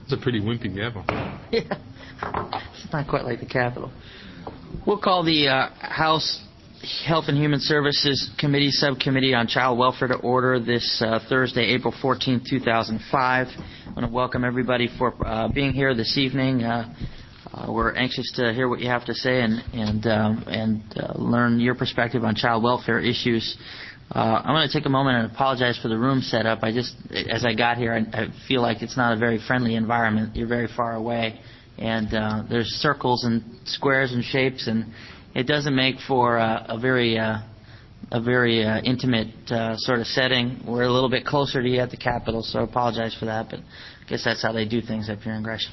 It's a pretty wimpy gavel. Yeah, it's not quite like the Capitol. We'll call the House Health and Human Services Committee Subcommittee on Child Welfare to order this Thursday, April 14, 2005. I want to welcome everybody for being here this evening. We're anxious to hear what you have to say and learn your perspective on child welfare issues. I'm going to take a moment and apologize for the room setup. As I got here, I feel like it's not a very friendly environment. You're very far away, and there's circles and squares and shapes, and it doesn't make for a very intimate sort of setting. We're a little bit closer to you at the Capitol, so I apologize for that, but I guess that's how they do things up here in Gresham.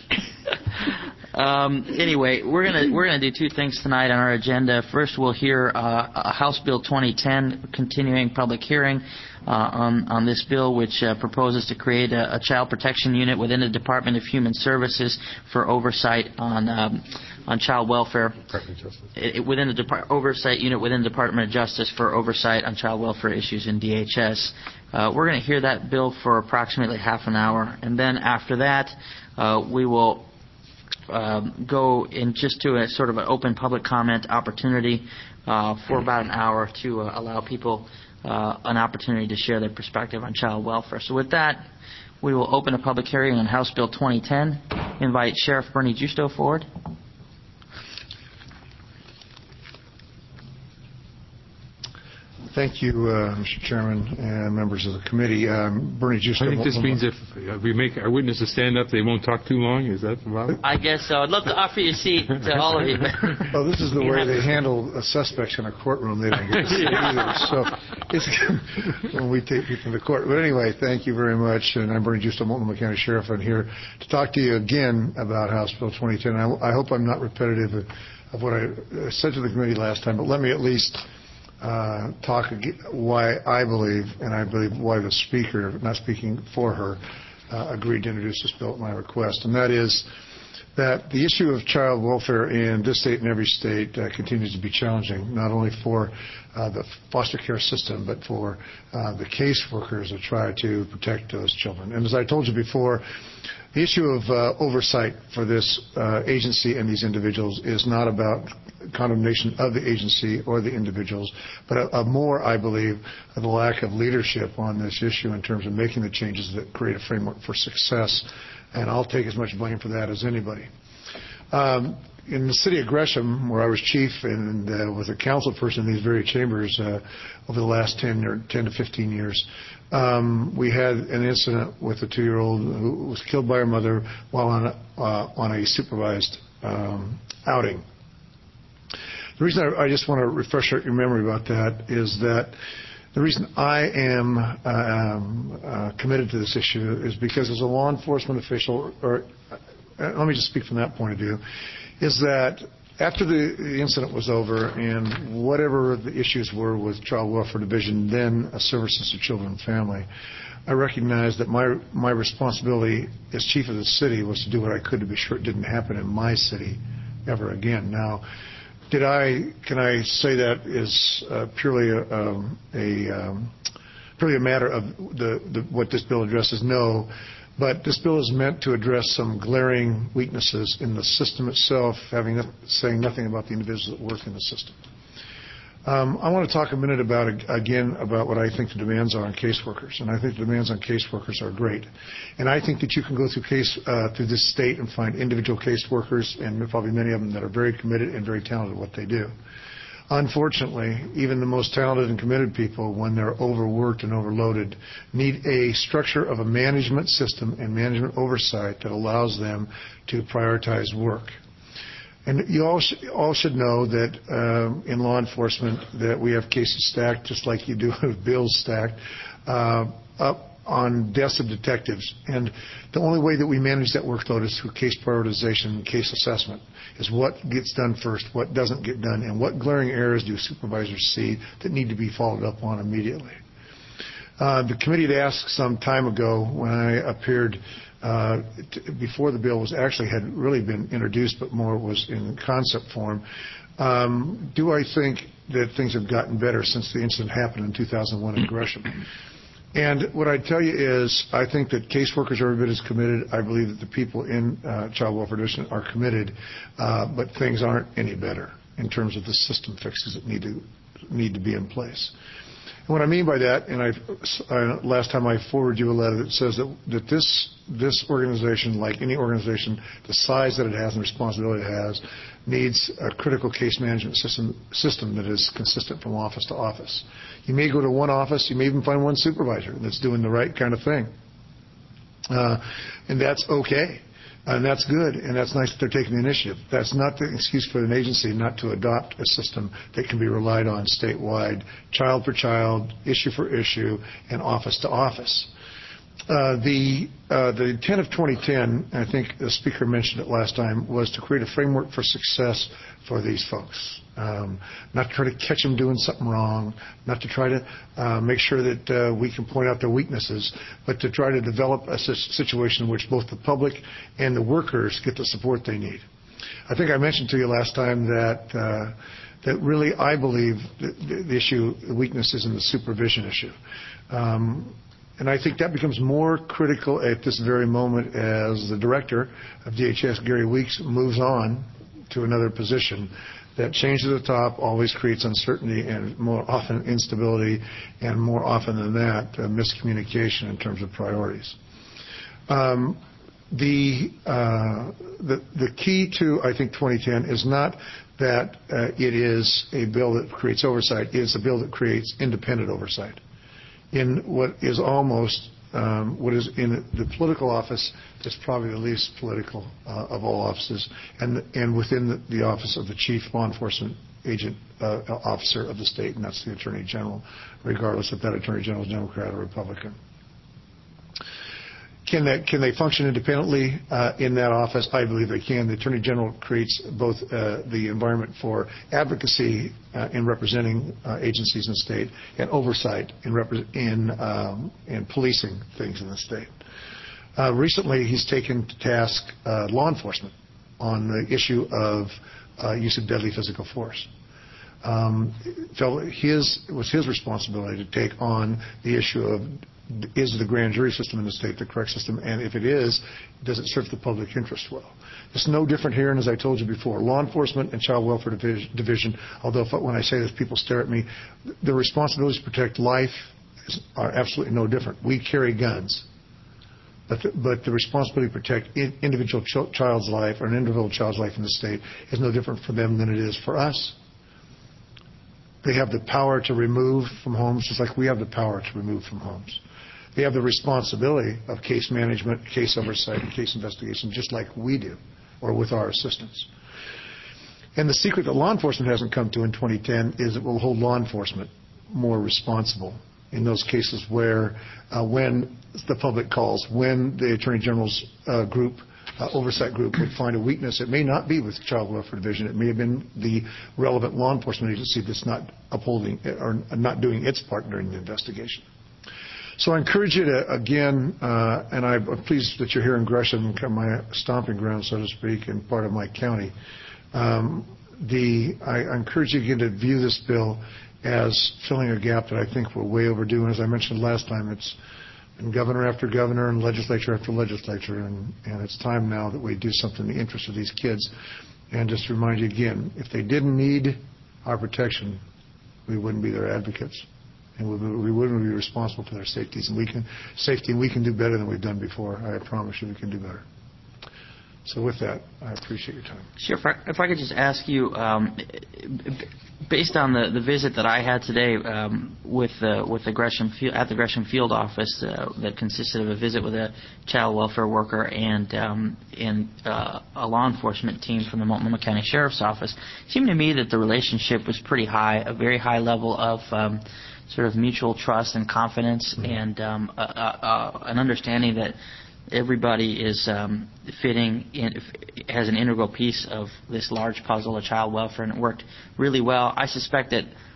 Anyway, we're gonna do two things tonight on our agenda. First, we'll hear House Bill 2010, continuing public hearing on this bill, which proposes to create a child protection unit within the Department of Human Services for oversight on child welfare. Within the oversight unit within the Department of Justice for oversight on child welfare issues in DHS. We're going to hear that bill for approximately half an hour, and then after that, we will go in just to a sort of an open public comment opportunity for about an hour to allow people an opportunity to share their perspective on child welfare. So with that, we will open a public hearing on House Bill 2010. Invite Sheriff Bernie Justo forward. Thank you, Mr. Chairman and members of the committee. Bernie Justo. I think this means if we make our witnesses stand up, they won't talk too long. Is that about it? I guess so. I'd love to offer you a seat to all of you. Well, this is the way they handle suspects in a courtroom. They don't get to sit either. So it's when we take people to court. But anyway, thank you very much. And I'm Bernie Justo, Multnomah County Sheriff. I'm here to talk to you again about House Bill 2010. I hope I'm not repetitive of what I said to the committee last time, but let me at least talk why I believe, and I believe why the Speaker, not speaking for her, agreed to introduce this bill at my request. And that is that the issue of child welfare in this state and every state continues to be challenging, not only for the foster care system, but for the caseworkers that try to protect those children. And as I told you before, the issue of oversight for this agency and these individuals is not about condemnation of the agency or the individuals, but more, I believe, of the lack of leadership on this issue in terms of making the changes that create a framework for success. And I'll take as much blame for that as anybody. In the city of Gresham, where I was chief and was a council person in these very chambers over the last 10 to 15 years, we had an incident with a 2-year-old who was killed by her mother while on a supervised outing. The reason I just want to refresh your memory about that is that the reason I am committed to this issue is because as a law enforcement official, or let me just speak from that point of view, is that after the incident was over and whatever the issues were with Child Welfare Division, then Services to Children and Family, I recognized that my responsibility as chief of the city was to do what I could to be sure it didn't happen in my city ever again. Now, can I say that is purely a matter of what this bill addresses? No. But this bill is meant to address some glaring weaknesses in the system itself, saying nothing about the individuals that work in the system. I want to talk a minute about what I think the demands are on caseworkers, and I think the demands on caseworkers are great. And I think that you can go through this state and find individual caseworkers, and probably many of them that are very committed and very talented at what they do. Unfortunately, even the most talented and committed people, when they're overworked and overloaded, need a structure of a management system and management oversight that allows them to prioritize work. And you all should know that in law enforcement that we have cases stacked just like you do with bills stacked up on desks of detectives. And the only way that we manage that workload is through case prioritization and case assessment, is what gets done first, what doesn't get done, and what glaring errors do supervisors see that need to be followed up on immediately. The committee had asked some time ago when I appeared before the bill had really been introduced, but more was in concept form, do I think that things have gotten better since the incident happened in 2001 in Gresham? And what I'd tell you is I think that caseworkers are every bit as committed. I believe that the people in Child Welfare Division are committed, but things aren't any better in terms of the system fixes that need to be in place. And what I mean by that, and last time I forwarded you a letter that says that this organization, like any organization, the size that it has and the responsibility it has, needs a critical case management system that is consistent from office to office. You may go to one office, you may even find one supervisor that's doing the right kind of thing. And that's okay. And that's good, and that's nice that they're taking the initiative. That's not the excuse for an agency not to adopt a system that can be relied on statewide, child for child, issue for issue, and office to office. The intent of 2010, I think the speaker mentioned it last time, was to create a framework for success for these folks. Not to try to catch them doing something wrong, not to try to make sure that we can point out their weaknesses, but to try to develop a situation in which both the public and the workers get the support they need. I think I mentioned to you last time that really I believe the weakness is in the supervision issue. And I think that becomes more critical at this very moment as the director of DHS, Gary Weeks, moves on to another position. That change at the top always creates uncertainty and more often instability, and more often than that, miscommunication in terms of priorities. The key to, I think, 2010 is not that it is a bill that creates oversight. It's a bill that creates independent oversight in what is almost what is in the political office that's probably the least political of all offices, and within the office of the chief law enforcement agent officer of the state, and that's the Attorney General, regardless if that Attorney General is Democrat or Republican. Can they function independently in that office? I believe they can. The Attorney General creates both the environment for advocacy in representing agencies in the state and oversight in policing things in the state. Recently, he's taken to task law enforcement on the issue of use of deadly physical force. It was his responsibility to take on the issue of, is the grand jury system in the state the correct system, and if it is, does it serve the public interest well? It's no different here, and as I told you before, law enforcement and child welfare division, although when I say this people stare at me, the responsibilities to protect life are absolutely no different. We carry guns, but the responsibility to protect individual child's life or an individual child's life in the state is no different for them than it is for us. They have the power to remove from homes just like we have the power to remove from homes. They have the responsibility of case management, case oversight, and case investigation just like we do, or with our assistance. And the secret that law enforcement hasn't come to in 2010 is it will hold law enforcement more responsible in those cases where when the public calls, when the Attorney General's oversight group would find a weakness, it may not be with Child Welfare Division. It may have been the relevant law enforcement agency that's not upholding or not doing its part during the investigation. So I encourage you to, again, and I'm pleased that you're here in Gresham, my stomping ground, so to speak, and part of my county. I encourage you again to view this bill as filling a gap that I think we're way overdue. And as I mentioned last time, it's been governor after governor and legislature after legislature, and it's time now that we do something in the interest of these kids. And just to remind you again, if they didn't need our protection, we wouldn't be their advocates, and we wouldn't be responsible for their safety. And we can do better than we've done before. I promise you we can do better. So with that, I appreciate your time. Sure. If I could just ask you, based on the visit that I had today with the Gresham Field office, that consisted of a visit with a child welfare worker and a law enforcement team from the Multnomah County Sheriff's Office, it seemed to me that the relationship was pretty high, a very high level of sort of mutual trust and confidence, and an understanding that everybody is fitting in, has an integral piece of this large puzzle of child welfare, and it worked really well. I suspect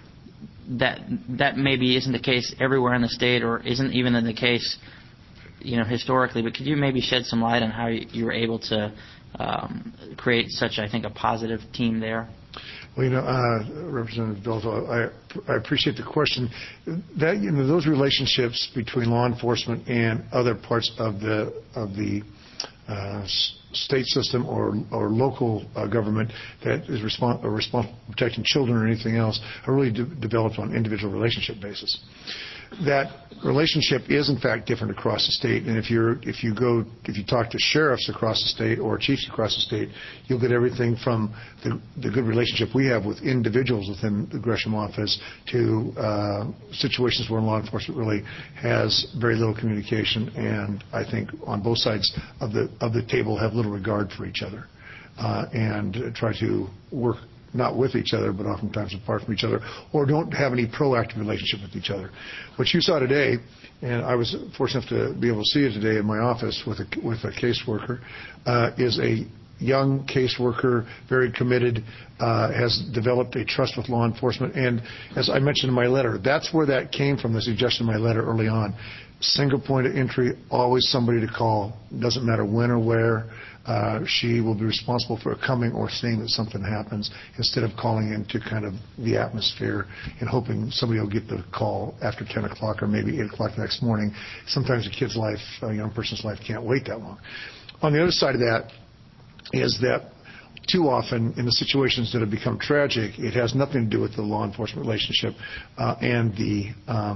that maybe isn't the case everywhere in the state, or isn't even in the case, historically. But could you maybe shed some light on how you were able to create such, I think, a positive team there? Well, Representative Belto, I appreciate the question. That those relationships between law enforcement and other parts of the state system or local government that is responsible for protecting children or anything else are really developed on an individual relationship basis. That relationship is in fact different across the state, and if you talk to sheriffs across the state or chiefs across the state, you'll get everything from the good relationship we have with individuals within the Gresham office to situations where law enforcement really has very little communication, and I think on both sides of the table have little regard for each other and try to work not with each other, but oftentimes apart from each other, or don't have any proactive relationship with each other. What you saw today, and I was fortunate enough to be able to see it today in my office with a caseworker, is a young caseworker, very committed, has developed a trust with law enforcement, and as I mentioned in my letter, that's where that came from, the suggestion in my letter early on. Single point of entry, always somebody to call, doesn't matter when or where. She will be responsible for coming or seeing that something happens instead of calling into kind of the atmosphere and hoping somebody will get the call after 10 o'clock or maybe 8 o'clock the next morning. Sometimes a kid's life, a young person's life, can't wait that long. On the other side of that is that too often in the situations that have become tragic, it has nothing to do with the law enforcement relationship and the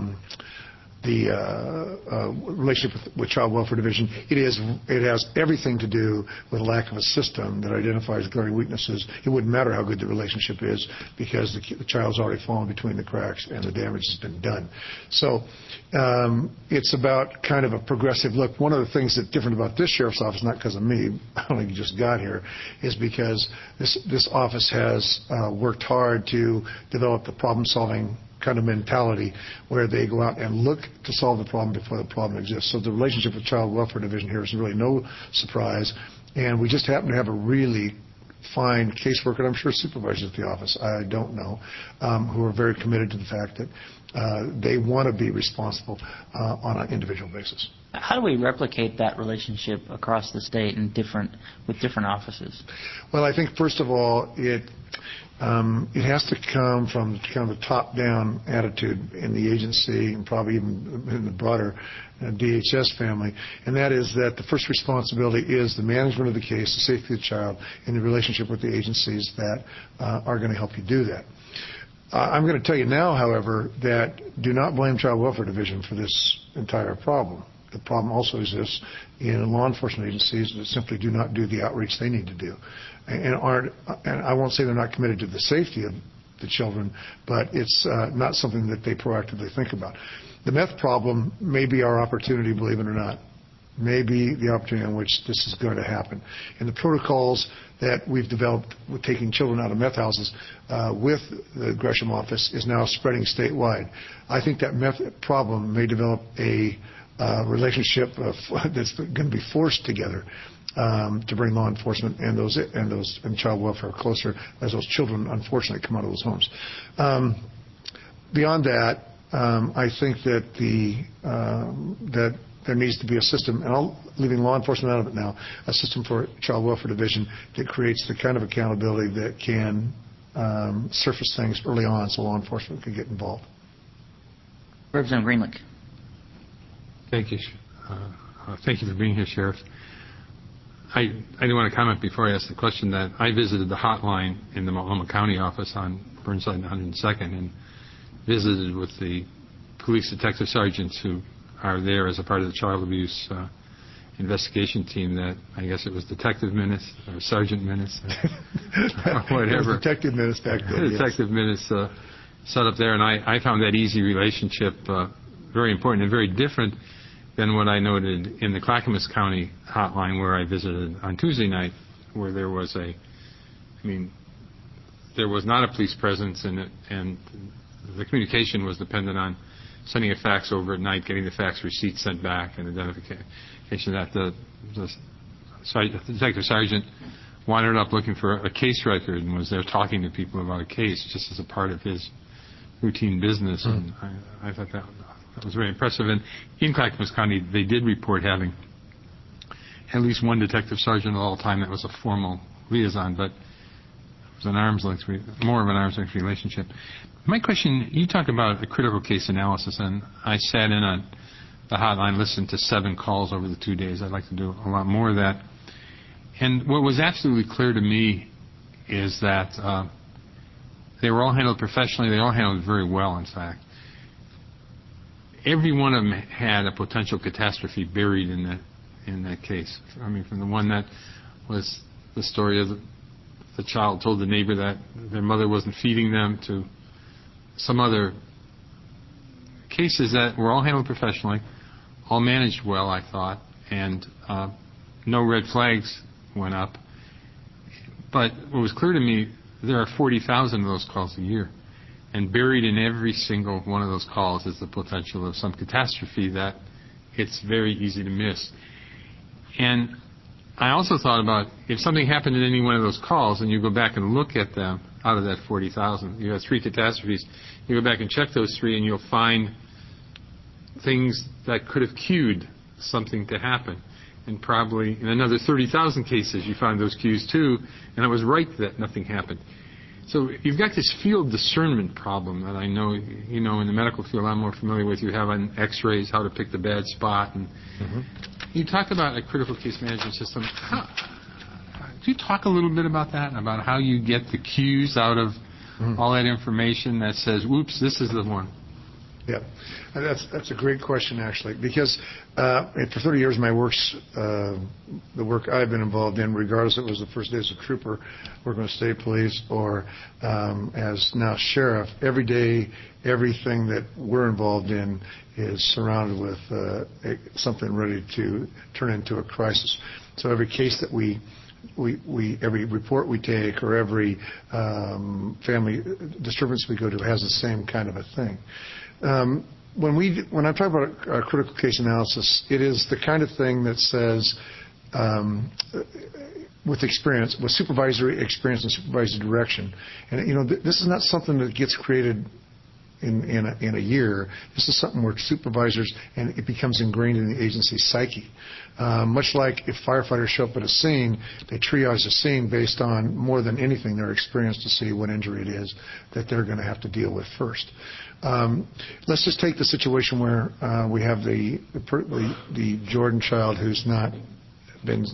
relationship with Child Welfare Division. It has everything to do with a lack of a system that identifies glaring weaknesses. It wouldn't matter how good the relationship is because the child's already fallen between the cracks and the damage has been done. So it's about kind of a progressive look. One of the things that's different about this sheriff's office, not because of me, I don't think you just got here, is because this office has worked hard to develop the problem-solving kind of mentality where they go out and look to solve the problem before the problem exists. So the relationship with Child Welfare Division here is really no surprise, and we just happen to have a really fine caseworker, and I'm sure supervisors at the office, I don't know, who are very committed to the fact that they want to be responsible on an individual basis. How do we replicate that relationship across the state and with different offices? Well, I think first of all, it has to come from kind of a top-down attitude in the agency and probably even in the broader DHS family, and that is that the first responsibility is the management of the case, the safety of the child, and the relationship with the agencies that are going to help you do that. I'm going to tell you now, however, that do not blame Child Welfare Division for this entire problem. The problem also exists in law enforcement agencies that simply do not do the outreach they need to do, and I won't say they're not committed to the safety of the children, but it's not something that they proactively think about. The meth problem may be our opportunity, believe it or not, may be the opportunity on which this is going to happen. And the protocols that we've developed with taking children out of meth houses with the Gresham office is now spreading statewide. I think that meth problem may develop a relationship that's going to be forced together to bring law enforcement and child welfare closer as those children unfortunately come out of those homes. Beyond that, I think that that there needs to be a system, and leaving law enforcement out of it now, a system for Child Welfare Division that creates the kind of accountability that can surface things early on so law enforcement can get involved. Representative Greenlick. Thank you. Thank you for being here, Sheriff. I do want to comment before I ask the question that I visited the hotline in the Multnomah County office on Burnside and 102nd and visited with the police detective sergeants who are there as a part of the child abuse investigation team. That I guess it was Detective Minnis or Sergeant Minnis or whatever. Detective Minnis back then. Detective Minnis set up there, and I found that easy relationship very important and very different than what I noted in the Clackamas County hotline where I visited on Tuesday night, where there was there was not a police presence, and the communication was dependent on sending a fax over at night, getting the fax receipt sent back, and identification that the detective sergeant wandered up looking for a case record and was there talking to people about a case just as a part of his routine business. And I thought that was very impressive. And in Clackamas County, they did report having at least one detective sergeant at all time that was a formal liaison. But was more of an arm's length relationship. My question, you talk about a critical case analysis, and I sat in on the hotline, listened to 7 calls over the 2 days. I'd like to do a lot more of that. And what was absolutely clear to me is that they were all handled professionally. They all handled it very well, in fact. Every one of them had a potential catastrophe buried in that case. I mean, from the one that was the story of the child told the neighbor that their mother wasn't feeding them, to some other cases that were all handled professionally, all managed well, I thought, and no red flags went up. But what was clear to me, there are 40,000 of those calls a year. And buried in every single one of those calls is the potential of some catastrophe that it's very easy to miss. And I also thought about if something happened in any one of those calls and you go back and look at them out of that 40,000, you have 3 catastrophes, you go back and check those 3 and you'll find things that could have cued something to happen. And probably in another 30,000 cases you find those cues too, and it was right that nothing happened. So you've got this field discernment problem that I know, in the medical field I'm more familiar with. You have on x-rays how to pick the bad spot. And you talk about a critical case management system. Do you talk a little bit about that, about how you get the cues out of all that information that says, whoops, this is the one? Yeah, that's a great question, actually, because for 30 years my the work I've been involved in, regardless if it was the first day as a trooper, working with state police, or as now sheriff, every day, everything that we're involved in is surrounded with something ready to turn into a crisis. So every case that we every report we take, or every family disturbance we go to has the same kind of a thing. When I talk about a critical case analysis, it is the kind of thing that says, with experience, with supervisory experience and supervisory direction, and this is not something that gets created in a year. This is something where supervisors, and it becomes ingrained in the agency's psyche. Much like if firefighters show up at a scene, they triage the scene based on, more than anything, their experience to see what injury it is that they're going to have to deal with first. Let's just take the situation where we have the Jordan child who's not been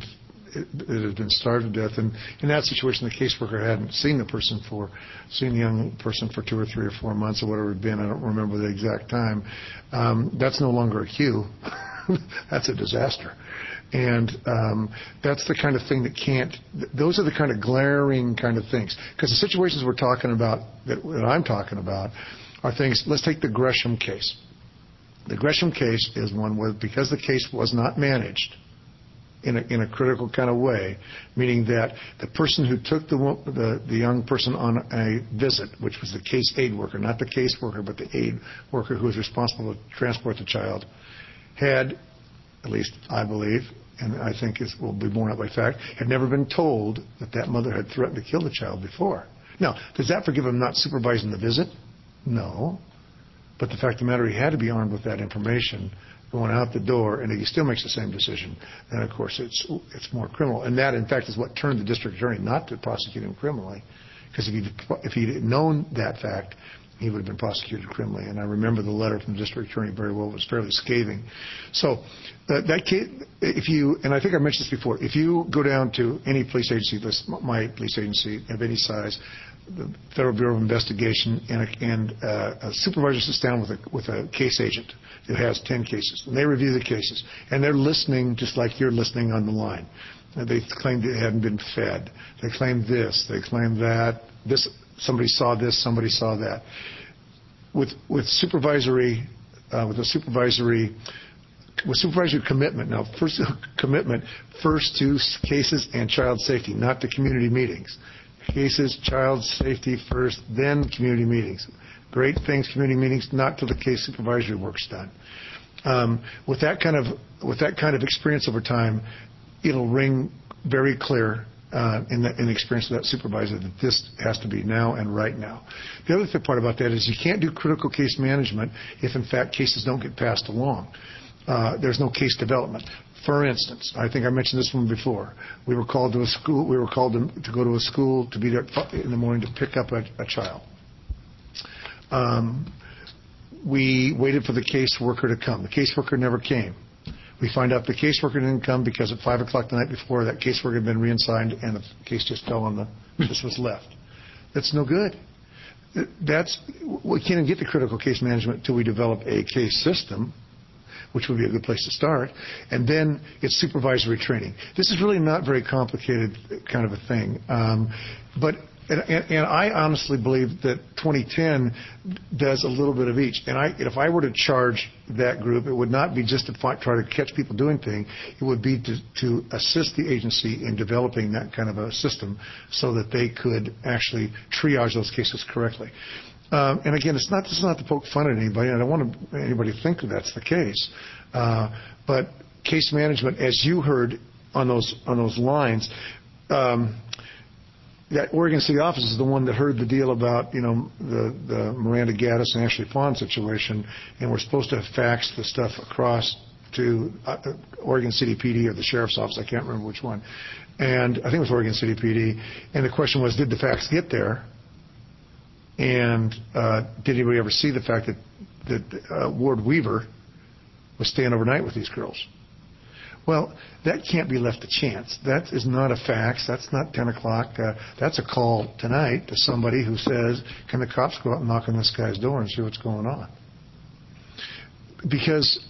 has been starved to death, and in that situation the caseworker hadn't seen the young person for 2 or 3 or 4 months or whatever it had been. I don't remember the exact time. That's no longer a cue. That's a disaster. And that's the kind of thing those are the kind of glaring kind of things. Because the situations we're talking about, that I'm talking about, are things. Let's take the Gresham case. The Gresham case is one where, because the case was not managed in a critical kind of way, meaning that the person who took the young person on a visit, which was the case aid worker, not the case worker, but the aid worker who was responsible to transport the child, had, at least I believe, and I think it will be borne out by fact, had never been told that mother had threatened to kill the child before. Now, does that forgive him not supervising the visit? No. But the fact of the matter, he had to be armed with that information going out the door, and if he still makes the same decision, then of course it's more criminal. And that, in fact, is what turned the district attorney not to prosecute him criminally, because if he'd known that fact, he would have been prosecuted criminally. And I remember the letter from the district attorney very well. It was fairly scathing. So that case, and I think I mentioned this before, if you go down to any police agency, my police agency of any size, the Federal Bureau of Investigation, and a supervisor sits down with a case agent who has 10 cases, and they review the cases, and they're listening just like you're listening on the line. They claimed it hadn't been fed. They claimed this. They claimed that. Somebody saw this. Somebody saw that. With supervisory commitment. Now, first commitment first to cases and child safety, not to community meetings. Cases, child safety first, then community meetings. Great things, community meetings, not till the case supervisory work's done. With that kind of experience over time, it'll ring very clear in the experience of that supervisor that this has to be now and right now. The other part about that is you can't do critical case management if, in fact, cases don't get passed along. There's no case development. For instance, I think I mentioned this one before. We were called to a school. We were called to go to a school to be there in the morning to pick up a child. We waited for the caseworker to come. The caseworker never came. We find out the caseworker didn't come because at 5 o'clock the night before, that caseworker had been reassigned and the case just fell on just was left. That's no good. We can't even get to critical case management until we develop a case system, which would be a good place to start, and then it's supervisory training. This is really not very complicated kind of a thing, but I honestly believe that 2010 does a little bit of each. And if I were to charge that group, it would not be just to try to catch people doing things. It would be to assist the agency in developing that kind of a system so that they could actually triage those cases correctly. And again, this is not to poke fun at anybody. I don't want anybody to think that that's the case. But case management, as you heard on those lines, that Oregon City office is the one that heard the deal about, the Miranda Gaddis and Ashley Fawn situation, and we're supposed to fax the stuff across to Oregon City PD or the sheriff's office. I can't remember which one. And I think it was Oregon City PD. And the question was, did the fax get there? And did anybody ever see the fact that Ward Weaver was staying overnight with these girls? Well, that can't be left to chance. That is not a fax. That's not 10 o'clock. That's a call tonight to somebody who says, can the cops go out and knock on this guy's door and see what's going on? Because,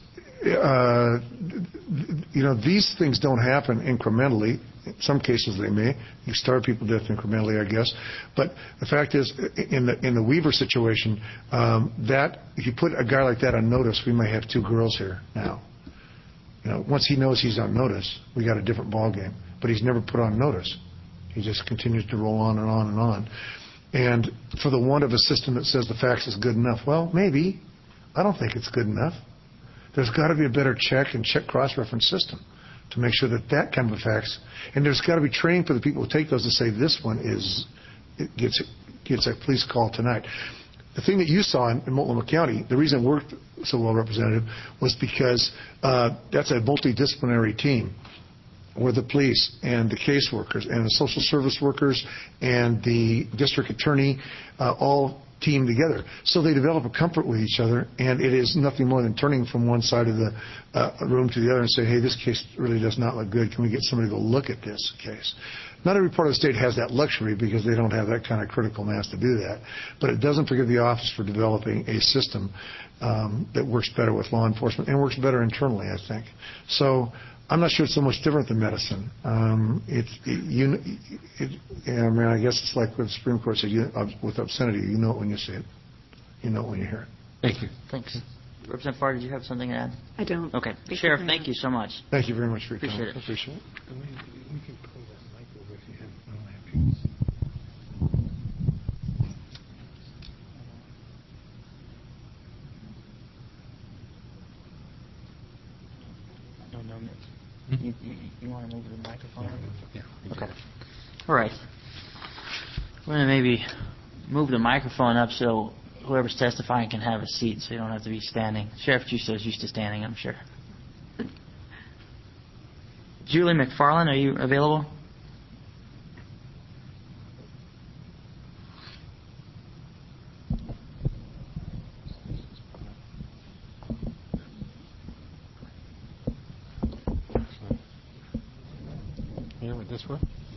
these things don't happen incrementally. In some cases they may. You starve people to death incrementally, I guess. But the fact is, in the Weaver situation, that if you put a guy like that on notice, we may have 2 girls here now. Once he knows he's on notice, we got a different ballgame. But he's never put on notice. He just continues to roll on and on and on. And for the want of a system that says the fax is good enough, well, maybe. I don't think it's good enough. There's got to be a better check and cross-reference system to make sure that kind of a fax. And there's got to be training for the people who take those to say this one gets a police call tonight. The thing that you saw in Multnomah County, the reason it worked so well represented was because that's a multidisciplinary team where the police and the caseworkers and the social service workers and the district attorney all team together. So they develop a comfort with each other, and it is nothing more than turning from one side of the room to the other and say, hey, this case really does not look good. Can we get somebody to go look at this case? Not every part of the state has that luxury because they don't have that kind of critical mass to do that. But it doesn't forgive the office for developing a system that works better with law enforcement and works better internally, I think. So I'm not sure it's so much different than medicine. I guess it's like what the Supreme Court said, with obscenity, you know it when you see it. You know it when you hear it. Thank you. Thanks. Representative Farr, did you have something to add? I don't. Okay. Sheriff, thank you so much. Thank you very much for your Appreciate time. it. Appreciate it. We can pull that mic over if you have. No. You want to move the microphone? Yeah. Okay. All right. We're going to maybe move the microphone up so whoever's testifying can have a seat so you don't have to be standing. Sheriff Justo is used to standing, I'm sure. Julie McFarland, are you available? Here with this one?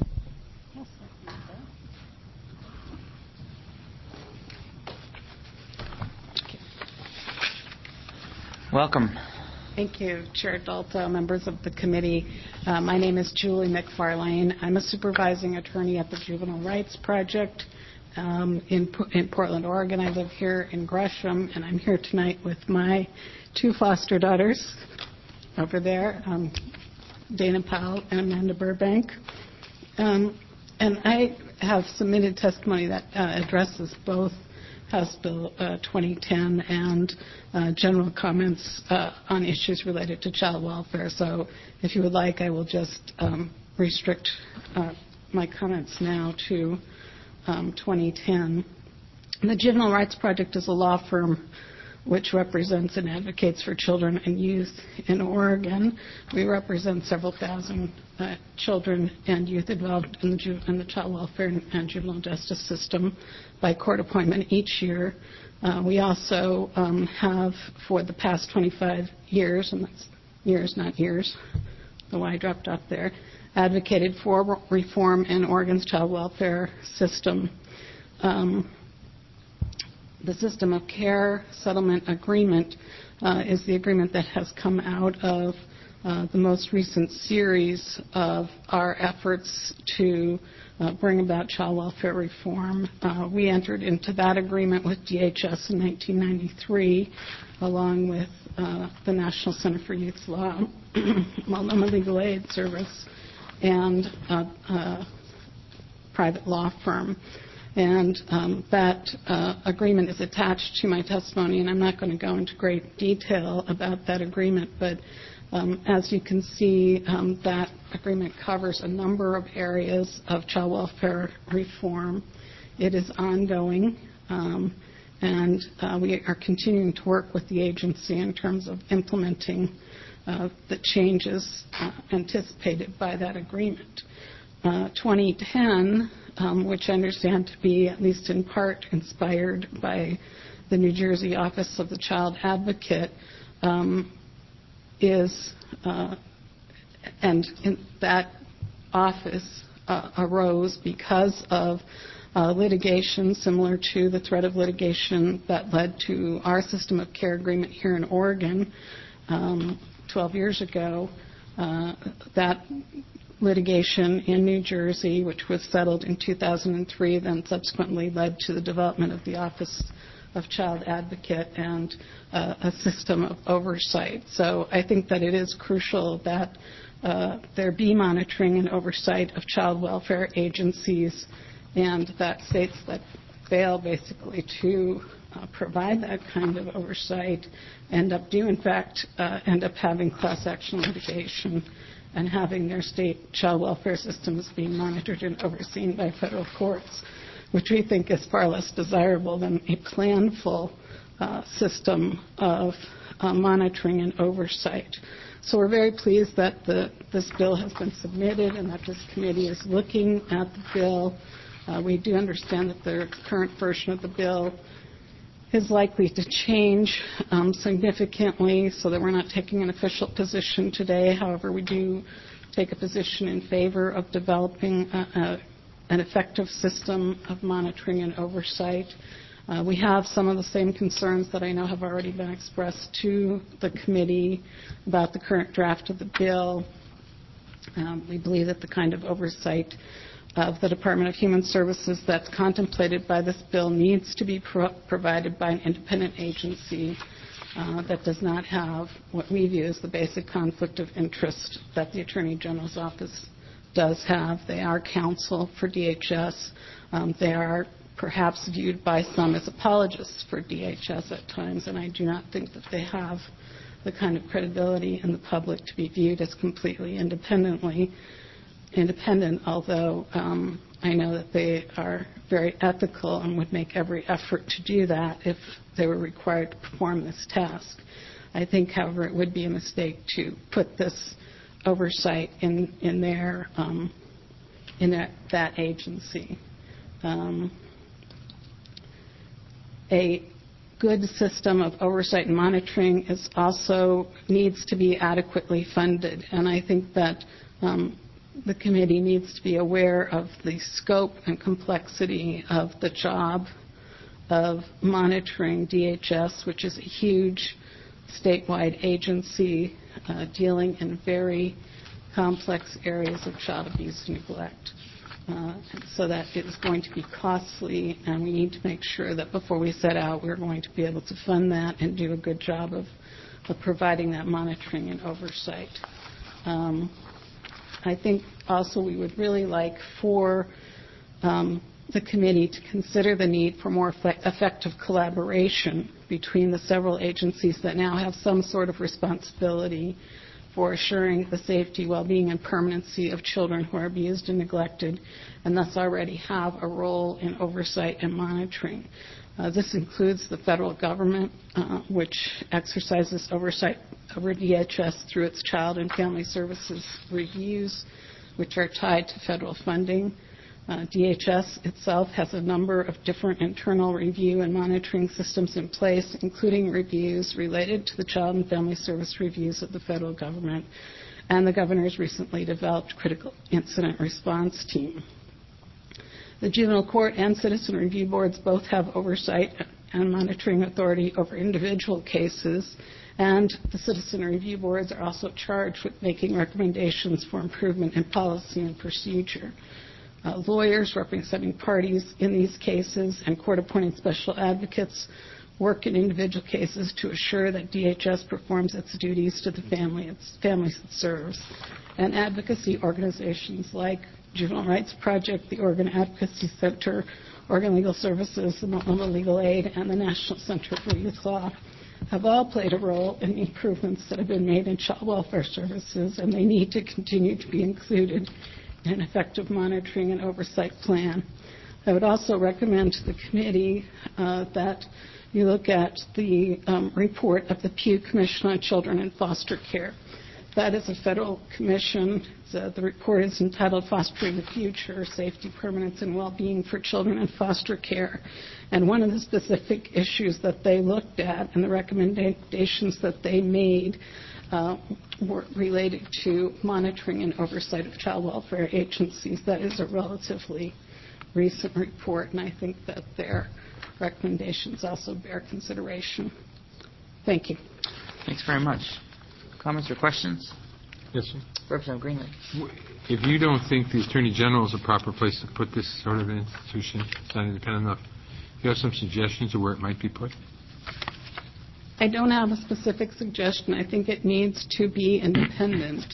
Welcome. Thank you, Chair Dalto, members of the committee. My name is Julie McFarlane. I'm a supervising attorney at the Juvenile Rights Project in Portland, Oregon. I live here in Gresham, and I'm here tonight with my 2 foster daughters over there, Dana Powell and Amanda Burbank. And I have submitted testimony that addresses both House Bill 2010 and general comments on issues related to child welfare. So if you would like, I will just restrict my comments now to 2010. The Juvenile Rights Project is a law firm which represents and advocates for children and youth in Oregon. We represent several thousand children and youth involved in the child welfare and juvenile justice system by court appointment each year. We also have, for the past 25 years, and that's years, not years, the Y dropped off there, advocated for reform in Oregon's child welfare system. The System of Care Settlement Agreement is the agreement that has come out of the most recent series of our efforts to bring about child welfare reform. We entered into that agreement with DHS in 1993, along with the National Center for Youth Law, Multnomah Legal Aid Service, and a private law firm. And that agreement is attached to my testimony, and I'm not going to go into great detail about that agreement, but as you can see, that agreement covers a number of areas of child welfare reform. It is ongoing, and we are continuing to work with the agency in terms of implementing the changes anticipated by that agreement. 2010, which I understand to be at least in part inspired by the New Jersey Office of the Child Advocate, and that office arose because of litigation similar to the threat of litigation that led to our system of care agreement here in Oregon 12 years ago. That litigation in New Jersey, which was settled in 2003, then subsequently led to the development of the Office of Child Advocate and a system of oversight. So I think that it is crucial that there be monitoring and oversight of child welfare agencies, and that states that fail basically to provide that kind of oversight end up having class action litigation and having their state child welfare systems being monitored and overseen by federal courts, which we think is far less desirable than a planful system of monitoring and oversight. So we're very pleased that this bill has been submitted and that this committee is looking at the bill. We do understand that the current version of the bill is likely to change significantly, so that we're not taking an official position today. However, we do take a position in favor of developing an effective system of monitoring and oversight. We have some of the same concerns that I know have already been expressed to the committee about the current draft of the bill. We believe that the kind of oversight of the Department of Human Services that's contemplated by this bill needs to be provided by an independent agency that does not have what we view as the basic conflict of interest that the Attorney General's office does have. They are counsel for DHS. They are perhaps viewed by some as apologists for DHS at times, and I do not think that they have the kind of credibility in the public to be viewed as completely independent, although I know that they are very ethical and would make every effort to do that if they were required to perform this task. I think, however, it would be a mistake to put this oversight in that agency. A good system of oversight and monitoring needs to be adequately funded, and I think that the committee needs to be aware of the scope and complexity of the job of monitoring DHS, which is a huge statewide agency dealing in very complex areas of child abuse and neglect. So that it is going to be costly, and we need to make sure that before we set out, we're going to be able to fund that and do a good job of providing that monitoring and oversight. I think also we would really like for the committee to consider the need for more effective collaboration between the several agencies that now have some sort of responsibility for assuring the safety, well-being, and permanency of children who are abused and neglected, and thus already have a role in oversight and monitoring. This includes the federal government, which exercises oversight over DHS through its Child and Family Services reviews, which are tied to federal funding. DHS itself has a number of different internal review and monitoring systems in place, including reviews related to the Child and Family Service reviews of the federal government, and the governor's recently developed critical incident response team. The juvenile court and citizen review boards both have oversight and monitoring authority over individual cases, and the citizen review boards are also charged with making recommendations for improvement in policy and procedure. Lawyers representing parties in these cases and court-appointed special advocates work in individual cases to assure that DHS performs its duties to the families it serves. And advocacy organizations like Juvenile Rights Project, the Oregon Advocacy Center, Oregon Legal Services, the Multnomah Legal Aid, and the National Center for Youth Law have all played a role in the improvements that have been made in child welfare services, and they need to continue to be included in an effective monitoring and oversight plan. I would also recommend to the committee that you look at the report of the Pew Commission on Children in Foster Care. That is a federal commission. The report is entitled Fostering the Future, Safety, Permanence, and Well-Being for Children in Foster Care. And one of the specific issues that they looked at and the recommendations that they made were related to monitoring and oversight of child welfare agencies. That is a relatively recent report, and I think that their recommendations also bear consideration. Thank you. Thanks very much. Comments or questions? Yes, sir. Representative Greenlee. If you don't think the Attorney General is a proper place to put this sort of institution, it's not independent enough, do you have some suggestions of where it might be put? I don't have a specific suggestion. I think it needs to be independent.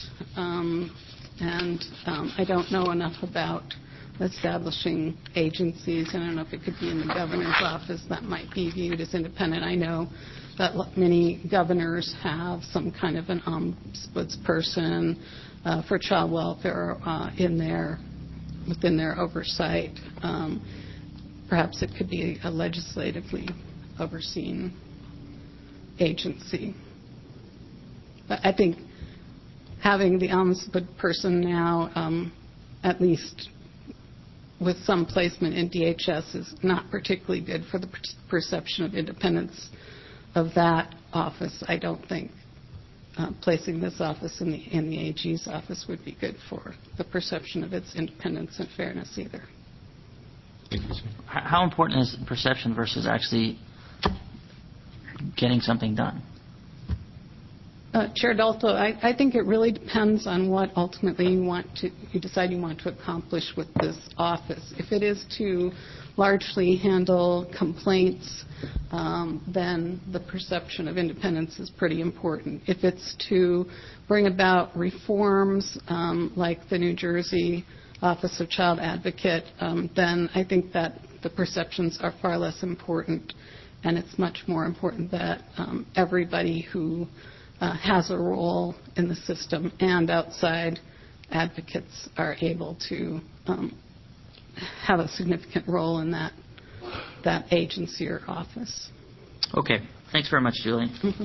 I don't know enough about establishing agencies. I don't know if it could be in the governor's office. That might be viewed as independent. I know that many governors have some kind of an ombudsperson for child welfare within their oversight. Perhaps it could be a legislatively overseen agency. But I think having the ombudsperson now, at least with some placement in DHS, is not particularly good for the perception of independence of that office. I don't think placing this office in the AG's office would be good for the perception of its independence and fairness either. Thank you, sir. How important is perception versus actually getting something done? Chair Dalto, I think it really depends on what ultimately you decide you want to accomplish with this office. If it is to largely handle complaints, then the perception of independence is pretty important. If it's to bring about reforms like the New Jersey Office of Child Advocate, then I think that the perceptions are far less important, and it's much more important that everybody who has a role in the system and outside advocates are able to have a significant role in that agency or office. Okay. Thanks very much, Julie. Mm-hmm.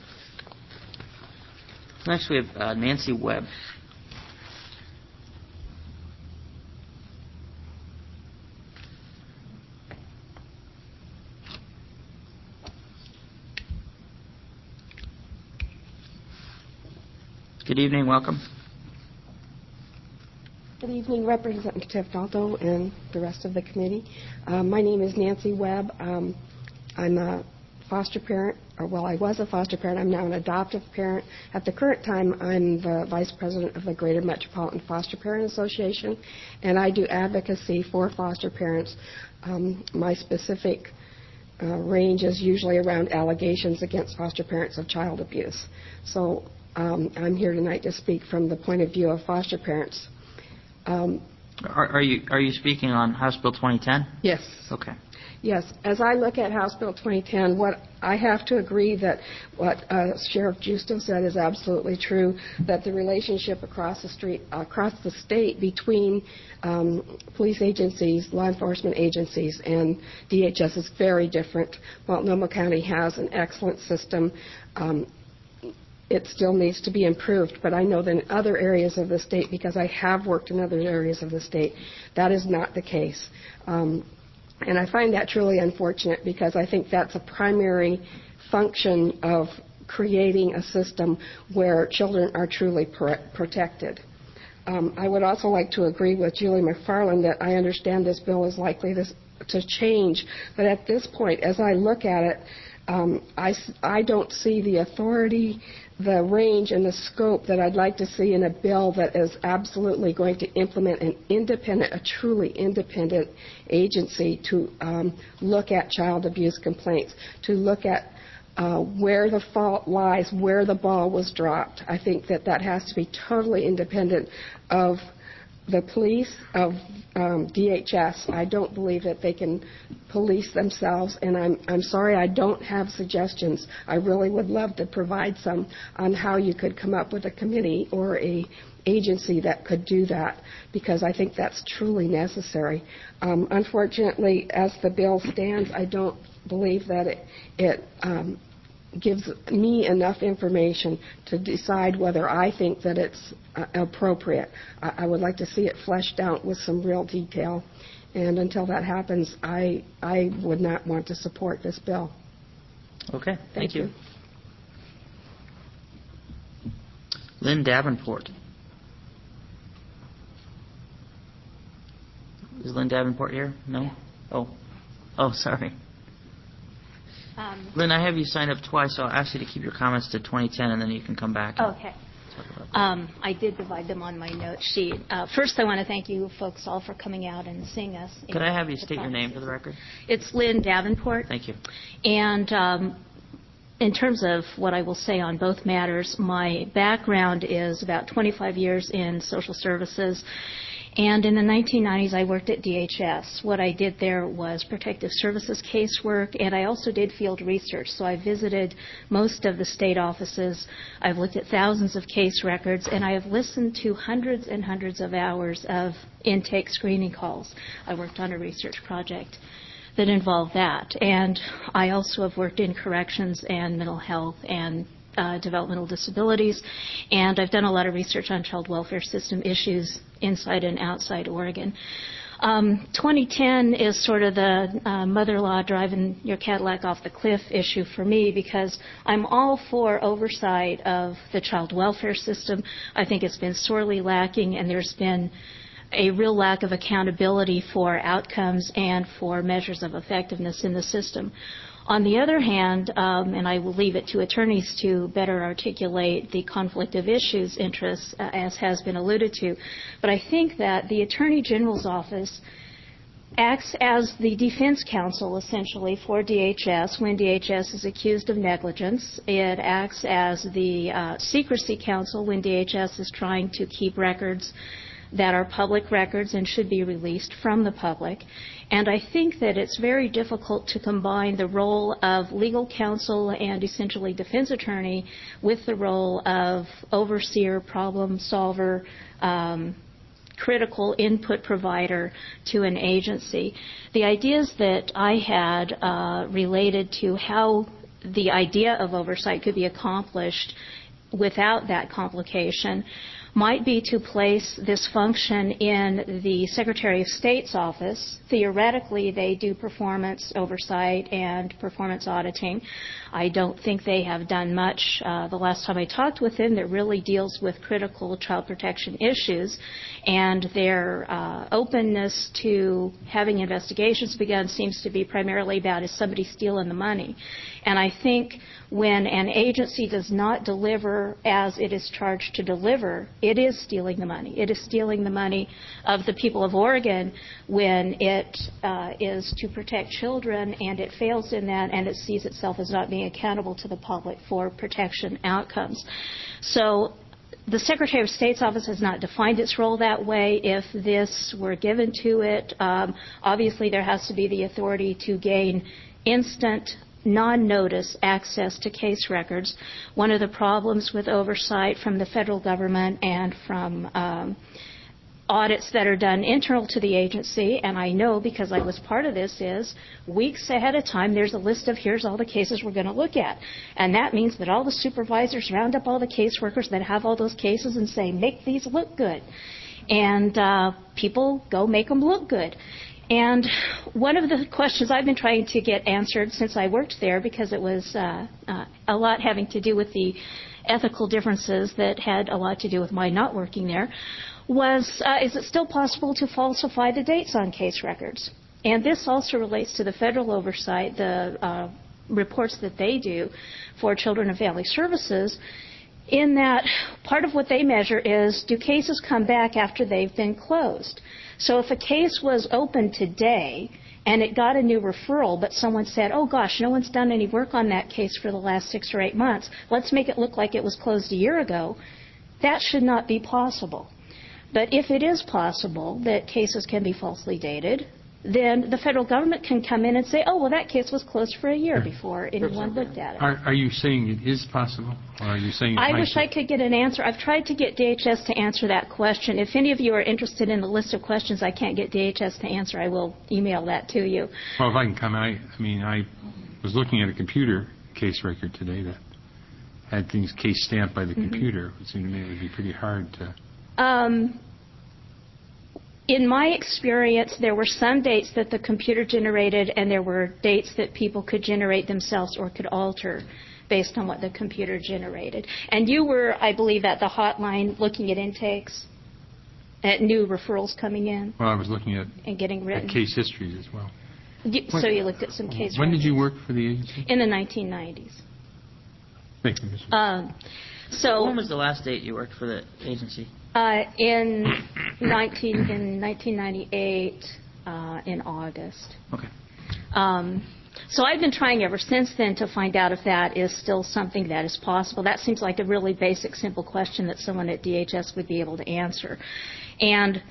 Next we have Nancy Webb. Good evening. Welcome. Good evening, Representative Dalto and the rest of the committee. My name is Nancy Webb. I'm a foster parent, I was a foster parent. I'm now an adoptive parent. At the current time, I'm the vice president of the Greater Metropolitan Foster Parent Association, and I do advocacy for foster parents. My specific range is usually around allegations against foster parents of child abuse. So I'm here tonight to speak from the point of view of foster parents. Are you speaking on House Bill 2010? Yes. Okay. Yes. As I look at House Bill 2010, what I have to agree that what Sheriff Justo said is absolutely true, that the relationship across the state between police agencies, law enforcement agencies, and DHS is very different. Multnomah County has an excellent system. It still needs to be improved, but I know that in other areas of the state, because I have worked in other areas of the state, that is not the case. And I find that truly unfortunate because I think that's a primary function of creating a system where children are truly protected. I would also like to agree with Julie McFarland that I understand this bill is likely to change, but at this point, as I look at it, I don't see the authority, the range, and the scope that I'd like to see in a bill that is absolutely going to implement a truly independent agency to look at child abuse complaints, to look at where the fault lies, where the ball was dropped. I think that has to be totally independent of the police, of DHS. I don't believe that they can police themselves, and I'm sorry I don't have suggestions. I really would love to provide some on how you could come up with a committee or a agency that could do that, because I think that's truly necessary. Unfortunately, as the bill stands, I don't believe that it gives me enough information to decide whether I think that it's appropriate. I would like to see it fleshed out with some real detail, and until that happens, I would not want to support this bill. Okay, thank you. you. Lynn Davenport. Is Lynn Davenport here? No? Oh, sorry. Lynn, I have you signed up twice, so I'll ask you to keep your comments to 2010, and then you can come back. Okay. I did divide them on my note sheet. First, I want to thank you folks all for coming out and seeing us. Could I have you state your name for the record? It's Lynn Davenport. Thank you. And in terms of what I will say on both matters, my background is about 25 years in social services. And in the 1990s, I worked at DHS. What I did there was protective services casework, and I also did field research. So I visited most of the state offices. I've looked at thousands of case records, and I have listened to hundreds and hundreds of hours of intake screening calls. I worked on a research project that involved that. And I also have worked in corrections and mental health and developmental disabilities, and I've done a lot of research on child welfare system issues inside and outside Oregon. 2010 is sort of the mother-in-law driving your Cadillac off the cliff issue for me, because I'm all for oversight of the child welfare system. I think it's been sorely lacking, and there's been a real lack of accountability for outcomes and for measures of effectiveness in the system. On the other hand, and I will leave it to attorneys to better articulate the conflict of issues interests, as has been alluded to, but I think that the Attorney General's office acts as the defense counsel, essentially, for DHS when DHS is accused of negligence. It acts as the secrecy counsel when DHS is trying to keep records that are public records and should be released from the public. And I think that it's very difficult to combine the role of legal counsel and essentially defense attorney with the role of overseer, problem solver, critical input provider to an agency. The ideas that I had related to how the idea of oversight could be accomplished without that complication might be to place this function in the Secretary of State's office. Theoretically, they do performance oversight and performance auditing. I don't think they have done much the last time I talked with them that really deals with critical child protection issues, and their openness to having investigations begun seems to be primarily about, is somebody stealing the money? And I think when an agency does not deliver as it is charged to deliver, it is stealing the money. It is stealing the money of the people of Oregon when it is to protect children, and it fails in that, and it sees itself as not being accountable to the public for protection outcomes. So The Secretary of State's office has not defined its role that way. If this were given to it, obviously there has to be the authority to gain instant, non-notice access to case records. One of the problems with oversight from the federal government and from audits that are done internal to the agency, and I know because I was part of this, is weeks ahead of time there's a list of here's all the cases we're going to look at. And that means that all the supervisors round up all the caseworkers that have all those cases and say, make these look good. And people go make them look good. And one of the questions I've been trying to get answered since I worked there, because it was a lot having to do with the ethical differences that had a lot to do with my not working there, was, is it still possible to falsify the dates on case records? And this also relates to the federal oversight, the reports that they do for Children and Family Services, in that part of what they measure is, do cases come back after they've been closed? So if a case was open today and it got a new referral, but someone said, oh gosh, no one's done any work on that case for the last 6 or 8 months, let's make it look like it was closed a year ago, that should not be possible. But if it is possible that cases can be falsely dated, then the federal government can come in and say, oh, well, that case was closed for a year before anyone looked at it. Are you saying it is possible, or are you saying it I might wish be? I could get an answer. I've tried to get DHS to answer that question. If any of you are interested in the list of questions I can't get DHS to answer, I will email that to you. Well, if I can comment, I was looking at a computer case record today that had things case stamped by the computer. It would seem to me it would be pretty hard to... In my experience, there were some dates that the computer generated, and there were dates that people could generate themselves or could alter based on what the computer generated. And you were, I believe, at the hotline looking at intakes, at new referrals coming in. Well, I was looking at and getting written. case histories as well. So you looked at some case When records. did you work for the agency? In the 1990s. Thank you, Ms. When was the last date you worked for the agency? In 1998, in August. Okay. So I've been trying ever since then to find out if that is still something that is possible. That seems like a really basic, simple question that someone at DHS would be able to answer. And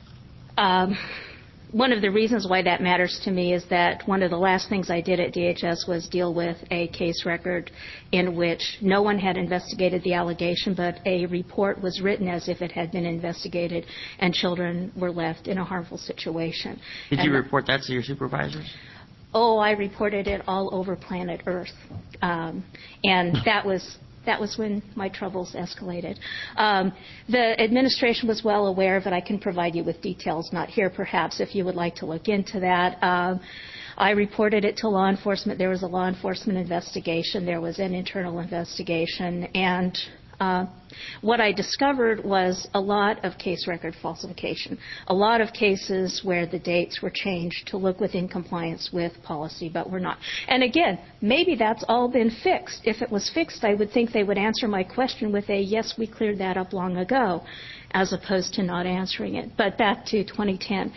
one of the reasons why that matters to me is that one of the last things I did at DHS was deal with a case record in which no one had investigated the allegation, but a report was written as if it had been investigated, and children were left in a harmful situation. Did you report that to your supervisors? Oh, I reported it all over planet Earth. And that was when my troubles escalated. The administration was well aware of it. I can provide you with details, not here perhaps, if you would like to look into that. I reported it to law enforcement. There was a law enforcement investigation. There was an internal investigation. And what I discovered was a lot of case record falsification, a lot of cases where the dates were changed to look within compliance with policy, but were not. And again, maybe that's all been fixed. If it was fixed, I would think they would answer my question with a, yes, we cleared that up long ago, as opposed to not answering it. But back to 2010.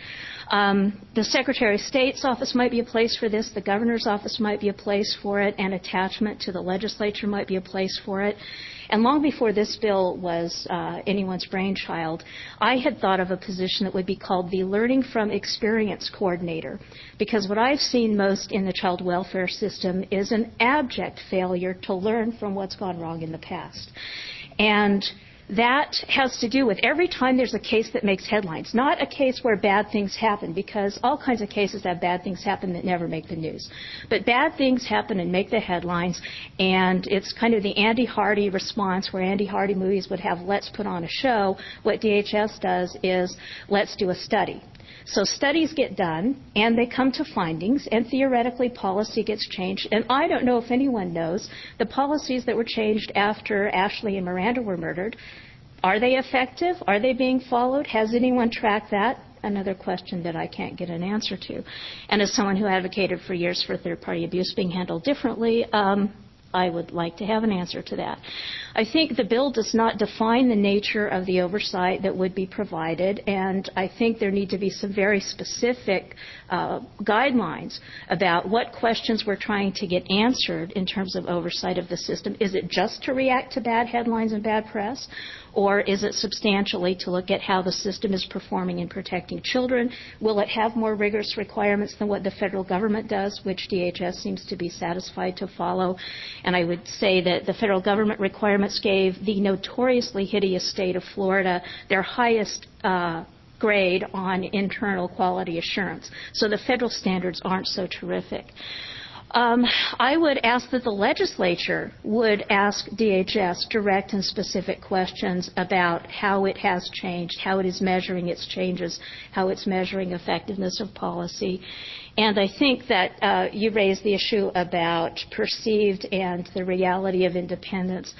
The Secretary of State's office might be a place for this. The governor's office might be a place for it. An attachment to the legislature might be a place for it. And long before this bill was anyone's brainchild, I had thought of a position that would be called the Learning from Experience Coordinator, because what I've seen most in the child welfare system is an abject failure to learn from what's gone wrong in the past. And that has to do with every time there's a case that makes headlines, not a case where bad things happen, because all kinds of cases have bad things happen that never make the news. But bad things happen and make the headlines, and it's kind of the Andy Hardy response, where Andy Hardy movies would have let's put on a show. What DHS does is let's do a study. So studies get done, and they come to findings, and theoretically policy gets changed. And I don't know if anyone knows the policies that were changed after Ashley and Miranda were murdered. Are they effective? Are they being followed? Has anyone tracked that? Another question that I can't get an answer to. And as someone who advocated for years for third-party abuse being handled differently, I would like to have an answer to that. I think the bill does not define the nature of the oversight that would be provided, and I think there need to be some very specific guidelines about what questions we're trying to get answered in terms of oversight of the system. Is it just to react to bad headlines and bad press? Or is it substantially to look at how the system is performing in protecting children? Will it have more rigorous requirements than what the federal government does, which DHS seems to be satisfied to follow? And I would say that the federal government requirements gave the notoriously hideous state of Florida their highest grade on internal quality assurance. So the federal standards aren't so terrific. I would ask that the legislature would ask DHS direct and specific questions about how it has changed, how it is measuring its changes, how it's measuring effectiveness of policy. And I think that you raised the issue about perceived and the reality of independence.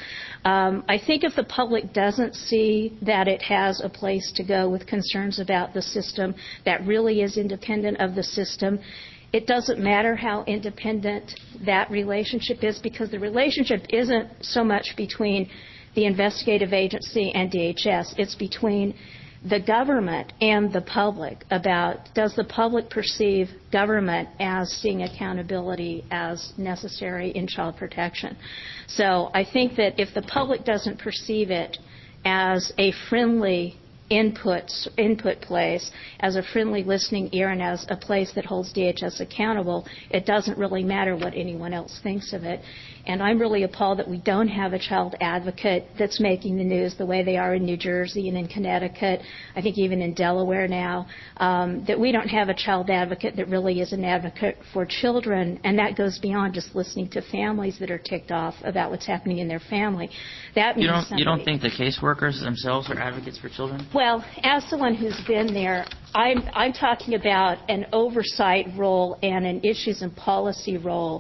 I think if the public doesn't see that it has a place to go with concerns about the system that really is independent of the system, it doesn't matter how independent that relationship is, because the relationship isn't so much between the investigative agency and DHS. It's between the government and the public about, does the public perceive government as seeing accountability as necessary in child protection? So I think that if the public doesn't perceive it as a friendly input place, as a friendly listening ear, and as a place that holds DHS accountable, it doesn't really matter what anyone else thinks of it. And I'm really appalled that we don't have a child advocate that's making the news the way they are in New Jersey and in Connecticut, I think even in Delaware now, that we don't have a child advocate that really is an advocate for children, and that goes beyond just listening to families that are ticked off about what's happening in their family. That means you don't think the caseworkers themselves are advocates for children? Well, as someone who's been there, I'm talking about an oversight role and an issues and policy role.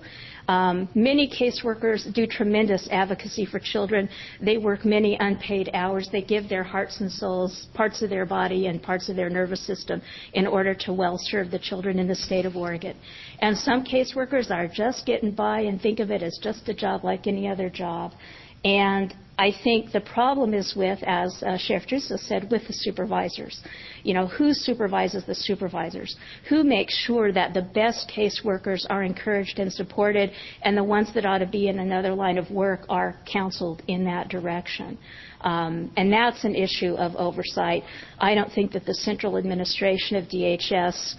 Many caseworkers do tremendous advocacy for children. They work many unpaid hours. They give their hearts and souls, parts of their body and parts of their nervous system in order to well serve the children in the state of Oregon. And some caseworkers are just getting by and think of it as just a job like any other job. And I think the problem is with, as Sheriff Druso said, with the supervisors. You know, who supervises the supervisors? Who makes sure that the best caseworkers are encouraged and supported, and the ones that ought to be in another line of work are counseled in that direction? And that's an issue of oversight. I don't think that the central administration of DHS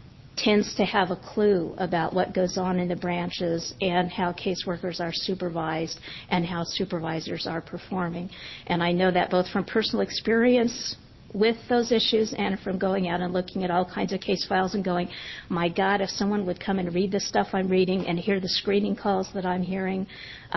tends to have a clue about what goes on in the branches and how caseworkers are supervised and how supervisors are performing. And I know that both from personal experience with those issues and from going out and looking at all kinds of case files and going, my God, if someone would come and read the stuff I'm reading and hear the screening calls that I'm hearing,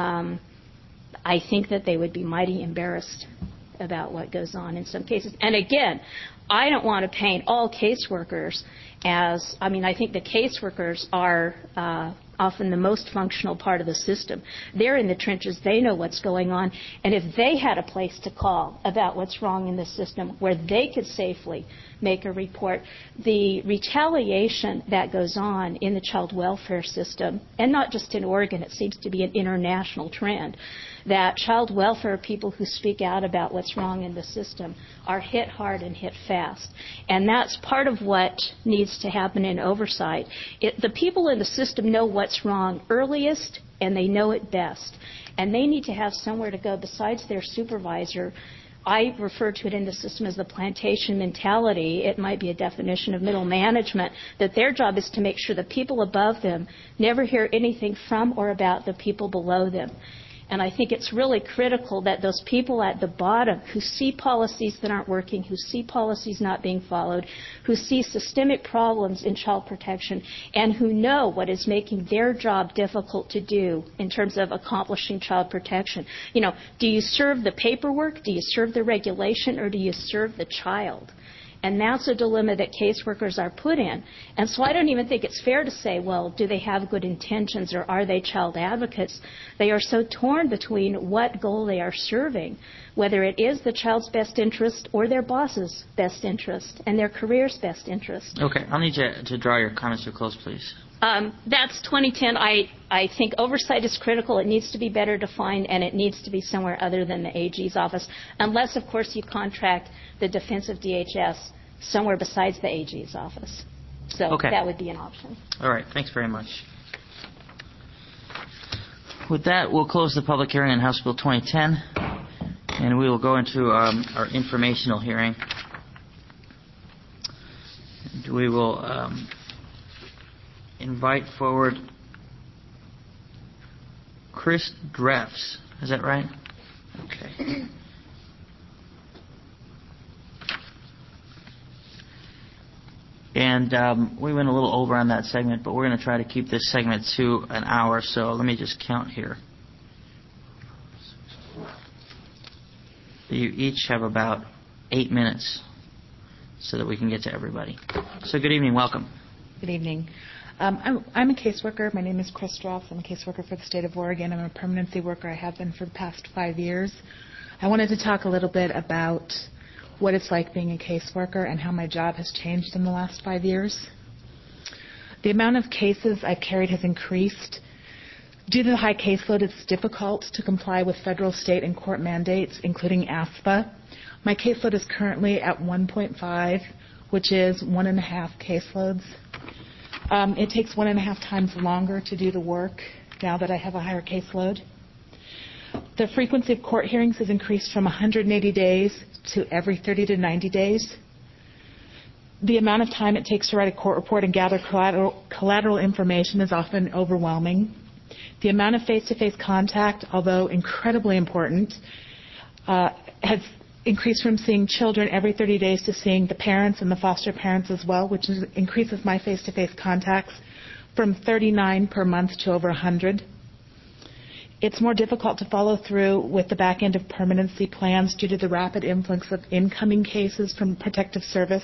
I think that they would be mighty embarrassed about what goes on in some cases. And again, I don't want to paint all caseworkers as, I think the caseworkers are often the most functional part of the system. They're in the trenches. They know what's going on. And if they had a place to call about what's wrong in the system where they could safely make a report, the retaliation that goes on in the child welfare system, and not just in Oregon, it seems to be an international trend, that child welfare people who speak out about what's wrong in the system are hit hard and hit fast. And that's part of what needs to happen in oversight. The people in the system know what's wrong earliest, and they know it best. And they need to have somewhere to go besides their supervisor. I refer to it in the system as the plantation mentality. It might be a definition of middle management, that their job is to make sure the people above them never hear anything from or about the people below them. And I think it's really critical that those people at the bottom who see policies that aren't working, who see policies not being followed, who see systemic problems in child protection, and who know what is making their job difficult to do in terms of accomplishing child protection. You know, do you serve the paperwork, do you serve the regulation, or do you serve the child? And that's a dilemma that caseworkers are put in. And so I don't even think it's fair to say, well, do they have good intentions or are they child advocates? They are so torn between what goal they are serving, whether it is the child's best interest or their boss's best interest and their career's best interest. Okay, I'll need you to draw your comments to a close, please. That's 2010. I think oversight is critical. It needs to be better defined, and it needs to be somewhere other than the AG's office, unless, of course, you contract the defensive DHS somewhere besides the AG's office. So Okay. that would be an option. All right. Thanks very much. With that, we'll close the public hearing on House Bill 2010, and we will go into our informational hearing. And we will invite forward Chris Dreffs. Is that right? Okay. And we went a little over on that segment, but we're going to try to keep this segment to an hour, so let me just count here. You each have about 8 minutes so that we can get to everybody. So good evening. Welcome. Good evening. I'm a caseworker. My name is Chris Dreffs. I'm a caseworker for the state of Oregon. I'm a permanency worker. I have been for the past 5 years. I wanted to talk a little bit about what it's like being a caseworker and how my job has changed in the last 5 years. The amount of cases I've carried has increased. Due to the high caseload, it's difficult to comply with federal, state, and court mandates, including ASPA. My caseload is currently at 1.5, which is 1.5 caseloads. It takes 1.5 times longer to do the work now that I have a higher caseload. The frequency of court hearings has increased from 180 days to every 30 to 90 days. The amount of time it takes to write a court report and gather collateral information is often overwhelming. The amount of face-to-face contact, although incredibly important, has increased from seeing children every 30 days to seeing the parents and the foster parents as well, which increases my face-to-face contacts from 39 per month to over 100. It's more difficult to follow through with the back end of permanency plans due to the rapid influx of incoming cases from protective service.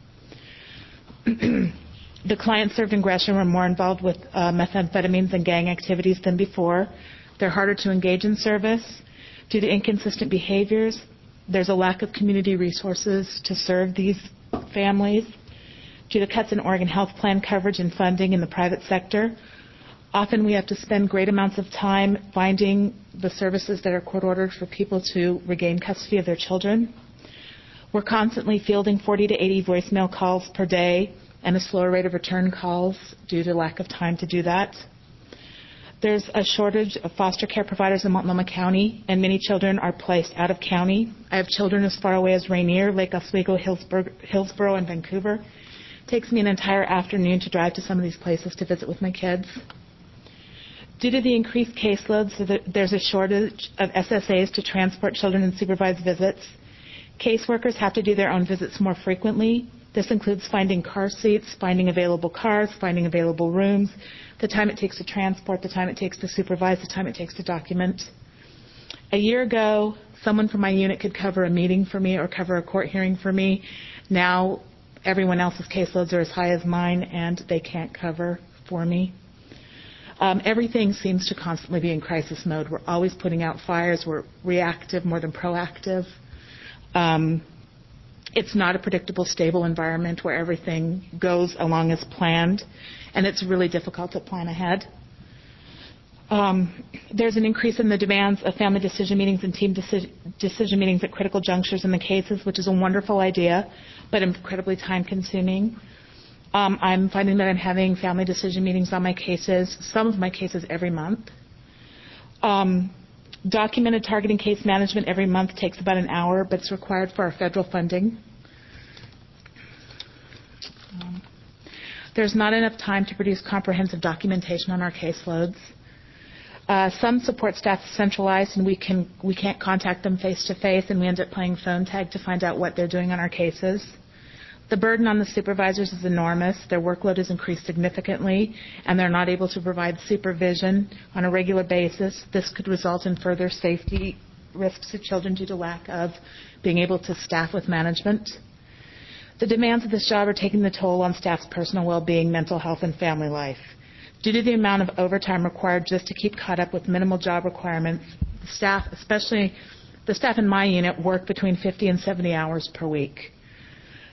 The clients served in Gresham are more involved with methamphetamines and gang activities than before. They're harder to engage in service. Due to inconsistent behaviors, there's a lack of community resources to serve these families. Due to cuts in Oregon Health Plan coverage and funding in the private sector, often we have to spend great amounts of time finding the services that are court-ordered for people to regain custody of their children. We're constantly fielding 40 to 80 voicemail calls per day and a slower rate of return calls due to lack of time to do that. There's a shortage of foster care providers in Multnomah County, and many children are placed out of county. I have children as far away as Rainier, Lake Oswego, Hillsborough, and Vancouver. It takes me an entire afternoon to drive to some of these places to visit with my kids. Due to the increased caseloads, there's a shortage of SSAs to transport children and supervise visits. Caseworkers have to do their own visits more frequently. This includes finding car seats, finding available cars, finding available rooms, the time it takes to transport, the time it takes to supervise, the time it takes to document. A year ago, someone from my unit could cover a meeting for me or cover a court hearing for me. Now, everyone else's caseloads are as high as mine, and they can't cover for me. Everything seems to constantly be in crisis mode. We're always putting out fires. We're reactive more than proactive. It's not a predictable, stable environment where everything goes along as planned, and it's really difficult to plan ahead. There's an increase in the demands of family decision meetings and team decision meetings at critical junctures in the cases, which is a wonderful idea, but incredibly time-consuming. I'm finding that I'm having family decision meetings on my cases, some of my cases every month. Documented targeting case management every month takes about an hour, but it's required for our federal funding. There's not enough time to produce comprehensive documentation on our caseloads. Some support staff is centralized, and we can't contact them face-to-face, and we end up playing phone tag to find out what they're doing on our cases. The burden on the supervisors is enormous. Their workload has increased significantly, and they're not able to provide supervision on a regular basis. This could result in further safety risks to children due to lack of being able to staff with management. The demands of this job are taking the toll on staff's personal well-being, mental health, and family life. Due to the amount of overtime required just to keep caught up with minimal job requirements, the staff, especially the staff in my unit, work between 50 and 70 hours per week.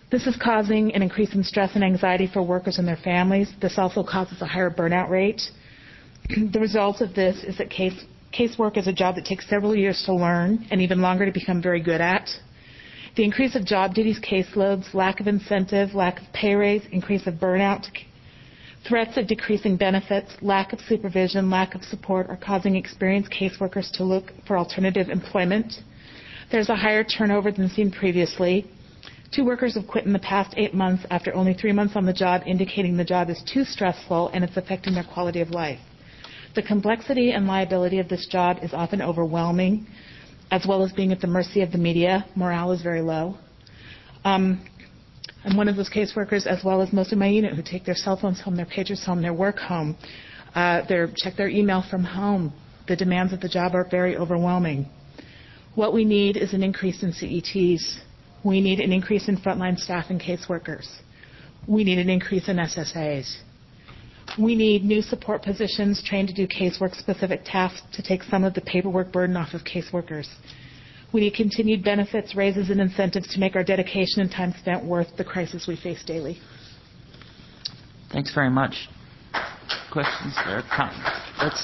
This is causing an increase in stress and anxiety for workers and their families. This also causes a higher burnout rate. The result of this is that casework is a job that takes several years to learn and even longer to become very good at. The increase of job duties, caseloads, lack of incentive, lack of pay raise, increase of burnout, threats of decreasing benefits, lack of supervision, lack of support are causing experienced caseworkers to look for alternative employment. There's a higher turnover than seen previously. 2 workers have quit in the past 8 months after only 3 months on the job, indicating the job is too stressful and it's affecting their quality of life. The complexity and liability of this job is often overwhelming, as well as being at the mercy of the media. Morale is very low. I'm one of those caseworkers, as well as most of my unit, who take their cell phones home, their pagers home, their work home, check their email from home. The demands of the job are very overwhelming. What we need is an increase in CETs. We need an increase in frontline staff and caseworkers. We need an increase in SSAs. We need new support positions trained to do casework-specific tasks to take some of the paperwork burden off of caseworkers. We need continued benefits, raises, and incentives to make our dedication and time spent worth the crisis we face daily. Thanks very much. Questions or comments?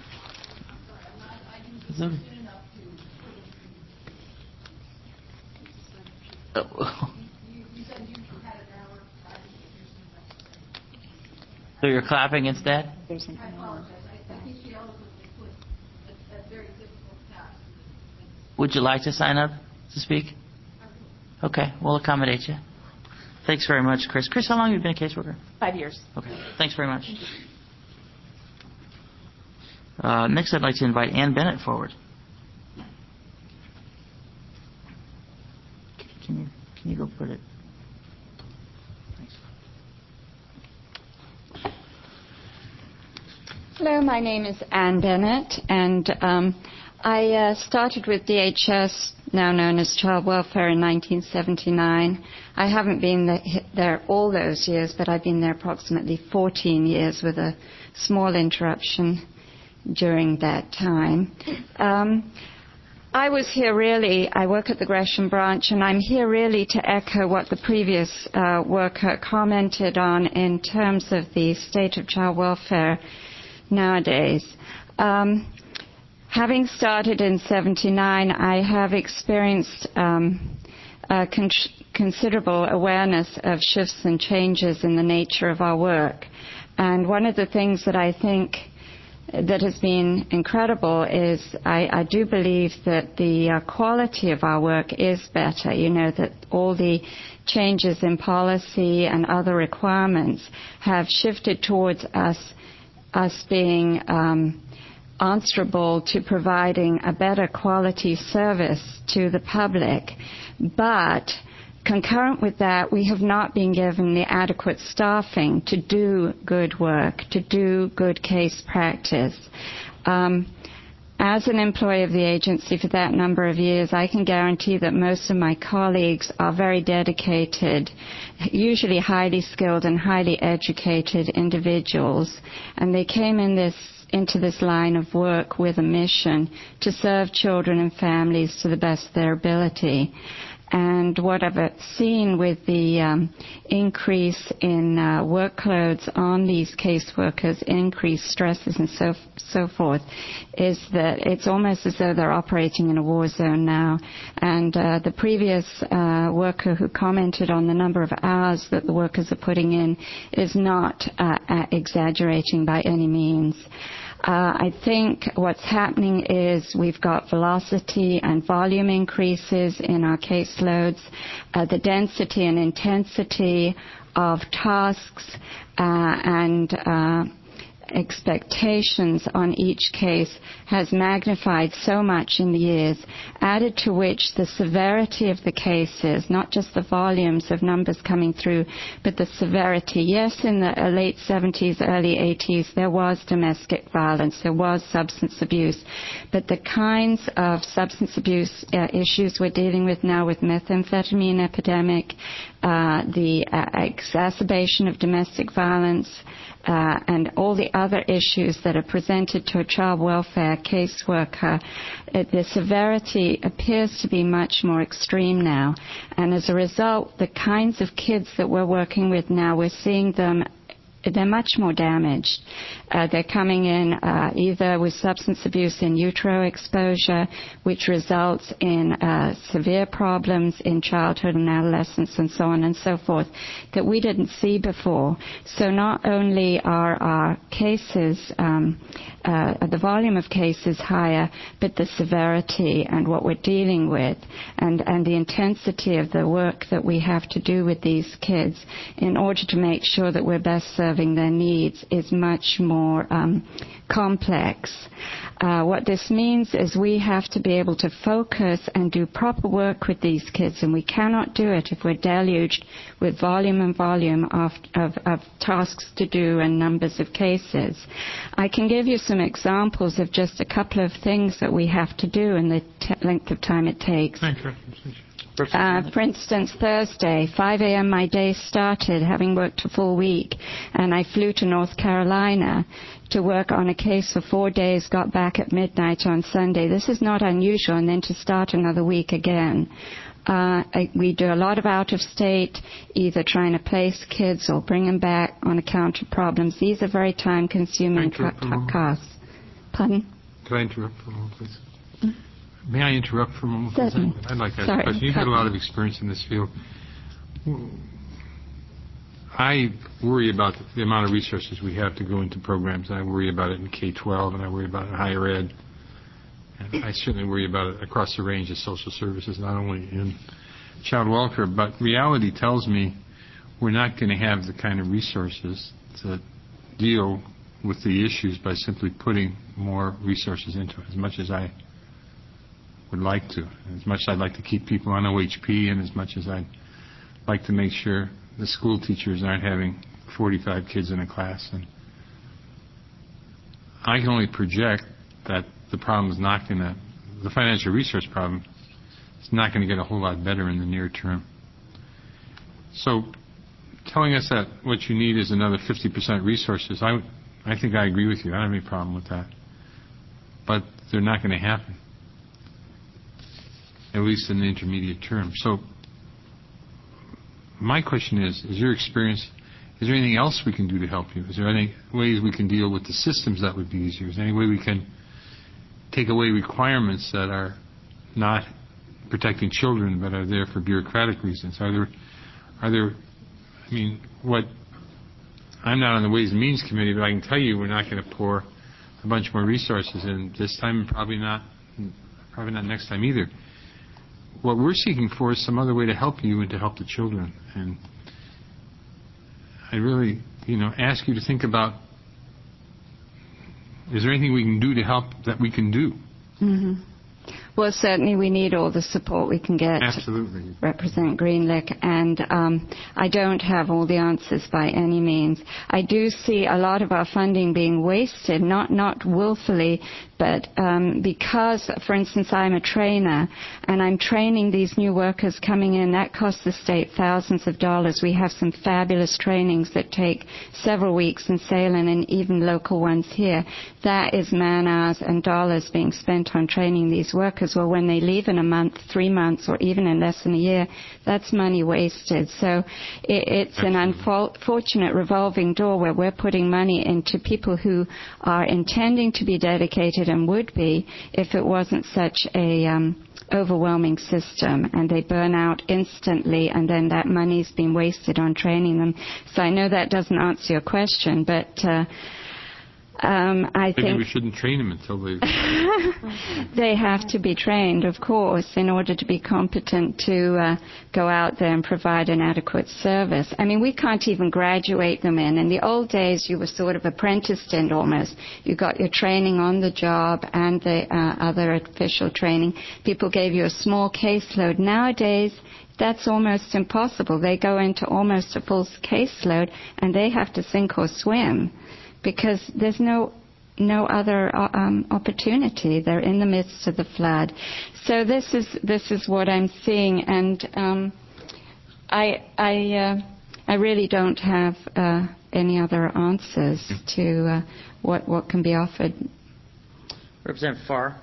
So you're clapping instead? Would you like to sign up to speak? Okay, we'll accommodate you. Thanks very much, Chris. Chris, how long have you been a caseworker? 5 years. Okay, thanks very much. Next, I'd like to invite Ann Bennett forward. Can you go put it? Thanks. Hello, my name is Ann Bennett, and I started with DHS, now known as Child Welfare, in 1979. I haven't been there all those years, but I've been there approximately 14 years with a small interruption during that time. I was here really, I work at the Gresham branch, and I'm here really to echo what the previous worker commented on in terms of the state of child welfare nowadays. Having started in 79, I have experienced considerable awareness of shifts and changes in the nature of our work. And one of the things that I think that has been incredible is I do believe that the quality of our work is better. You know, that all the changes in policy and other requirements have shifted towards us being answerable to providing a better quality service to the public. But concurrent with that, we have not been given the adequate staffing to do good work, to do good case practice. As an employee of the agency for that number of years, I can guarantee that most of my colleagues are very dedicated, usually highly skilled and highly educated individuals, and they came into this line of work with a mission to serve children and families to the best of their ability. And what I've seen with the increase in workloads on these caseworkers, increased stresses and so forth, is that it's almost as though they're operating in a war zone now. And the previous worker who commented on the number of hours that the workers are putting in is not exaggerating by any means. I think what's happening is we've got velocity and volume increases in our caseloads. The density and intensity of tasks and expectations on each case has magnified so much in the years, added to which the severity of the cases, not just the volumes of numbers coming through, but the severity. Yes, in the late 70s, early 80s, there was domestic violence, there was substance abuse, but the kinds of substance abuse issues we're dealing with now with methamphetamine epidemic, the exacerbation of domestic violence, and all the other issues that are presented to a child welfare caseworker, the severity appears to be much more extreme now. And as a result, the kinds of kids that we're working with now, we're seeing them, they're much more damaged. They're coming in either with substance abuse in utero exposure, which results in severe problems in childhood and adolescence and so on and so forth that we didn't see before. So not only are our cases, the volume of cases higher, but the severity and what we're dealing with and the intensity of the work that we have to do with these kids in order to make sure that we're best serving their needs is much more complex. What this means is we have to be able to focus and do proper work with these kids, and we cannot do it if we're deluged with volume and volume of tasks to do and numbers of cases. I can give you some examples of just a couple of things that we have to do and the length of time it takes. Thank you. For instance, Thursday, 5 a.m. my day started, having worked a full week, and I flew to North Carolina to work on a case for 4 days, got back at midnight on Sunday. This is not unusual, and then to start another week again. We do a lot of out-of-state, either trying to place kids or bring them back on account of problems. These are very time-consuming costs. Pardon? Could I interrupt for a moment, please? May I interrupt for a moment? Certainly. I'd like to ask a question. You've had a lot of experience in this field. I worry about the amount of resources we have to go into programs. I worry about it in K-12, and I worry about it in higher ed. And I certainly worry about it across the range of social services, not only in child welfare. But reality tells me we're not going to have the kind of resources to deal with the issues by simply putting more resources into it, as much as I would like to, as much as I'd like to keep people on OHP, and as much as I'd like to make sure the school teachers aren't having 45 kids in a class. And I can only project that the problem is not going to, the financial resource problem is not going to get a whole lot better in the near term. So telling us that what you need is another 50% resources, I think I agree with you. I don't have any problem with that. But they're not going to happen, at least in the intermediate term. So my question is your experience, is there anything else we can do to help you? Is there any ways we can deal with the systems that would be easier? Is there any way we can take away requirements that are not protecting children but are there for bureaucratic reasons? Are there, I mean, what, I'm not on the Ways and Means Committee, but I can tell you we're not going to pour a bunch more resources in this time, and probably not next time either. What we're seeking for is some other way to help you and to help the children. And I really, ask you to think about, is there anything we can do to help that we can do? Mm-hmm. Well, certainly we need all the support we can get. Absolutely. Representative Greenlick, and I don't have all the answers by any means. I do see a lot of our funding being wasted, not willfully, but because, for instance, I'm a trainer, and I'm training these new workers coming in. That costs the state thousands of dollars. We have some fabulous trainings that take several weeks in Salem and even local ones here. That is man-hours and dollars being spent on training these workers. Well, when they leave in a month, 3 months, or even in less than a year, that's money wasted. So it's an unfortunate revolving door where we're putting money into people who are intending to be dedicated and would be if it wasn't such a overwhelming system, and they burn out instantly, and then that money's been wasted on training them. So I know that doesn't answer your question, but I think we shouldn't train them until they... They have to be trained, of course, in order to be competent to go out there and provide an adequate service. I mean, we can't even graduate them in. In the old days, you were sort of apprenticed in almost. You got your training on the job and the other official training. People gave you a small caseload. Nowadays, that's almost impossible. They go into almost a full caseload, and they have to sink or swim, because there's no other opportunity. They're in the midst of the flood. So this is what I'm seeing, and I really don't have any other answers to what can be offered. Representative Farr.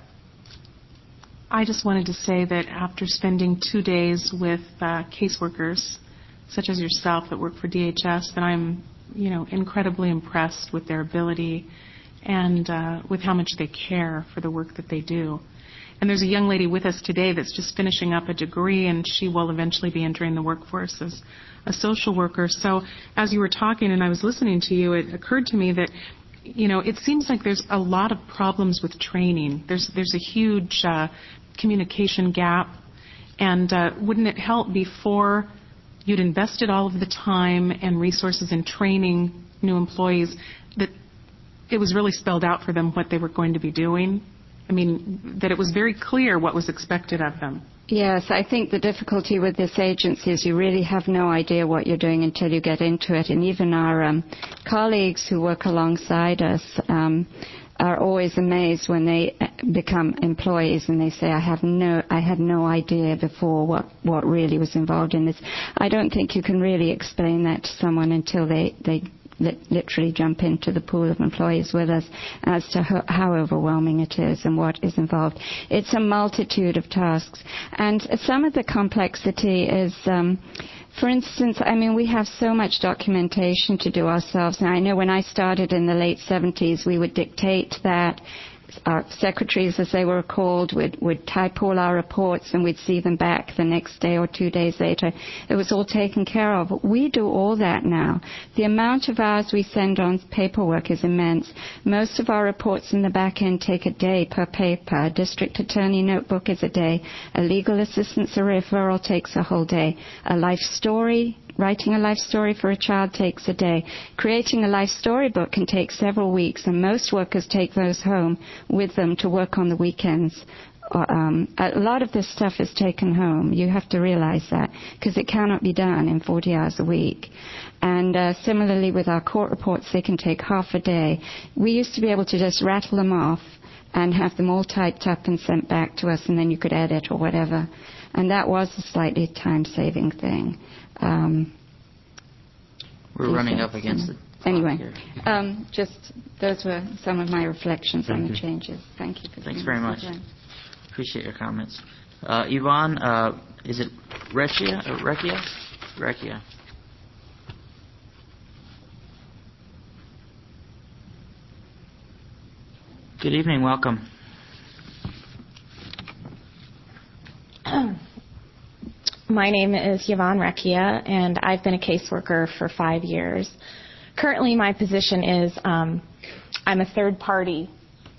I just wanted to say that after spending 2 days with caseworkers, such as yourself that work for DHS, that I'm, incredibly impressed with their ability and with how much they care for the work that they do. And there's a young lady with us today that's just finishing up a degree, and she will eventually be entering the workforce as a social worker. So as you were talking and I was listening to you, it occurred to me that it seems like there's a lot of problems with training. There's a huge communication gap, and wouldn't it help before you'd invested all of the time and resources in training new employees that it was really spelled out for them what they were going to be doing? I mean, that it was very clear what was expected of them. Yes, I think the difficulty with this agency is you really have no idea what you're doing until you get into it. And even our colleagues who work alongside us are always amazed when they become employees and they say, I had no idea before what really was involved in this. I don't think you can really explain that to someone until they literally jump into the pool of employees with us as to how overwhelming it is and what is involved. It's a multitude of tasks. And some of the complexity is, for instance, we have so much documentation to do ourselves. Now, I know when I started in the late 70s, we would dictate that. Our secretaries, as they were called, would type all our reports and we'd see them back the next day or 2 days later. It was all taken care of. We do all that now. The amount of hours we send on paperwork is immense. Most of our reports in the back end take a day per paper. A district attorney notebook is a day. A legal assistance or referral takes a whole day. A life story, writing a life story for a child takes a day. Creating a life storybook can take several weeks, and most workers take those home with them to work on the weekends. A lot of this stuff is taken home. You have to realize that, because it cannot be done in 40 hours a week. And similarly with our court reports, they can take half a day. We used to be able to just rattle them off and have them all typed up and sent back to us, and then you could edit or whatever. And that was a slightly time-saving thing. We're running up against it. Anyway, just those were some of my reflections on the changes. Thank you. Thanks very much. Appreciate your comments. Yvonne, is it Recchia? Recchia. Good evening. Welcome. My name is Yvonne Recchia, and I've been a caseworker for 5 years. Currently, my position is I'm a third-party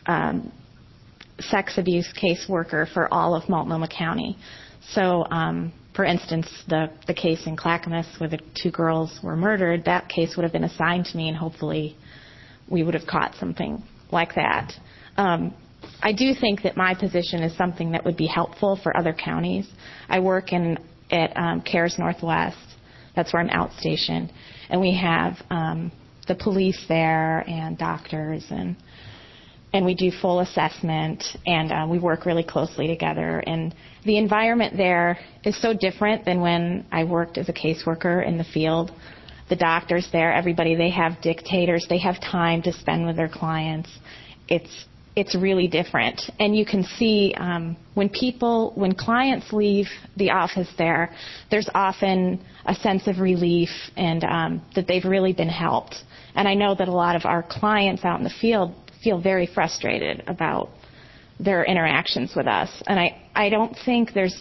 sex abuse caseworker for all of Multnomah County. So, for instance, the case in Clackamas where the 2 girls were murdered, that case would have been assigned to me, and hopefully we would have caught something like that. I do think that my position is something that would be helpful for other counties. I work at CARES Northwest. That's where I'm outstationed. And we have the police there and doctors, and we do full assessment, and we work really closely together. And the environment there is so different than when I worked as a caseworker in the field. The doctors there, everybody, they have dictators. They have time to spend with their clients. It's really different. And you can see when clients leave the office there's often a sense of relief and that they've really been helped. And I know that a lot of our clients out in the field feel very frustrated about their interactions with us. And I don't think there's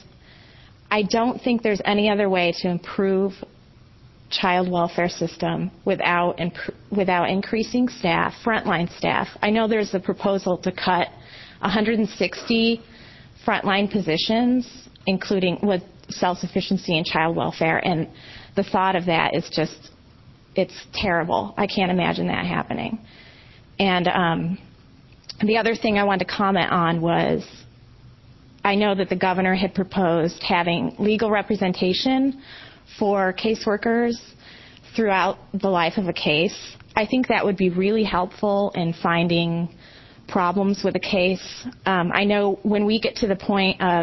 any other way to improve child welfare system without increasing staff, frontline staff. I know there's a proposal to cut 160 frontline positions, including with self-sufficiency and child welfare, and the thought of that is just, it's terrible. I can't imagine that happening. And the other thing I wanted to comment on was, I know that the governor had proposed having legal representation for caseworkers throughout the life of a case. I think that would be really helpful in finding problems with a case. I know when we get to the point of,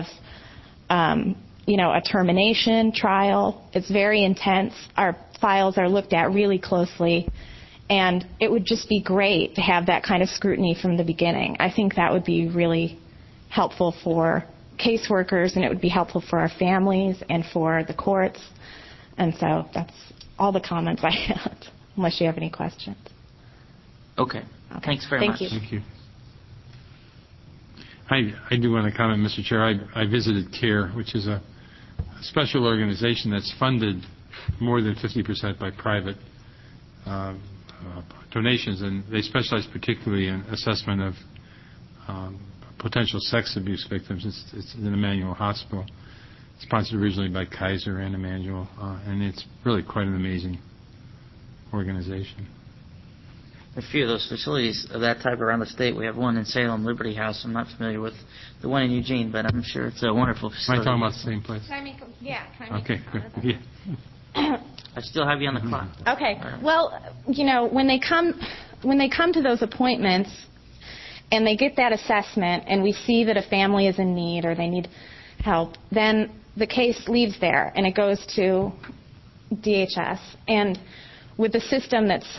a termination trial, it's very intense. Our files are looked at really closely. And it would just be great to have that kind of scrutiny from the beginning. I think that would be really helpful for caseworkers, and it would be helpful for our families and for the courts. And so that's all the comments I had, unless you have any questions. Okay. Thanks very much. Thank you. I do want to comment, Mr. Chair. I visited CARE, which is a special organization that's funded more than 50% by private donations, and they specialize particularly in assessment of potential sex abuse victims. It's in Emmanuel Hospital. It's sponsored originally by Kaiser and Emmanuel, and it's really quite an amazing organization. A few of those facilities of that type around the state. We have one in Salem, Liberty House. I'm not familiar with the one in Eugene, but I'm sure it's a wonderful facility. Am I talking about the same place? Can I make Okay, good. Yeah. I still have you on the clock. Okay. Well, when they come to those appointments and they get that assessment and we see that a family is in need or they need help, then the case leaves there and it goes to DHS. And with the system that's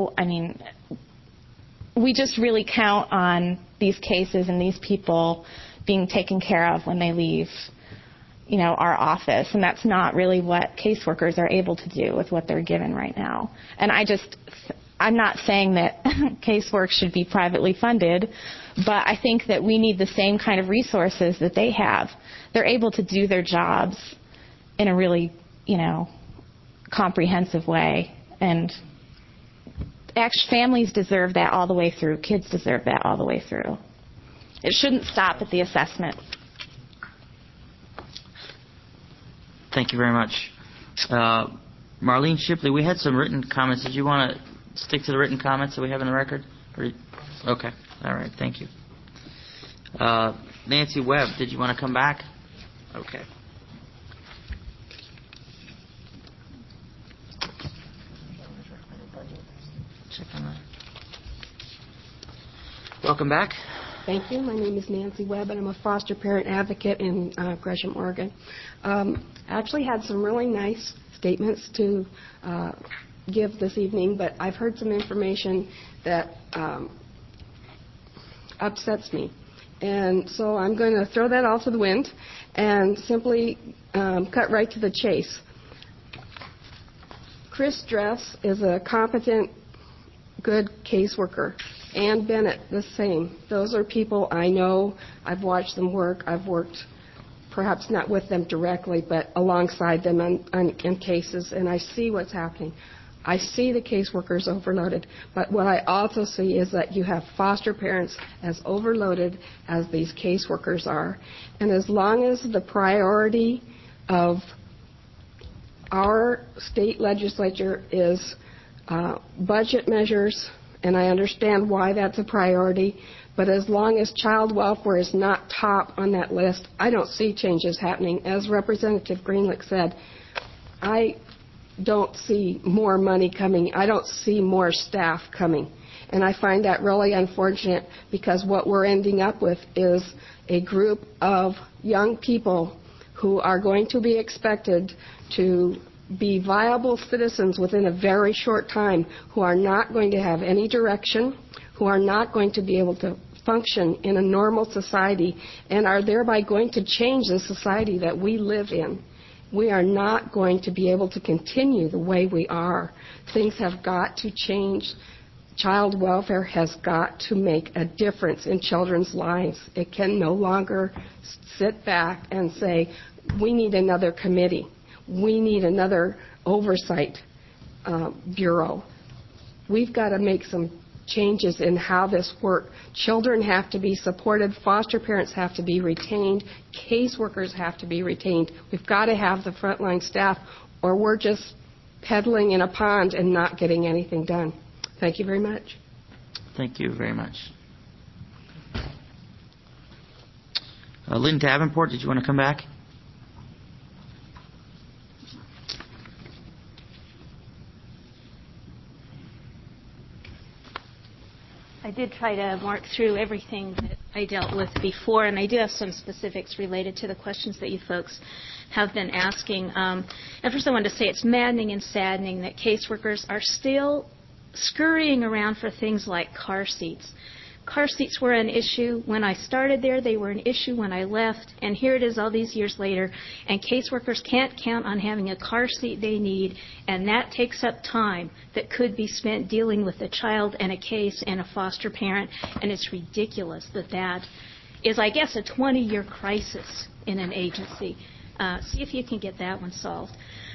we just really count on these cases and these people being taken care of when they leave, our office. And that's not really what caseworkers are able to do with what they're given right now. And I'm not saying that casework should be privately funded, but I think that we need the same kind of resources that they have. They're able to do their jobs in a really, comprehensive way. And families deserve that all the way through. Kids deserve that all the way through. It shouldn't stop at the assessment. Thank you very much. Marlene Shipley, we had some written comments. Did you want to stick to the written comments that we have in the record? Okay. All right. Thank you. Nancy Webb, did you want to come back? Okay. Welcome back. Thank you. My name is Nancy Webb, and I'm a foster parent advocate in Gresham, Oregon. Actually had some really nice statements to give this evening, but I've heard some information that upsets me. And so I'm going to throw that all to the wind and simply cut right to the chase. Chris Dress is a competent, good caseworker. Ann Bennett, the same. Those are people I know. I've watched them work. I've worked perhaps not with them directly, but alongside them in cases, and I see what's happening. I see the caseworkers overloaded, but what I also see is that you have foster parents as overloaded as these caseworkers are. And as long as the priority of our state legislature is budget measures, and I understand why that's a priority, but as long as child welfare is not top on that list, I don't see changes happening. As Representative Greenlick said, I don't see more money coming. I don't see more staff coming. And I find that really unfortunate because what we're ending up with is a group of young people who are going to be expected to be viable citizens within a very short time, who are not going to have any direction, who are not going to be able to function in a normal society, and are thereby going to change the society that we live in. We are not going to be able to continue the way we are. Things have got to change. Child welfare has got to make a difference in children's lives. It can no longer sit back and say, we need another committee. We need another oversight bureau. We've got to make some changes in how this works. Children have to be supported. Foster parents have to be retained. Caseworkers have to be retained. We've got to have the frontline staff, or we're just peddling in a pond and not getting anything done. Thank you very much. Thank you very much. Lynn Davenport, did you want to come back? I did try to mark through everything that I dealt with before, and I do have some specifics related to the questions that you folks have been asking. At first I wanted to say it's maddening and saddening that caseworkers are still scurrying around for things like car seats. Car seats were an issue when I started there. They were an issue when I left. And here it is all these years later, and caseworkers can't count on having a car seat they need, and that takes up time that could be spent dealing with a child and a case and a foster parent. And it's ridiculous that that is, I guess, a 20-year crisis in an agency. See if you can get that one solved.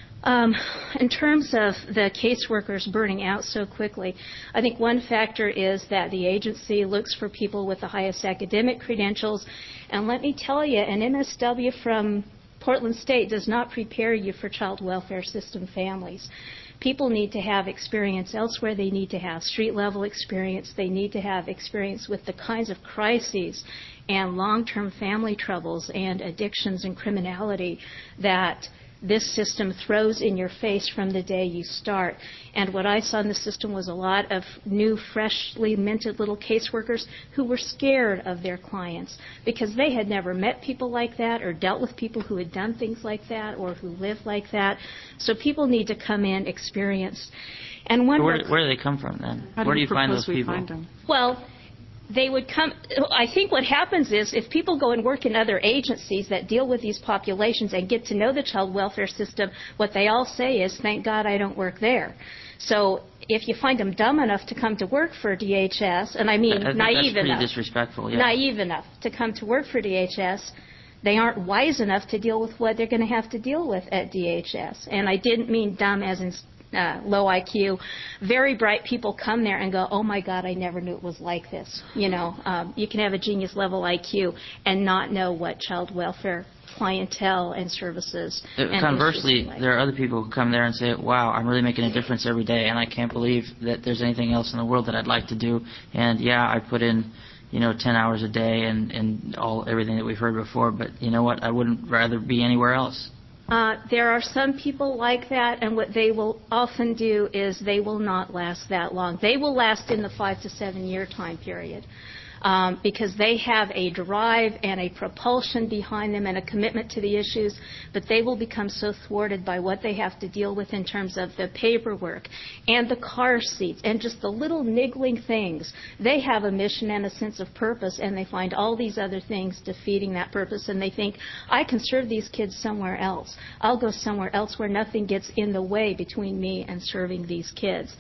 In terms of the caseworkers burning out so quickly, I think one factor is that the agency looks for people with the highest academic credentials. And let me tell you, an MSW from Portland State does not prepare you for child welfare system families. People need to have experience elsewhere. They need to have street-level experience. They need to have experience with the kinds of crises and long-term family troubles and addictions and criminality that this system throws in your face from the day you start. And what I saw in the system was a lot of new, freshly minted little caseworkers who were scared of their clients because they had never met people like that or dealt with people who had done things like that or who lived like that. So people need to come in experienced. And where do they come from then? Where do you find those people? Well, they would come. I think what happens is if people go and work in other agencies that deal with these populations and get to know the child welfare system, what they all say is, thank God I don't work there. So if you find them dumb enough to come to work for DHS, and I mean naive enough, disrespectful, yeah. Naive enough to come to work for DHS, they aren't wise enough to deal with what they're going to have to deal with at DHS. And I didn't mean dumb as in low IQ. Very bright people come there and go, oh my God, I never knew it was like this. You know, you can have a genius level IQ and not know what child welfare clientele and services. Conversely, like. There are other people who come there and say, wow, I'm really making a difference every day, and I can't believe that there's anything else in the world that I'd like to do. And yeah, I put in 10 hours a day and everything that we've heard before, but you know what? I wouldn't rather be anywhere else. There are some people like that, and what they will often do is they will not last that long. They will last in the 5 to 7 year time period. Because they have a drive and a propulsion behind them and a commitment to the issues, but they will become so thwarted by what they have to deal with in terms of the paperwork and the car seats and just the little niggling things. They have a mission and a sense of purpose, and they find all these other things defeating that purpose, and they think, I can serve these kids somewhere else. I'll go somewhere else where nothing gets in the way between me and serving these kids.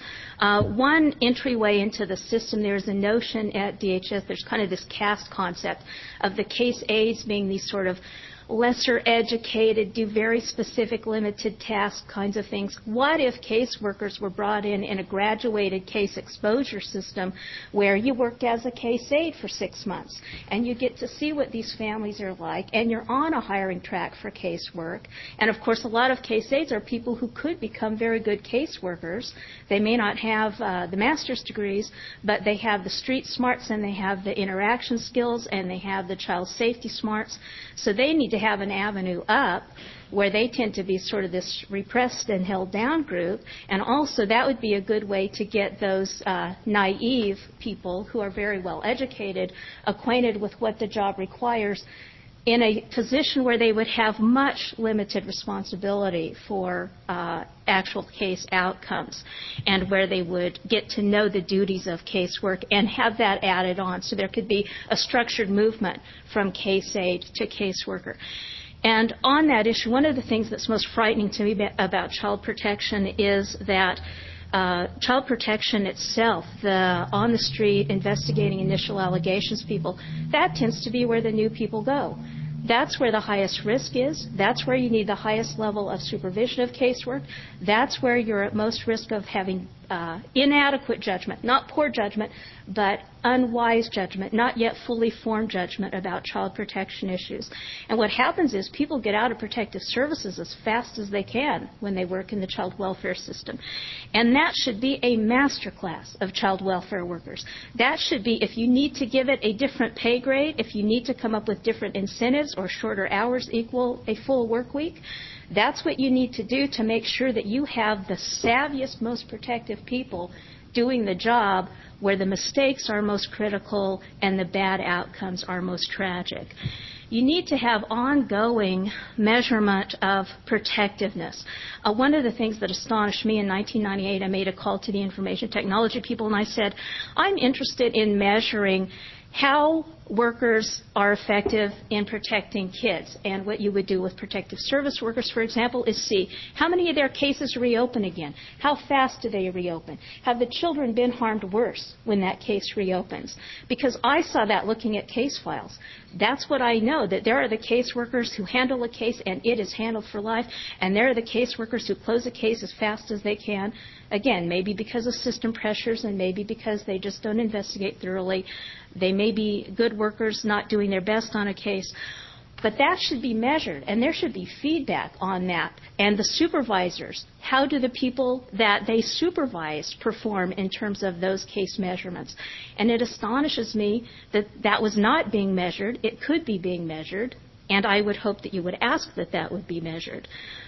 One entryway into the system, there's a notion at DHS, there's kind of this caste concept of the case aides being these sort of lesser educated, do very specific limited task kinds of things. What if caseworkers were brought in a graduated case exposure system where you worked as a case aide for 6 months and you get to see what these families are like and you're on a hiring track for casework. And of course a lot of case aides are people who could become very good caseworkers. They may not have the master's degrees, but they have the street smarts and they have the interaction skills and they have the child safety smarts. So they need to have an avenue up where they tend to be sort of this repressed and held down group, and also that would be a good way to get those naive people who are very well educated acquainted with what the job requires in a position where they would have much limited responsibility for actual case outcomes and where they would get to know the duties of casework and have that added on so there could be a structured movement from case aide to caseworker. And on that issue, one of the things that's most frightening to me about child protection is that child protection itself, the on-the-street investigating initial allegations people, that tends to be where the new people go. That's where the highest risk is. That's where you need the highest level of supervision of casework. That's where you're at most risk of having inadequate judgment, not poor judgment, but unwise judgment, not yet fully formed judgment about child protection issues. And what happens is people get out of protective services as fast as they can when they work in the child welfare system. And that should be a master class of child welfare workers. That should be, if you need to give it a different pay grade, if you need to come up with different incentives or shorter hours equal a full work week, that's what you need to do to make sure that you have the savviest, most protective people doing the job where the mistakes are most critical and the bad outcomes are most tragic. you need to have ongoing measurement of protectiveness. One of the things that astonished me in 1998, I made a call to the information technology people, and I said, I'm interested in measuring how workers are effective in protecting kids. And what you would do with protective service workers, for example, is see how many of their cases reopen again. How fast do they reopen? Have the children been harmed worse when that case reopens? Because I saw that looking at case files. That's what I know, that there are the case workers who handle a case and it is handled for life, and there are the case workers who close a case as fast as they can. Again, maybe because of system pressures and maybe because they just don't investigate thoroughly. They may be good workers not doing their best on a case. But that should be measured, and there should be feedback on that. And the supervisors, how do the people that they supervise perform in terms of those case measurements? And it astonishes me that that was not being measured. It could be being measured, and I would hope that you would ask that that would be measured.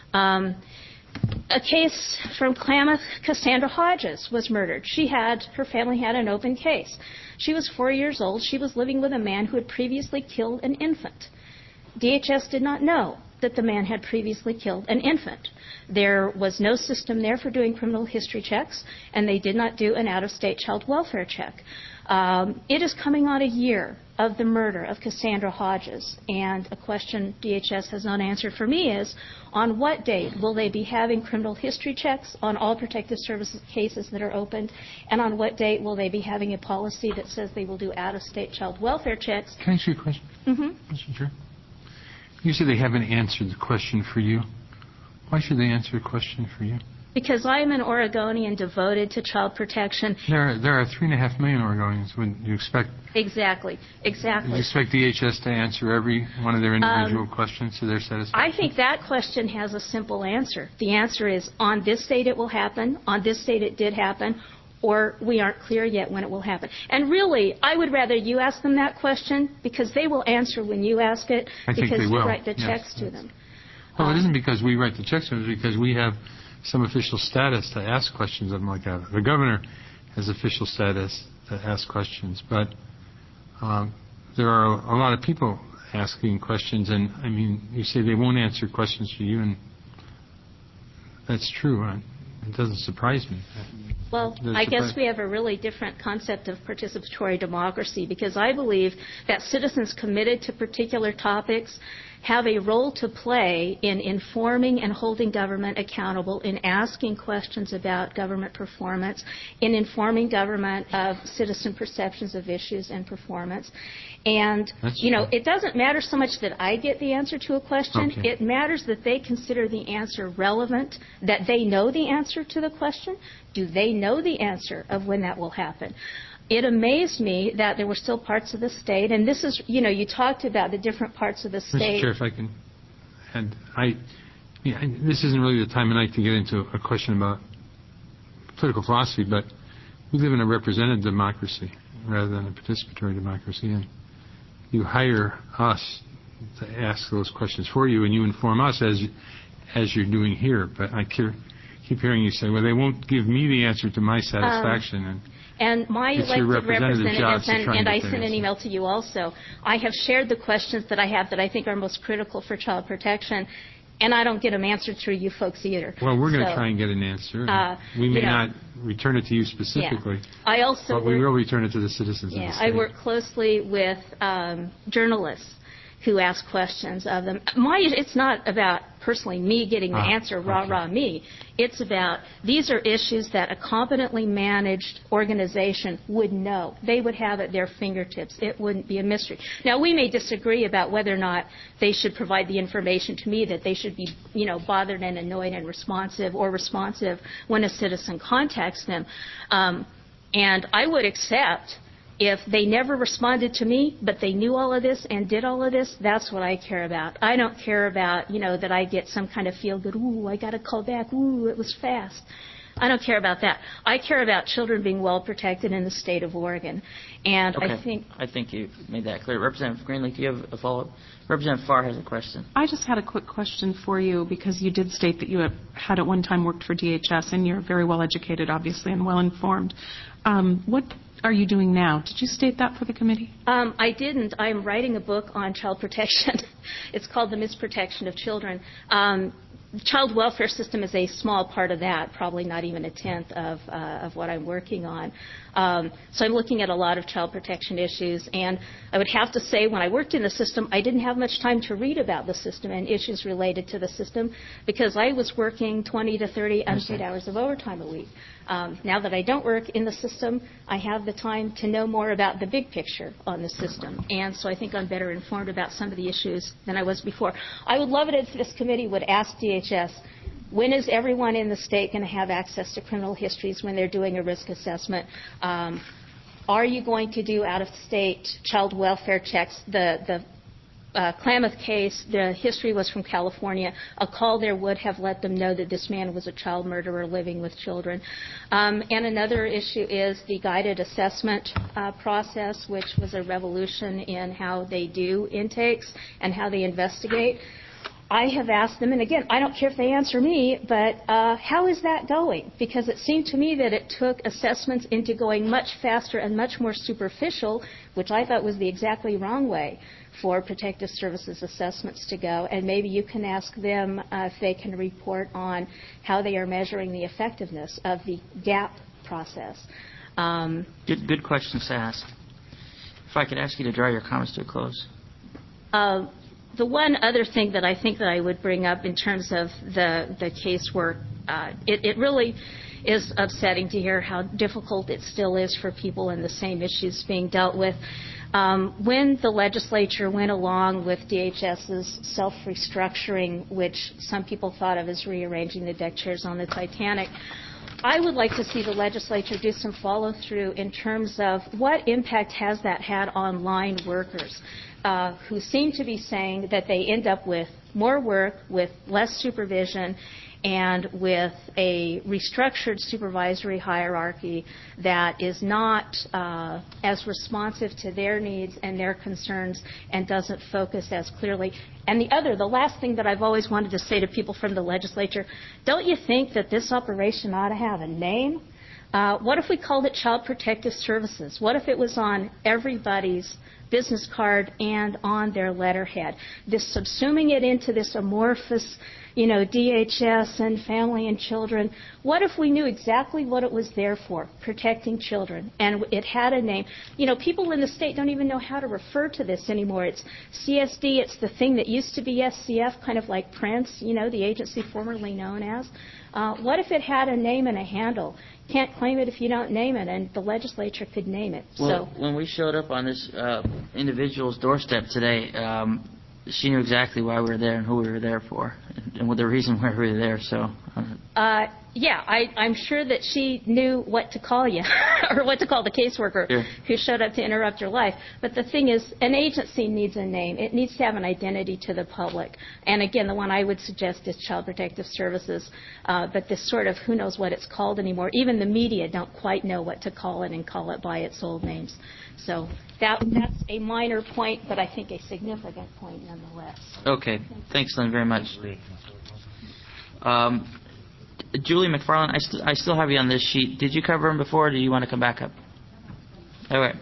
A case from Klamath, Cassandra Hodges was murdered. Her family had an open case. She was 4 years old. She was living with a man who had previously killed an infant. DHS did not know that the man had previously killed an infant. There was no system there for doing criminal history checks, and they did not do an out-of-state child welfare check. It is coming on a year of the murder of Cassandra Hodges, and a question DHS has not answered for me is, on what date will they be having criminal history checks on all protective services cases that are opened, and on what date will they be having a policy that says they will do out-of-state child welfare checks? Can I ask you a question? Mm-hmm. Mr. Chair? You say they haven't answered the question for you. Why should they answer a question for you? Because I am an Oregonian devoted to child protection. There are 3.5 million Oregonians. Would you expect? Exactly. You expect DHS to answer every one of their individual questions to their satisfaction? I think that question has a simple answer. The answer is, on this date it will happen, on this date it did happen, or we aren't clear yet when it will happen. And really, I would rather you ask them that question, because they will answer when you ask it, because you write the checks to them. Well, it isn't because we write the checks to them, it's because we have some official status to ask questions of them like that. The governor has official status to ask questions, but there are a lot of people asking questions, and I mean, you say they won't answer questions for you, and that's true. It doesn't surprise me. Well, I guess we have a really different concept of participatory democracy, because I believe that citizens committed to particular topics have a role to play in informing and holding government accountable, in asking questions about government performance, in informing government of citizen perceptions of issues and performance. And, it doesn't matter so much that I get the answer to a question. Okay. It matters that they consider the answer relevant, that they know the answer to the question. Do they know the answer of when that will happen? It amazed me that there were still parts of the state, and this is, you talked about the different parts of the state. Mr. Chair, if I can, and this isn't really the time of night to get into a question about political philosophy, but we live in a representative democracy rather than a participatory democracy, and you hire us to ask those questions for you, and you inform us as you're doing here. But I keep hearing you say, well, they won't give me the answer to my satisfaction. And my elected representatives, and I sent an email to you also, I have shared the questions that I have that I think are most critical for child protection, and I don't get them answered through you folks either. Well, we're going to try and get an answer. We may not return it to you specifically, but we will return it to the citizens of the state. I work closely with journalists who ask questions of them. It's not about personally me getting the answer, rah, me. It's about, these are issues that a competently managed organization would know. They would have at their fingertips. It wouldn't be a mystery. Now, we may disagree about whether or not they should provide the information to me, that they should be, bothered and annoyed and responsive when a citizen contacts them. And I would accept if they never responded to me, but they knew all of this and did all of this. That's what I care about. I don't care about, that I get some kind of feel-good, ooh, I got a call back, ooh, it was fast. I don't care about that. I care about children being well protected in the state of Oregon. And Okay. I think you made that clear. Representative Greenlee, do you have a follow-up? Representative Farr has a question. I just had a quick question for you because you did state that you had at one time worked for DHS, and you're very well educated, obviously, and well informed. What are you doing now? Did you state that for the committee? I didn't. I'm writing a book on child protection. It's called The Misprotection of Children. The child welfare system is a small part of that, probably not even a tenth of what I'm working on. So I'm looking at a lot of child protection issues, and I would have to say when I worked in the system, I didn't have much time to read about the system and issues related to the system because I was working 20 to 30 unpaid hours of overtime a week. Now that I don't work in the system, I have the time to know more about the big picture on the system, and so I think I'm better informed about some of the issues than I was before. I would love it if this committee would ask DHS, when is everyone in the state going to have access to criminal histories when they're doing a risk assessment? Are you going to do out-of-state child welfare checks? The Klamath case, the history was from California. A call there would have let them know that this man was a child murderer living with children. And another issue is the guided assessment process, which was a revolution in how they do intakes and how they investigate. I have asked them, and again, I don't care if they answer me, but how is that going? Because it seemed to me that it took assessments into going much faster and much more superficial, which I thought was the exactly wrong way for protective services assessments to go. And maybe you can ask them if they can report on how they are measuring the effectiveness of the GAP process. Good questions to ask. If I could ask you to draw your comments to a close. The one other thing that I think that I would bring up in terms of the casework, it really is upsetting to hear how difficult it still is for people and the same issues being dealt with. When the legislature went along with DHS's self-restructuring, which some people thought of as rearranging the deck chairs on the Titanic, I would like to see the legislature do some follow-through in terms of what impact has that had on line workers who seem to be saying that they end up with more work, with less supervision, and with a restructured supervisory hierarchy that is not as responsive to their needs and their concerns and doesn't focus as clearly. And the last thing that I've always wanted to say to people from the legislature, don't you think that this operation ought to have a name? What if we called it Child Protective Services? What if it was on everybody's business card and on their letterhead? This subsuming it into this amorphous, DHS and family and children. What if we knew exactly what it was there for, protecting children, and it had a name? People in the state don't even know how to refer to this anymore. It's CSD. It's the thing that used to be SCF, kind of like Prince, the agency formerly known as. What if it had a name and a handle? Can't claim it if you don't name it, and the legislature could name it. Well, when we showed up on this individual's doorstep today, she knew exactly why we were there and who we were there for, and what the reason why we were there. So. I'm sure that she knew what to call you, or what to call the caseworker who showed up to interrupt your life. But the thing is, an agency needs a name. It needs to have an identity to the public. And again, the one I would suggest is Child Protective Services. But this sort of who knows what it's called anymore. Even the media don't quite know what to call it and call it by its old names. So that's a minor point, but I think a significant point nonetheless. Okay. Thanks, Lynn, very much. Julie McFarland, I still have you on this sheet. Did you cover him before, or do you want to come back up? All right.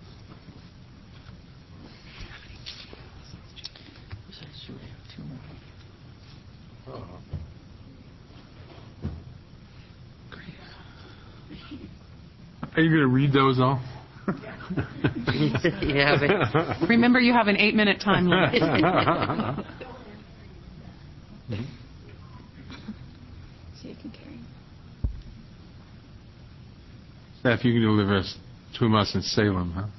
Are you going to read those all? Yeah. Remember, you have an 8-minute time limit. If you can deliver us to us in Salem, huh?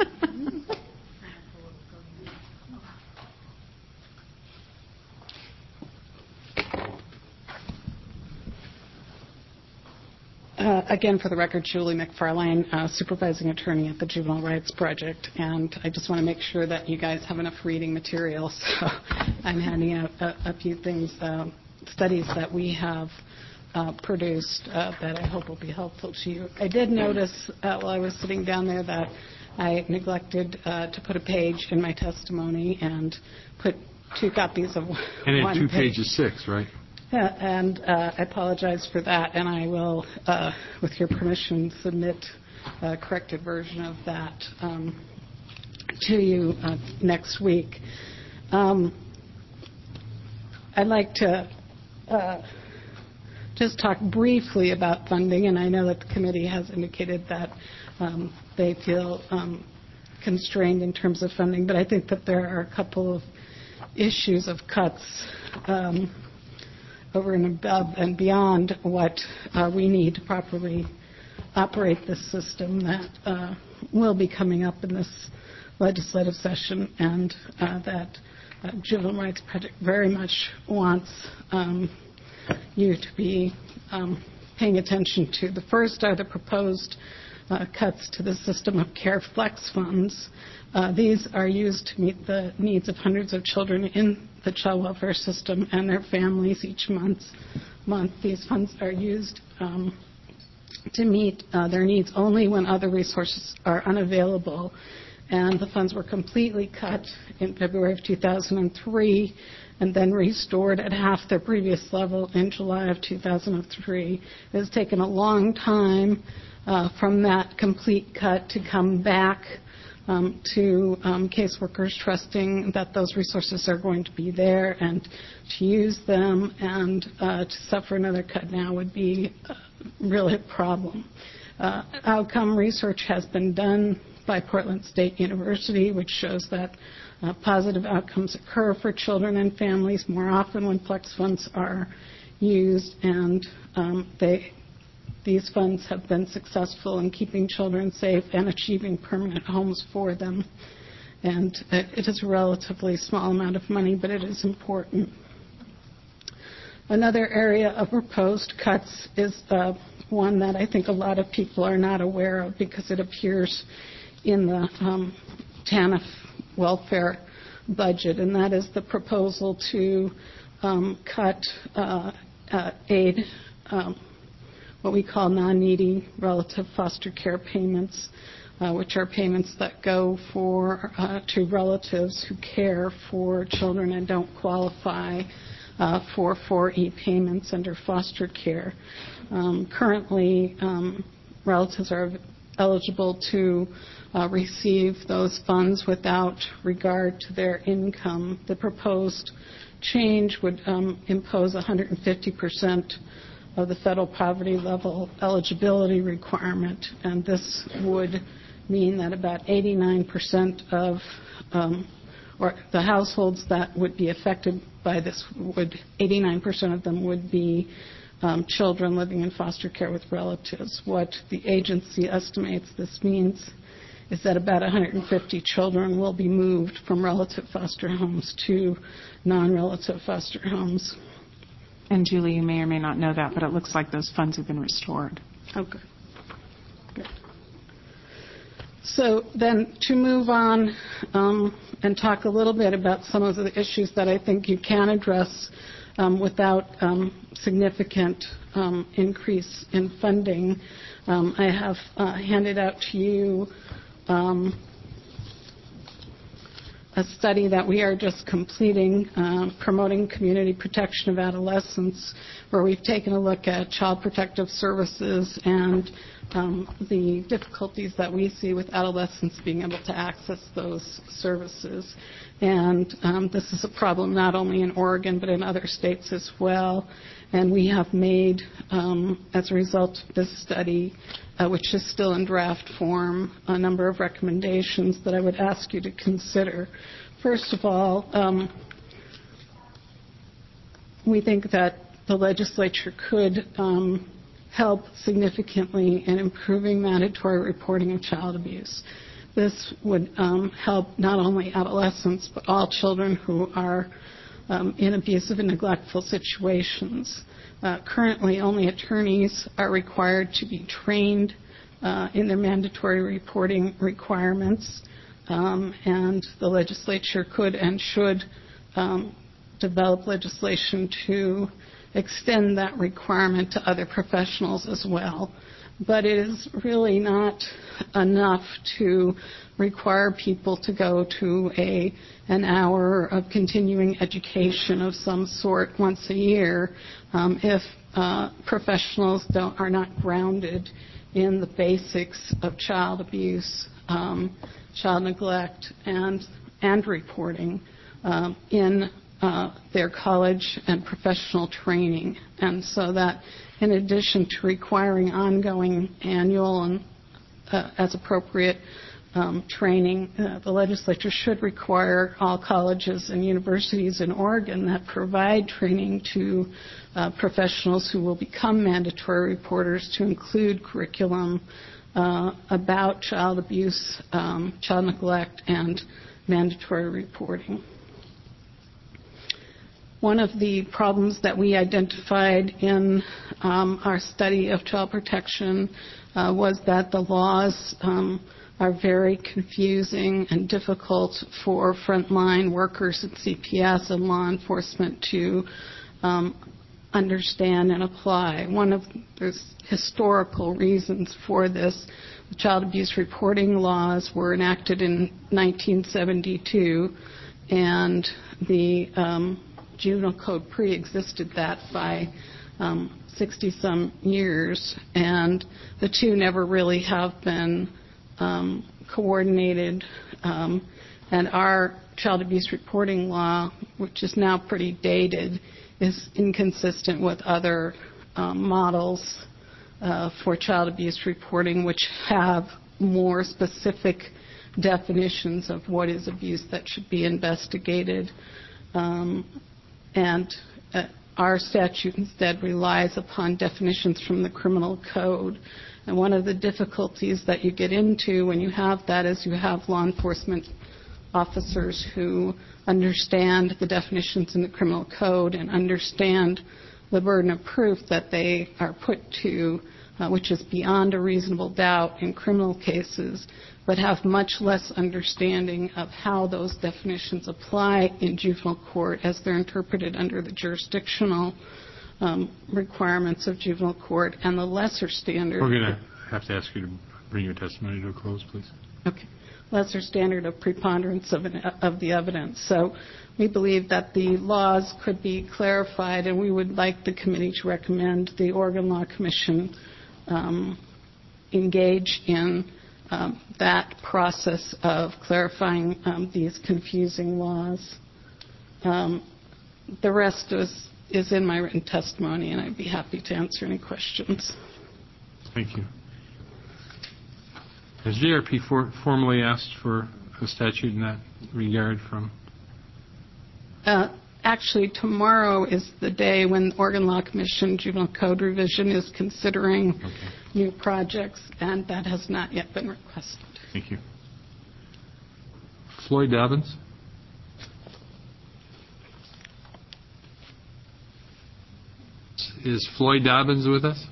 Again, for the record, Julie McFarlane, supervising attorney at the Juvenile Rights Project, and I just want to make sure that you guys have enough reading material, so I'm handing out a few things, studies that we have produced that I hope will be helpful to you. I did notice while I was sitting down there that I neglected to put a page in my testimony and put 2 copies of and one in 2 page. pages 6, right? And I apologize for that, and I will, with your permission, submit a corrected version of that to you next week. I'd like to just talk briefly about funding, and I know that the committee has indicated that they feel constrained in terms of funding, but I think that there are a couple of issues of cuts over and above and beyond what we need to properly operate this system that will be coming up in this legislative session, and that Juvenile Rights Project very much wants you to be paying attention to. The first are the proposed cuts to the system of Care Flex funds. These are used to meet the needs of hundreds of children in the child welfare system and their families each month. These funds are used to meet their needs only when other resources are unavailable. And the funds were completely cut in February of 2003 and then restored at half their previous level in July of 2003. It has taken a long time from that complete cut to come back to caseworkers trusting that those resources are going to be there and to use them, and to suffer another cut now would be really a problem. Outcome research has been done by Portland State University, which shows that positive outcomes occur for children and families more often when flex funds are used, and these funds have been successful in keeping children safe and achieving permanent homes for them. And it is a relatively small amount of money, but it is important. Another area of proposed cuts is one that I think a lot of people are not aware of because it appears in the TANF welfare budget, and that is the proposal to cut aid, what we call non-needy relative foster care payments, which are payments that go to relatives who care for children and don't qualify for 4E payments under foster care. Currently, relatives are eligible to receive those funds without regard to their income. The proposed change would impose 150% of the federal poverty level eligibility requirement, and this would mean that about 89% of or the households that would be affected by this 89% of them would be children living in foster care with relatives. What the agency estimates this means is that about 150 children will be moved from relative foster homes to non-relative foster homes. And Julie, you may or may not know that, but it looks like those funds have been restored. Okay. Good. So then to move on and talk a little bit about some of the issues that I think you can address without significant increase in funding, I have handed out to you a study that we are just completing, promoting community protection of adolescents, where we've taken a look at child protective services and the difficulties that we see with adolescents being able to access those services. And this is a problem not only in Oregon but in other states as well. And we have made, as a result of this study, which is still in draft form, a number of recommendations that I would ask you to consider. First of all, we think that the legislature could help significantly in improving mandatory reporting of child abuse. This would help not only adolescents but all children who are in abusive and neglectful situations. Currently, only attorneys are required to be trained in their mandatory reporting requirements, and the legislature could and should develop legislation to extend that requirement to other professionals as well. But it is really not enough to require people to go to an hour of continuing education of some sort once a year if professionals are not grounded in the basics of child abuse, child neglect, and reporting in their college and professional training. And so that in addition to requiring ongoing annual and as appropriate training, the legislature should require all colleges and universities in Oregon that provide training to professionals who will become mandatory reporters to include curriculum about child abuse, child neglect, and mandatory reporting. One of the problems that we identified in our study of child protection was that the laws are very confusing and difficult for frontline workers at CPS and law enforcement to understand and apply. There's historical reasons for this. The child abuse reporting laws were enacted in 1972, and the Juvenile Code pre-existed that by 60-some years, and the two never really have been coordinated. And our child abuse reporting law, which is now pretty dated, is inconsistent with other models for child abuse reporting, which have more specific definitions of what is abuse that should be investigated. And our statute instead relies upon definitions from the criminal code. And one of the difficulties that you get into when you have that is you have law enforcement officers who understand the definitions in the criminal code and understand the burden of proof that they are put to, which is beyond a reasonable doubt in criminal cases, but have much less understanding of how those definitions apply in juvenile court as they're interpreted under the jurisdictional requirements of juvenile court and the lesser standard. We're going to have to ask you to bring your testimony to a close, please. Okay. Lesser standard of preponderance of the evidence. So we believe that the laws could be clarified, and we would like the committee to recommend the Oregon Law Commission engage in that process of clarifying these confusing laws. The rest is in my written testimony, and I'd be happy to answer any questions. Thank you. Has JRP formally asked for a statute in that regard from? Actually, tomorrow is the day when the Oregon Law Commission Juvenile Code Revision is considering new projects, and that has not yet been requested. Thank you. Floyd Dobbins. Is Floyd Dobbins with us?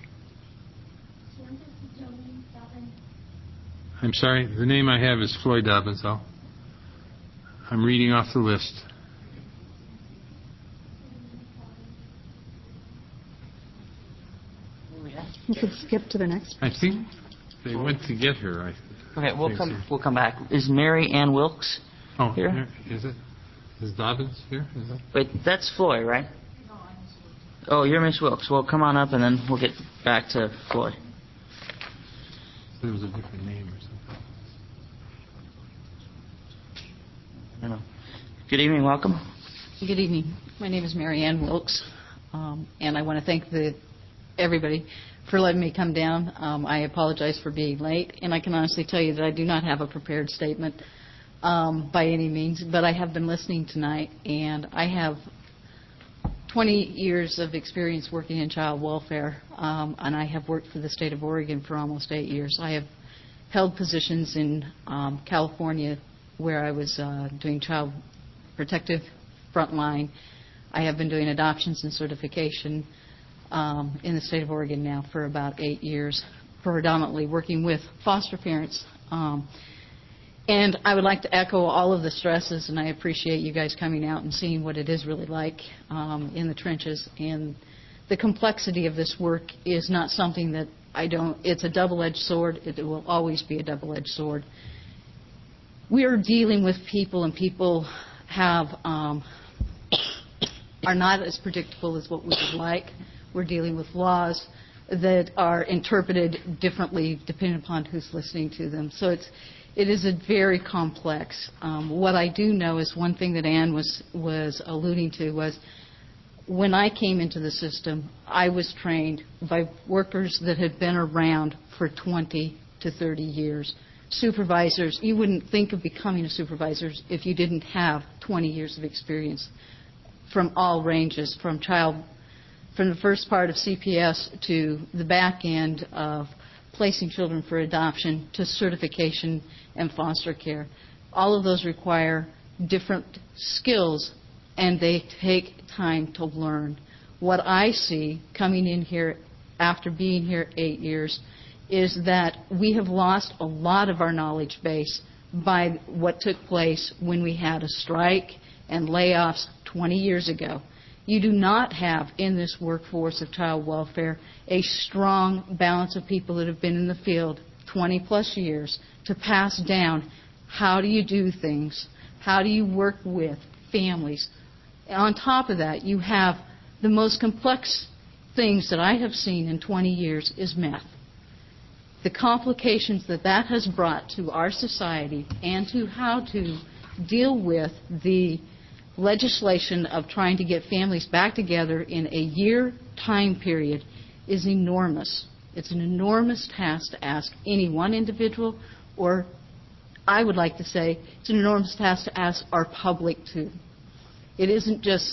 I'm sorry, the name I have is Floyd Dobbins, though. I'm reading off the list. You could skip to the next person. I think they went to get her. Okay, we'll come back. Is Mary Ann Wilkes here? Is it? Is Dobbins here? Is that? Wait, that's Floyd, right? Oh, you're Miss Wilkes. Well, come on up, and then we'll get back to Floyd. There was a different name or something. I don't know. Good evening. Welcome. Good evening. My name is Mary Ann Wilkes, and I want to thank everybody for letting me come down. I apologize for being late, and I can honestly tell you that I do not have a prepared statement by any means, but I have been listening tonight, and I have 20 years of experience working in child welfare, and I have worked for the state of Oregon for almost 8 years. I have held positions in California where I was doing child protective frontline. I have been doing adoptions and certification in the state of Oregon now for about 8 years, predominantly working with foster parents. And I would like to echo all of the stresses, and I appreciate you guys coming out and seeing what it is really like in the trenches. And the complexity of this work is not something that it's a double-edged sword. It will always be a double-edged sword. We are dealing with people, and people are not as predictable as what we would like. We're dealing with laws that are interpreted differently depending upon who's listening to them. So it is a very complex. What I do know is one thing that Ann was alluding to was when I came into the system, I was trained by workers that had been around for 20 to 30 years. Supervisors, you wouldn't think of becoming a supervisor if you didn't have 20 years of experience from all ranges, from the first part of CPS to the back end of placing children for adoption to certification and foster care. All of those require different skills, and they take time to learn. What I see coming in here after being here 8 years is that we have lost a lot of our knowledge base by what took place when we had a strike and layoffs 20 years ago. You do not have in this workforce of child welfare a strong balance of people that have been in the field 20 plus years to pass down how do you do things, how do you work with families. On top of that, you have the most complex things that I have seen in 20 years is meth. The complications that has brought to our society and to how to deal with the legislation of trying to get families back together in a year time period is enormous. It's an enormous task to ask any one individual, or I would like to say it's an enormous task to ask our public too. It isn't just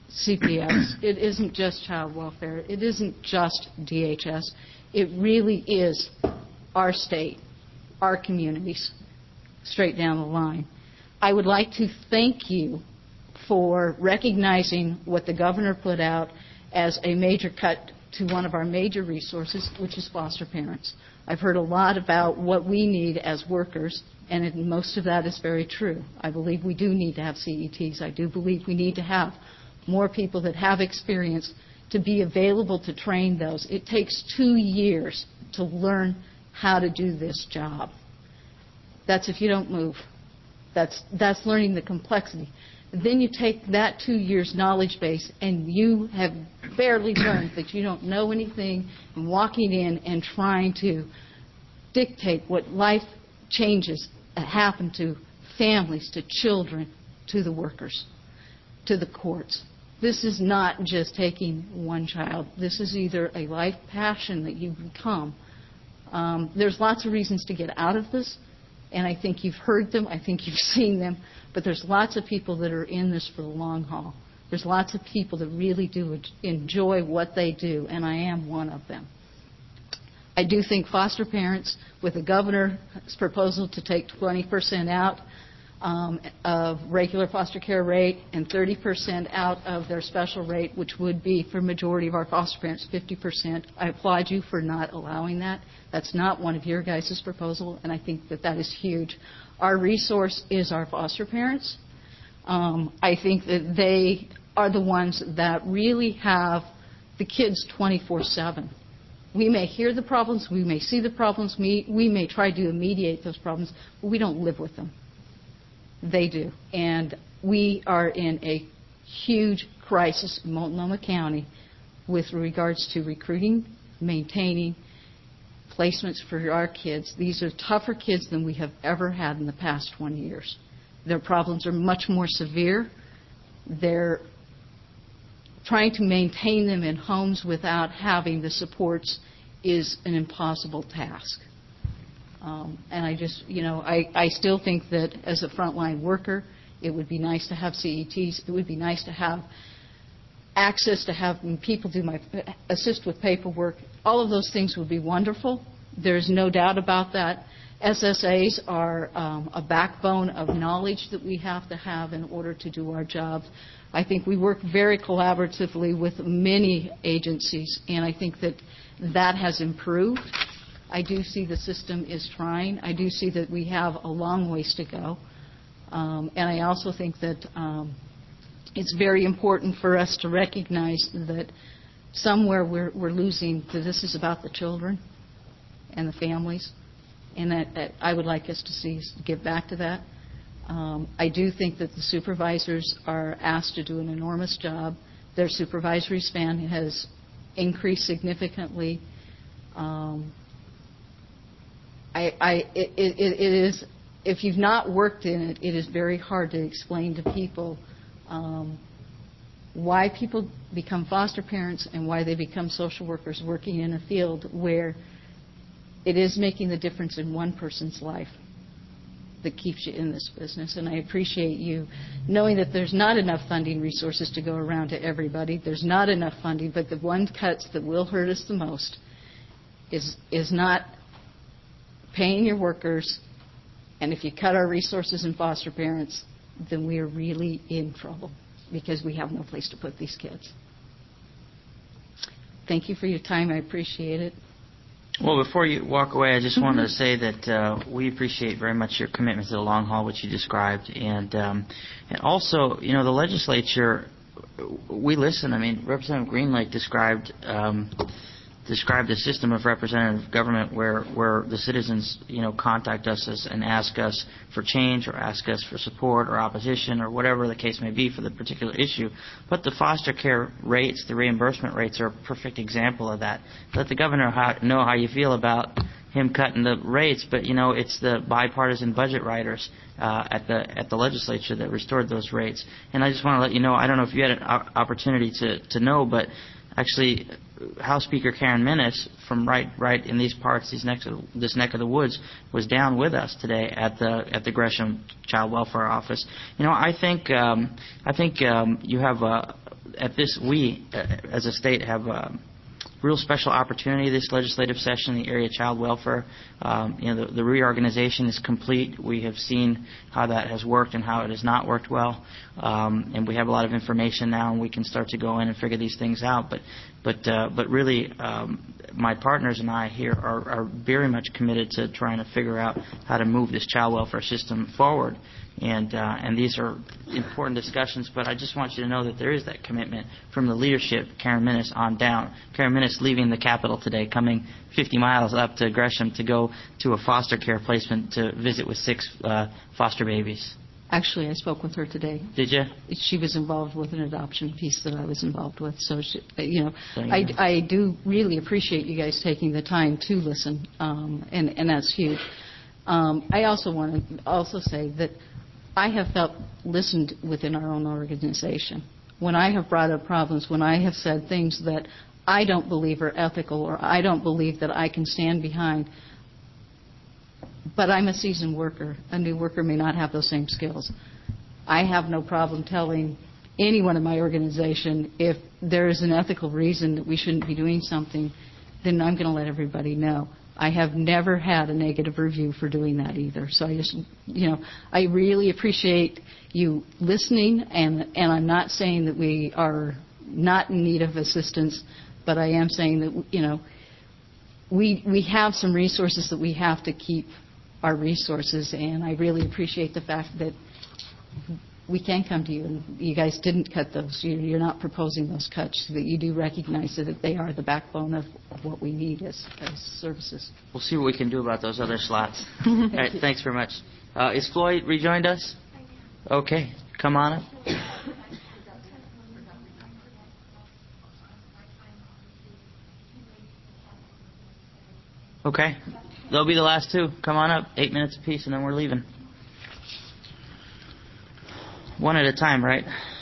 CPS. It isn't just child welfare. It isn't just DHS. It really is our state, our communities, straight down the line. I would like to thank you for recognizing what the governor put out as a major cut to one of our major resources, which is foster parents. I've heard a lot about what we need as workers, and most of that is very true. I believe we do need to have CETs. I do believe we need to have more people that have experience to be available to train those. It takes 2 years to learn how to do this job. That's if you don't move. That's learning the complexity. Then you take that 2 years knowledge base and you have barely learned that you don't know anything, and walking in and trying to dictate what life changes happen to families, to children, to the workers, to the courts. This is not just taking one child. This is either a life passion that you become. There's lots of reasons to get out of this, and I think you've heard them. I think you've seen them. But there's lots of people that are in this for the long haul. There's lots of people that really do enjoy what they do, and I am one of them. I do think foster parents, with the governor's proposal to take 20% out of regular foster care rate and 30% out of their special rate, which would be for majority of our foster parents 50%, I applaud you for not allowing that. That's not one of your guys' proposal, and I think that is huge. Our resource is our foster parents. I think that they are the ones that really have the kids 24/7. We may hear the problems, we may see the problems, we may try to mediate those problems, but we don't live with them. They do. And we are in a huge crisis in Multnomah County with regards to recruiting, maintaining placements for our kids. These are tougher kids than we have ever had in the past 20 years. Their problems are much more severe. They're trying to maintain them in homes without having the supports is an impossible task. And I still think that as a frontline worker, it would be nice to have CETs. It would be nice to have access to have people assist with paperwork. All of those things would be wonderful. There's no doubt about that. SSAs are a backbone of knowledge that we have to have in order to do our jobs. I think we work very collaboratively with many agencies, and I think that has improved. I do see the system is trying. I do see that we have a long ways to go. And I also think that it's very important for us to recognize that somewhere we're losing that this is about the children and the families, and that I would like us to see get back to that. I do think that the supervisors are asked to do an enormous job. Their supervisory span has increased significantly. It is, if you've not worked in it, it is very hard to explain to people why people become foster parents and why they become social workers working in a field where it is making the difference in one person's life that keeps you in this business. And I appreciate you knowing that there's not enough funding resources to go around to everybody. There's not enough funding, but the one cuts that will hurt us the most is not paying your workers. And if you cut our resources in foster parents, then we are really in trouble because we have no place to put these kids. Thank you for your time. I appreciate it. Well, before you walk away, I just wanted to say that we appreciate very much your commitment to the long haul, which you described, and also, the legislature. We listen. I mean, Representative Greenlake described a system of representative government where the citizens, contact us and ask us for change or ask us for support or opposition or whatever the case may be for the particular issue. But the foster care rates, the reimbursement rates, are a perfect example of that. Let the governor know how you feel about him cutting the rates, but it's the bipartisan budget writers at the legislature that restored those rates. And I just want to let you know, I don't know if you had an opportunity to know, but actually, House Speaker Karen Minnis from right in these parts, this neck of the woods, was down with us today at the Gresham Child Welfare Office. I think you have we as a state have a real special opportunity this legislative session in the area of child welfare. The reorganization is complete. We have seen how that has worked and how it has not worked well, and we have a lot of information now, and we can start to go in and figure these things out. But really, my partners and I here are very much committed to trying to figure out how to move this child welfare system forward. And these are important discussions, but I just want you to know that there is that commitment from the leadership, Karen Minnis, on down. Karen Minnis leaving the Capitol today, coming 50 miles up to Gresham to go to a foster care placement to visit with 6 foster babies. Actually, I spoke with her today. Did you? She was involved with an adoption piece that I was involved with. So, I do really appreciate you guys taking the time to listen, and that's huge. I also want to say that I have felt listened within our own organization. When I have brought up problems, when I have said things that I don't believe are ethical or I don't believe that I can stand behind, but I'm a seasoned worker. A new worker may not have those same skills. I have no problem telling anyone in my organization if there is an ethical reason that we shouldn't be doing something, then I'm going to let everybody know. I have never had a negative review for doing that either. So I just, I really appreciate you listening, and I'm not saying that we are not in need of assistance, but I am saying that, we have some resources that we have to keep our resources, and I really appreciate the fact that we can come to you, and you guys didn't cut those. You're not proposing those cuts, so that you do recognize that they are the backbone of what we need as services. We'll see what we can do about those other slots. All right, thanks very much. Is Floyd rejoined us? Okay, come on up. Okay, they'll be the last 2. Come on up, 8 minutes apiece, and then we're leaving. One at a time, right?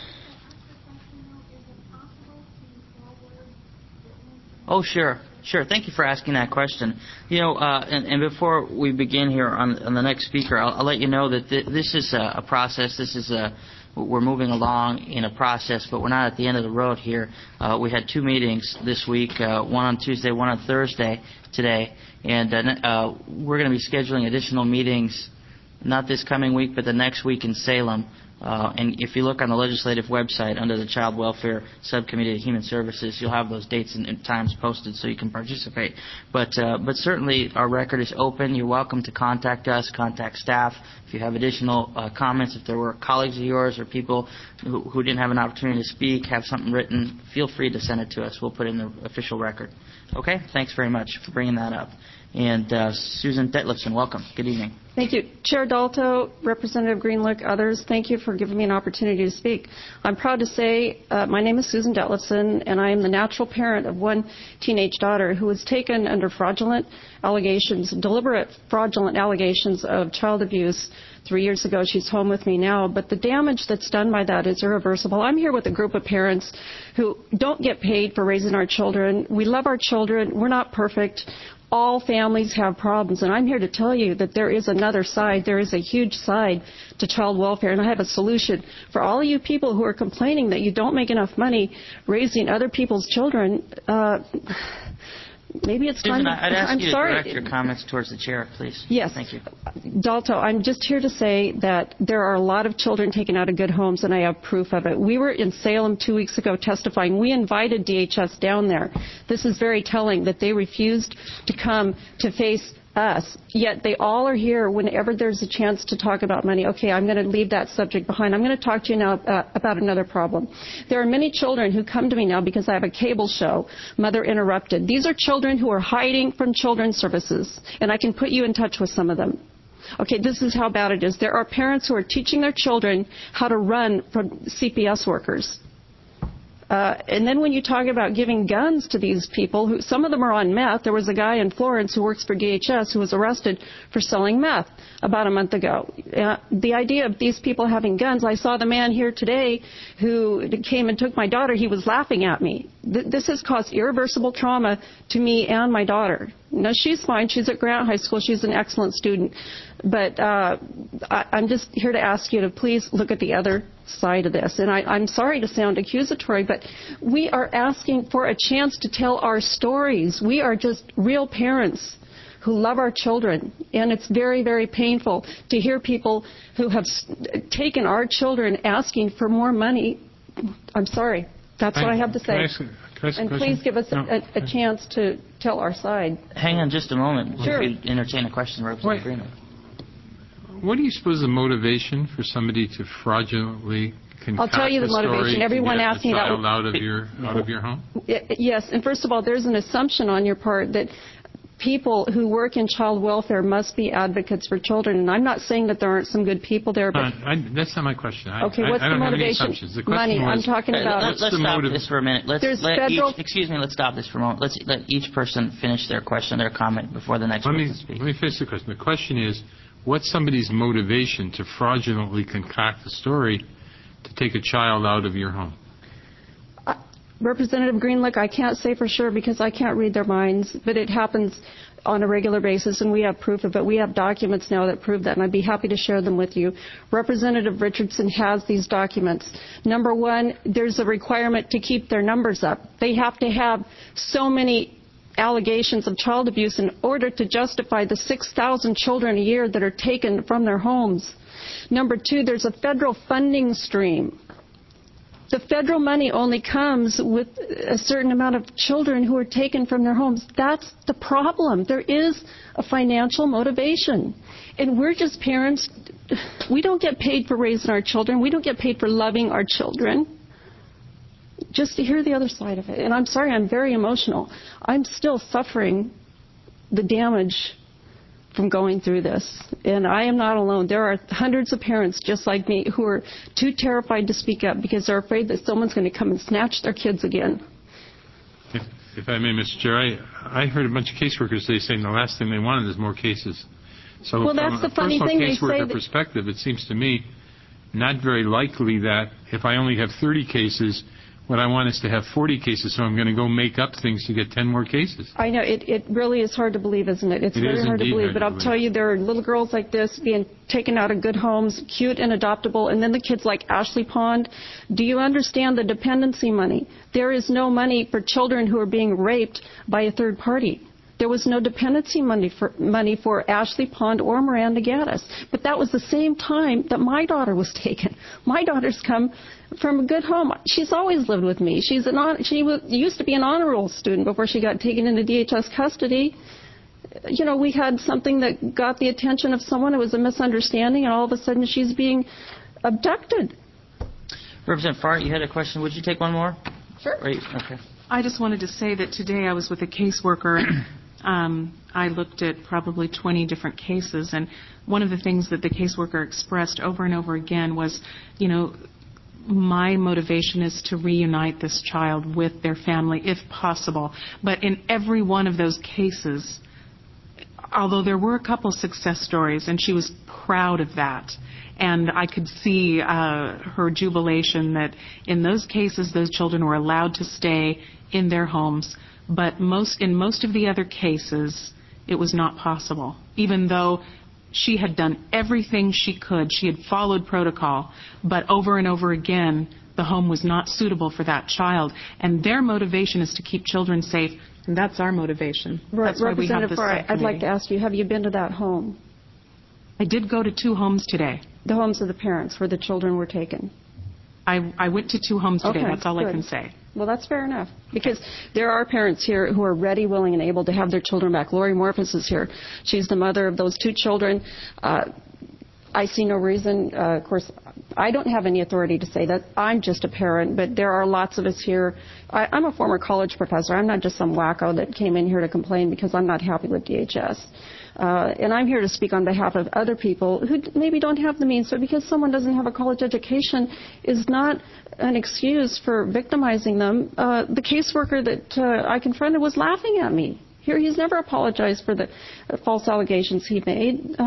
Oh, sure. Thank you for asking that question. And before we begin here on the next speaker, I'll let you know that this is a process. We're moving along in a process, but we're not at the end of the road here. We had 2 meetings this week, one on Tuesday, one on Thursday today, and we're going to be scheduling additional meetings, not this coming week, but the next week in Salem, And if you look on the legislative website under the Child Welfare Subcommittee of Human Services, you'll have those dates and times posted so you can participate. But certainly our record is open. You're welcome to contact us, contact staff. If you have additional comments, if there were colleagues of yours or people who didn't have an opportunity to speak, have something written, feel free to send it to us. We'll put it in the official record. Okay? Thanks very much for bringing that up. And Susan Detlefsen, welcome. Good evening. Thank you. Chair Dalto, Representative Greenlick, others, thank you for giving me an opportunity to speak. I'm proud to say my name is Susan Detlefsen, and I am the natural parent of one teenage daughter who was taken under fraudulent allegations, deliberate fraudulent allegations of child abuse 3 years ago. She's home with me now, but the damage that's done by that is irreversible. I'm here with a group of parents who don't get paid for raising our children. We love our children. We're not perfect. All families have problems, and I'm here to tell you that there is another side. There is a huge side to child welfare, and I have a solution for all of you people who are complaining that you don't make enough money raising other people's children. Maybe it's Susan, time. I'd ask I'm you to sorry. direct your comments towards the chair, please. Yes. Thank you. Dalto, I'm just here to say that there are a lot of children taken out of good homes, and I have proof of it. We were in Salem 2 weeks ago testifying. We invited DHS down there. This is very telling that they refused to come to face us, yet they all are here whenever there's a chance to talk about money. Okay, I'm going to leave that subject behind. I'm going to talk to you now about another problem. There are many children who come to me now because I have a cable show, Mother Interrupted. These are children who are hiding from children's services, and I can put you in touch with some of them. Okay, this is how bad it is. There are parents who are teaching their children how to run from CPS workers. And then when you talk about giving guns to these people, who some of them are on meth. There was a guy in Florence who works for DHS who was arrested for selling meth about a month ago. The idea of these people having guns, I saw the man here today who came and took my daughter. He was laughing at me. This has caused irreversible trauma to me and my daughter. Now, she's fine. She's at Grant High School. She's an excellent student. But I'm just here to ask you to please look at the other side of this. And I'm sorry to sound accusatory, but we are asking for a chance to tell our stories. We are just real parents who love our children. And it's very, very painful to hear people who have taken our children asking for more money. I'm sorry. That's what I have to say. And please give us a chance to tell our side. Hang on just a moment. Sure. If you entertain a question, Representative Greenlick. What do you suppose the motivation for somebody to fraudulently concoct I'll tell you the motivation. Everyone asks me that. Out of your home? Yes, and first of all, there's an assumption on your part that people who work in child welfare must be advocates for children, and I'm not saying that there aren't some good people there. But that's not my question. Okay, what's the motivation? Money. I'm talking about. Let's stop this for a minute. Let's stop this for a moment. Let's let each person finish their question, their comment before the next person speaks. Let me finish the question. The question is, what's somebody's motivation to fraudulently concoct a story to take a child out of your home? Representative Greenlick, I can't say for sure because I can't read their minds, but it happens on a regular basis, and we have proof of it. We have documents now that prove that, and I'd be happy to share them with you. Representative Richardson has these documents. Number one, there's a requirement to keep their numbers up. They have to have so many allegations of child abuse in order to justify the 6,000 children a year that are taken from their homes. Number two, there's a federal funding stream. The federal money only comes with a certain amount of children who are taken from their homes. That's the problem. There is a financial motivation. And we're just parents. We don't get paid for raising our children. We don't get paid for loving our children. Just to hear the other side of it. And I'm sorry, I'm very emotional. I'm still suffering the damage from going through this. And I am not alone. There are hundreds of parents just like me who are too terrified to speak up because they're afraid that someone's going to come and snatch their kids again. If I may, Mr. Chair, I heard a bunch of caseworkers today saying the last thing they wanted is more cases. So well, that's the funny thing. From a caseworker perspective, it seems to me not very likely that if I only have 30 cases, what I want is to have 40 cases, so I'm going to go make up things to get 10 more cases. I know. It really is hard to believe, isn't it? It's very hard to believe. But I'll tell you, there are little girls like this being taken out of good homes, cute and adoptable, and then the kids like Ashley Pond. Do you understand the dependency money? There is no money for children who are being raped by a third party. There was no dependency money for Ashley Pond or Miranda Gaddis. But that was the same time that my daughter was taken. My daughter's come from a good home. She's always lived with me. She used to be an honor roll student before she got taken into DHS custody. You know, we had something that got the attention of someone. It was a misunderstanding, and all of a sudden she's being abducted. Representative Fart, you had a question. Would you take one more? Sure. Okay. I just wanted to say that today I was with a caseworker. I looked at probably 20 different cases, and one of the things that the caseworker expressed over and over again was, you know, my motivation is to reunite this child with their family if possible. But in every one of those cases, although there were a couple success stories, and she was proud of that, and I could see her jubilation that in those cases those children were allowed to stay in their homes, but in most of the other cases it was not possible, even though she had done everything she could. She had followed protocol, but over and over again the home was not suitable for that child, and their motivation is to keep children safe, and that's our motivation. That's why we have this subcommittee. I'd like to ask you, have you been to that home? I did go to 2 homes today. The homes of the parents where the children were taken? I went to 2 homes today. Okay, that's all good. I can say. Well, that's fair enough, because there are parents here who are ready, willing, and able to have their children back. Lori Morphus is here. She's the mother of those 2 children. I see no reason. Of course, I don't have any authority to say that. I'm just a parent, but there are lots of us here. I'm a former college professor. I'm not just some wacko that came in here to complain because I'm not happy with DHS. And I'm here to speak on behalf of other people who maybe don't have the means. So because someone doesn't have a college education is not an excuse for victimizing them. The caseworker that I confronted was laughing at me. Here, he's never apologized for the false allegations he made.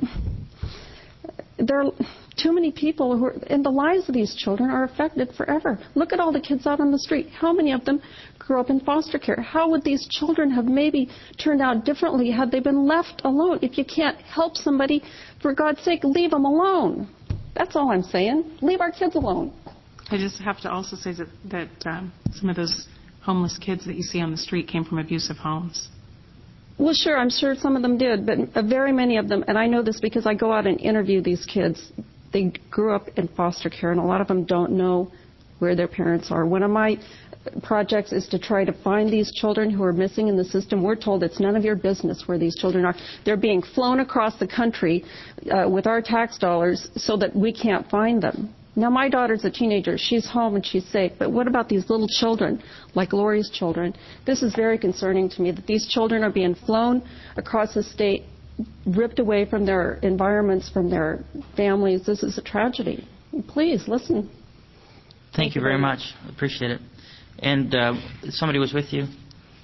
There are too many people and the lives of these children are affected forever. Look at all the kids out on the street. How many of them grew up in foster care? How would these children have maybe turned out differently had they been left alone? If you can't help somebody, for God's sake, leave them alone. That's all I'm saying. Leave our kids alone. I just have to also say that some of those homeless kids that you see on the street came from abusive homes. Well, sure, I'm sure some of them did, but very many of them, and I know this because I go out and interview these kids, they grew up in foster care, and a lot of them don't know where their parents are. One of my projects is to try to find these children who are missing in the system. We're told it's none of your business where these children are. They're being flown across the country with our tax dollars so that we can't find them. Now, my daughter's a teenager. She's home and she's safe. But what about these little children, like Lori's children? This is very concerning to me, that these children are being flown across the state, ripped away from their environments, from their families. This is a tragedy. Please, listen. Thank you very much. Appreciate it. And somebody was with you?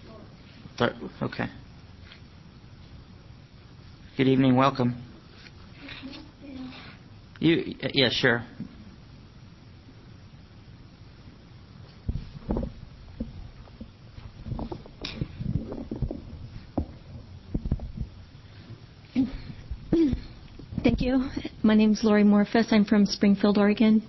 Okay. Good evening. Welcome. Yeah, sure. Thank you. My name is Lori Morphus. I'm from Springfield, Oregon.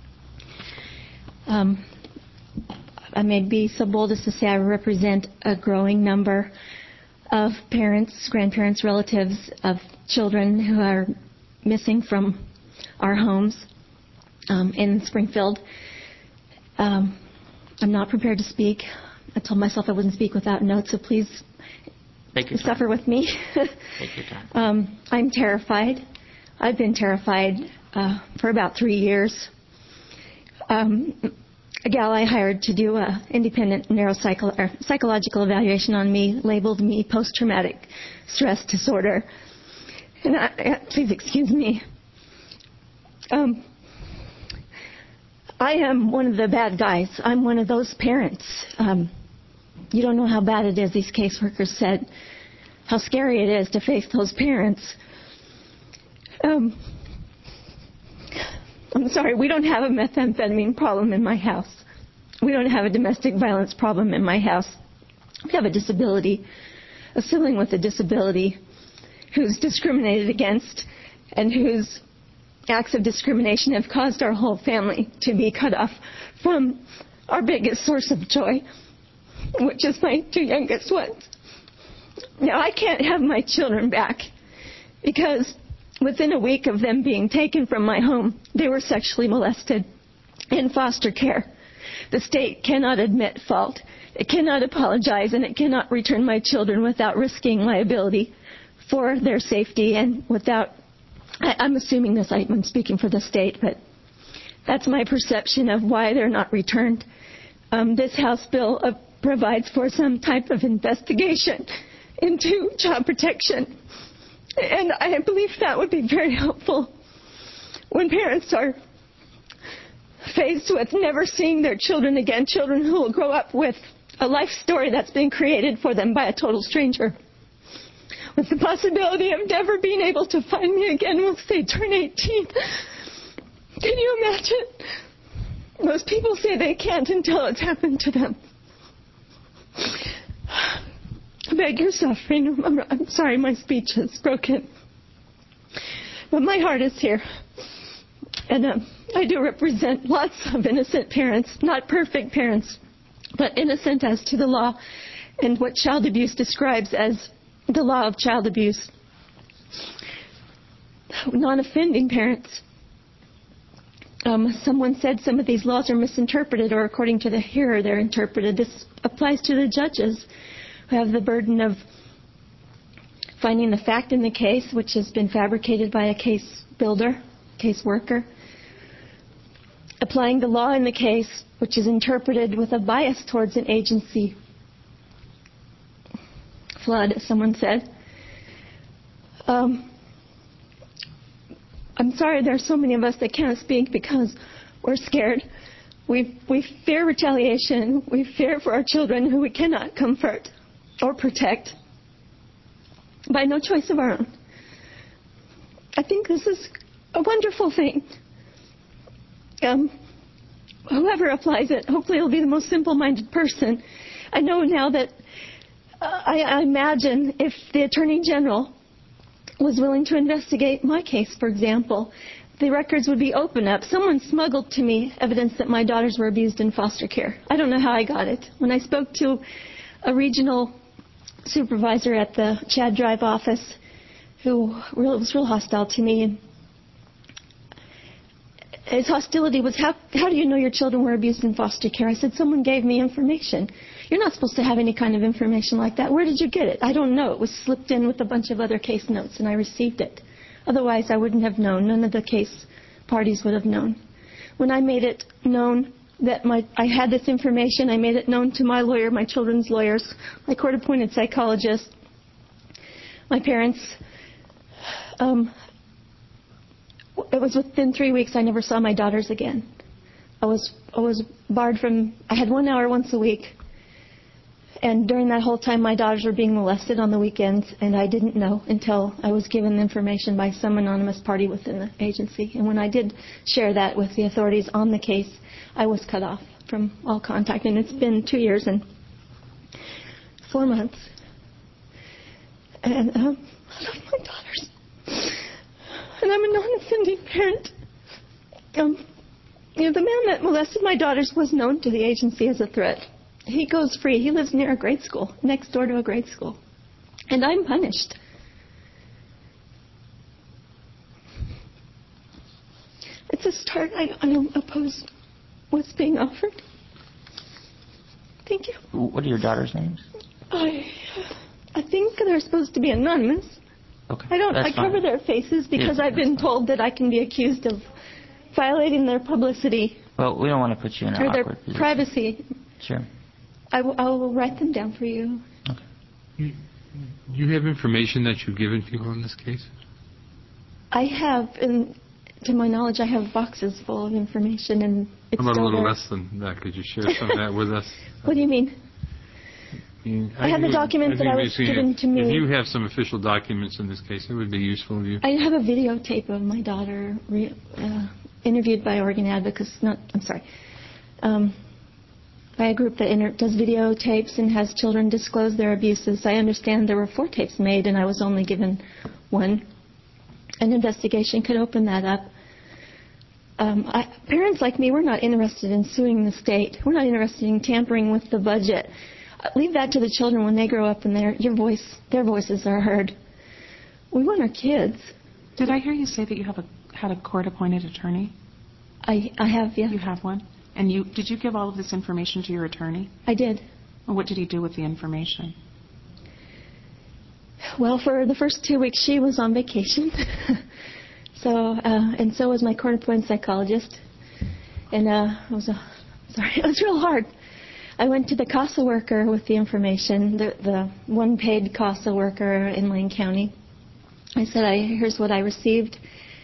I may be so bold as to say I represent a growing number of parents, grandparents, relatives of children who are missing from our homes in Springfield. I'm not prepared to speak. I told myself I wouldn't speak without notes, so please suffer with me. Take your time. I'm terrified. I've been terrified for about 3 years. A gal I hired to do an independent psychological evaluation on me labeled me post-traumatic stress disorder. And please excuse me. I am one of the bad guys. I'm one of those parents. You don't know how bad it is, these caseworkers said, how scary it is to face those parents. I'm sorry, we don't have a methamphetamine problem in my house. We don't have a domestic violence problem in my house. We have a disability, a sibling with a disability who's discriminated against and whose acts of discrimination have caused our whole family to be cut off from our biggest source of joy, which is my 2 youngest ones. Now, I can't have my children back because within a week of them being taken from my home, they were sexually molested in foster care. The state cannot admit fault. It cannot apologize, and it cannot return my children without risking liability for their safety and without, I'm assuming this, I'm speaking for the state, but that's my perception of why they're not returned. This House bill provides for some type of investigation into child protection, and I believe that would be very helpful when parents are faced with never seeing their children again, children who will grow up with a life story that's been created for them by a total stranger, with the possibility of never being able to find me again once they turn 18. Can you imagine? Most people say they can't until it's happened to them. I beg your suffering. I'm sorry my speech is broken. But my heart is here. And I do represent lots of innocent parents, not perfect parents, but innocent as to the law and what child abuse describes as the law of child abuse. Non-offending parents. Someone said some of these laws are misinterpreted, or according to the hearer, they're interpreted. This applies to the judges who have the burden of finding the fact in the case, which has been fabricated by a case builder, case worker, applying the law in the case, which is interpreted with a bias towards an agency. Flood, as someone said. I'm sorry there are so many of us that can't speak because we're scared. We fear retaliation. We fear for our children who we cannot comfort or protect by no choice of our own. I think this is a wonderful thing. Whoever applies it, hopefully it'll be the most simple-minded person. I know now that I imagine if the Attorney General was willing to investigate my case, for example, the records would be open up. Someone smuggled to me evidence that my daughters were abused in foster care. I don't know how I got it. When I spoke to a regional supervisor at the Chad Drive office who was real hostile to me, and his hostility was, how do you know your children were abused in foster care? I said, someone gave me information. You're not supposed to have any kind of information like that. Where did you get it? I don't know. It was slipped in with a bunch of other case notes, and I received it. Otherwise, I wouldn't have known. None of the case parties would have known. When I made it known that I had this information, I made it known to my lawyer, my children's lawyers, my court-appointed psychologist, my parents. It was within 3 weeks I never saw my daughters again. I was barred from, I had 1 hour once a week. And during that whole time, my daughters were being molested on the weekends, and I didn't know until I was given information by some anonymous party within the agency. And when I did share that with the authorities on the case, I was cut off from all contact. And it's been 2 years and 4 months. And I love my daughters. And I'm a non-offending parent. The man that molested my daughters was known to the agency as a threat. He goes free. He lives near a grade school, next door to a grade school. And I'm punished. It's a start. I don't oppose what's being offered. Thank you. What are your daughters' names? I think they're supposed to be anonymous. Okay. I cover their faces because I've been told that I can be accused of violating their publicity. Well, we don't want to put you in an awkward position. Or their privacy. Sure. I will write them down for you. Okay. You have information that you've given people in this case? I have, and to my knowledge, I have boxes full of information, and it's How about still a little there. less than that? Could you share some of that with us? What do you mean? I have the documents that I was given to me. If you have some official documents in this case, it would be useful to you. I have a videotape of my daughter interviewed by Oregon Advocates. By a group that does videotapes and has children disclose their abuses. I understand there were 4 tapes made, and I was only given 1. An investigation could open that up. Parents like me, we're not interested in suing the state. We're not interested in tampering with the budget. leave that to the children when they grow up and their voices are heard. We want our kids. Did I hear you say that you had a court-appointed attorney? I have, yeah. You have one? And did you give all of this information to your attorney? I did. And what did he do with the information? Well, for the first 2 weeks, she was on vacation. And so was my court-appointed psychologist. And it was real hard. I went to the CASA worker with the information, the one paid CASA worker in Lane County. I said, here's what I received.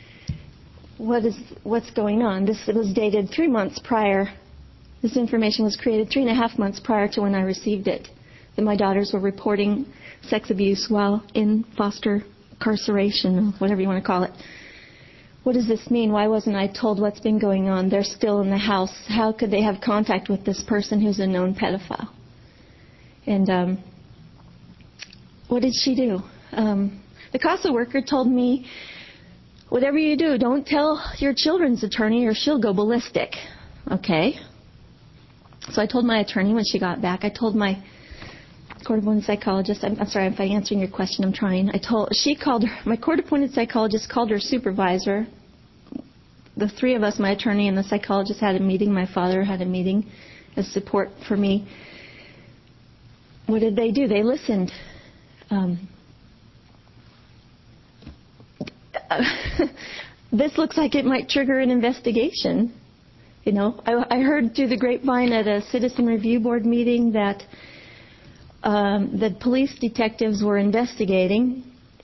What's going on? This was dated 3 months prior. This information was created 3.5 months prior to when I received it. That my daughters were reporting sex abuse while in foster incarceration, whatever you want to call it. What does this mean? Why wasn't I told what's been going on? They're still in the house. How could they have contact with this person who's a known pedophile? And what did she do? The CASA worker told me, whatever you do, don't tell your children's attorney or she'll go ballistic. Okay. So I told my attorney when she got back. I told my court-appointed psychologist. I'm sorry if I'm answering your question. I'm trying. My court-appointed psychologist called her supervisor. The three of us, my attorney and the psychologist, had a meeting. My father had a meeting as support for me. What did they do? They listened. This looks like it might trigger an investigation. You know, I heard through the grapevine at a citizen review board meeting that the police detectives were investigating.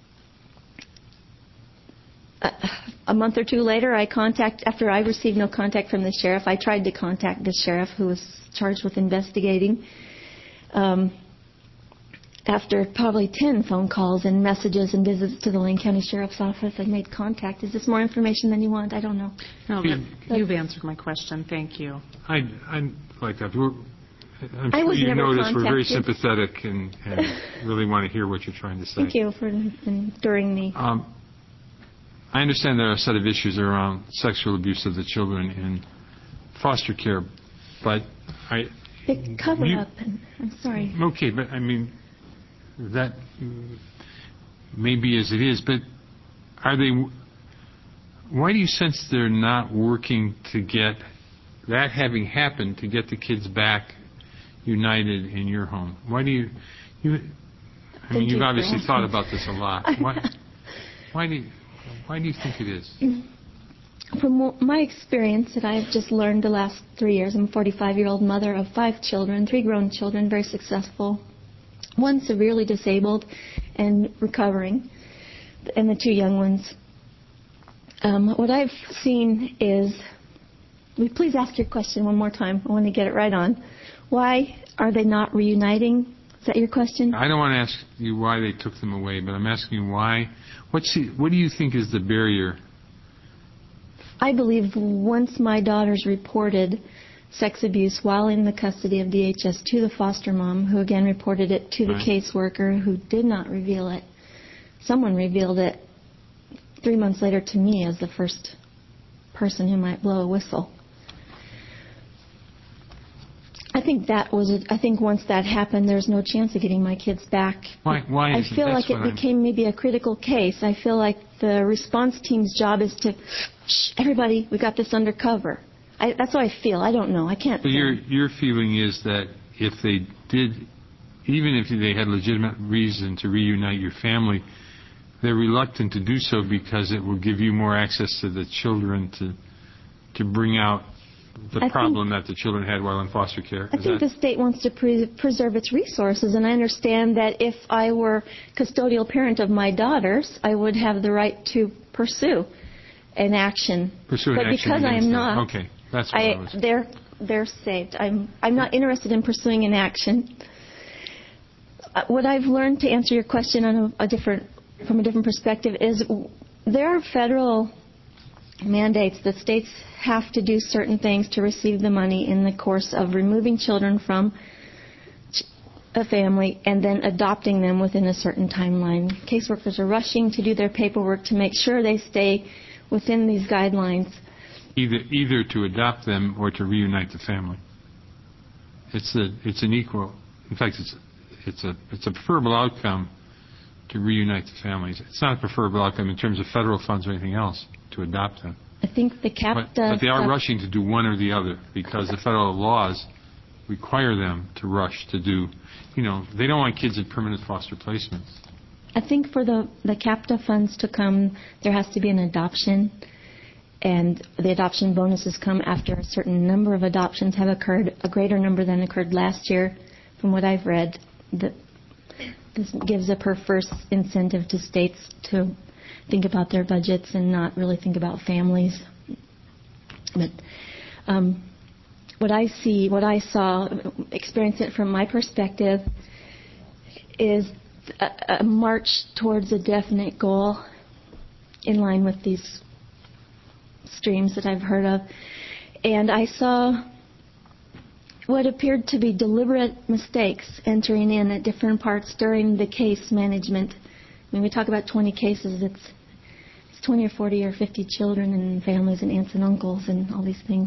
A month or two later, after I received no contact from the sheriff, I tried to contact the sheriff who was charged with investigating. After probably 10 phone calls and messages and visits to the Lane County Sheriff's Office, I made contact. Is this more information than you want? I don't know. No, you've answered my question. Thank you. I'm like that. I'm sure you notice we're very sympathetic and really want to hear what you're trying to say. Thank you for enduring me. I understand there are a set of issues around sexual abuse of the children in foster care, but They cover up, and I'm sorry. Okay, but I mean, that maybe as it is, but why do you sense they're not working to get that having happened, to get the kids back united in your home? Why do you've obviously thought about this a lot. Why do you think it is? From my experience that I've just learned the last 3 years, I'm a 45-year-old mother of 5 children, 3 grown children, very successful. One severely disabled and recovering, and the 2 young ones. What I've seen is, will you please ask your question one more time? I want to get it right on. Why are they not reuniting? Is that your question? I don't want to ask you why they took them away, but I'm asking you why. What do you think is the barrier? I believe once my daughters reported sex abuse while in the custody of DHS to the foster mom, who again reported it to the caseworker, who did not reveal it. Someone revealed it 3 months later to me as the first person who might blow a whistle. I think once that happened, there's no chance of getting my kids back. Why I feel like it became maybe a critical case. I feel like the response team's job is to, shh, everybody, we got this under cover. That's how I feel. I don't know. I can't. So your feeling is that if they did, even if they had legitimate reason to reunite your family, they're reluctant to do so because it will give you more access to the children to bring out the problem that the children had while in foster care. I think the state wants to preserve its resources, and I understand that if I were custodial parent of my daughters, I would have the right to pursue an action. But because I am not, okay, that's what I was. They're saved. I'm not interested in pursuing an action. What I've learned, to answer your question on from a different perspective, is there are federal mandates that states have to do certain things to receive the money in the course of removing children from a family and then adopting them within a certain timeline. Caseworkers are rushing to do their paperwork to make sure they stay within these guidelines. Either to adopt them or to reunite the family. It's an equal In fact, it's a preferable outcome to reunite the families. It's not a preferable outcome in terms of federal funds or anything else to adopt them. I think the CAPTA... But they are rushing to do one or the other because the federal laws require them to rush to do, they don't want kids in permanent foster placements. I think for the CAPTA funds to come, there has to be an adoption, and the adoption bonuses come after a certain number of adoptions have occurred, a greater number than occurred last year. From what I've read, this gives a perverse incentive to states to think about their budgets and not really think about families. But what I saw, experience it from my perspective, is a march towards a definite goal in line with these streams that I've heard of. And I saw what appeared to be deliberate mistakes entering in at different parts during the case management. When we talk about 20 cases, it's 20 or 40 or 50 children and families and aunts and uncles and all these things.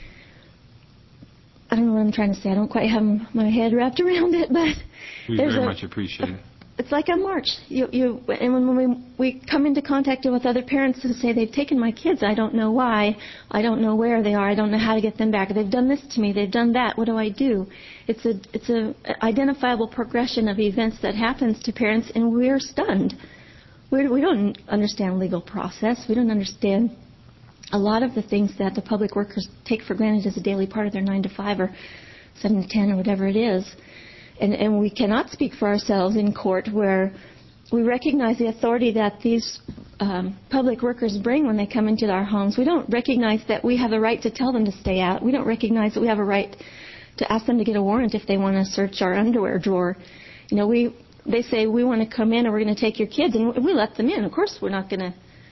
I don't know what I'm trying to say. I don't quite have my head wrapped around it, but we very much appreciate it. It's like a march. And when we come into contact with other parents who say they've taken my kids, I don't know why, I don't know where they are, I don't know how to get them back. They've done this to me, they've done that. What do I do? It's a identifiable progression of events that happens to parents, and we're stunned. We don't understand legal process. We don't understand a lot of the things that the public workers take for granted as a daily part of their 9 to 5 or 7 to 10 or whatever it is. And we cannot speak for ourselves in court where we recognize the authority that these public workers bring when they come into our homes. We don't recognize that we have a right to tell them to stay out. We don't recognize that we have a right to ask them to get a warrant if they want to search our underwear drawer. They say, we want to come in and we're going to take your kids, and we let them in. Of course we're going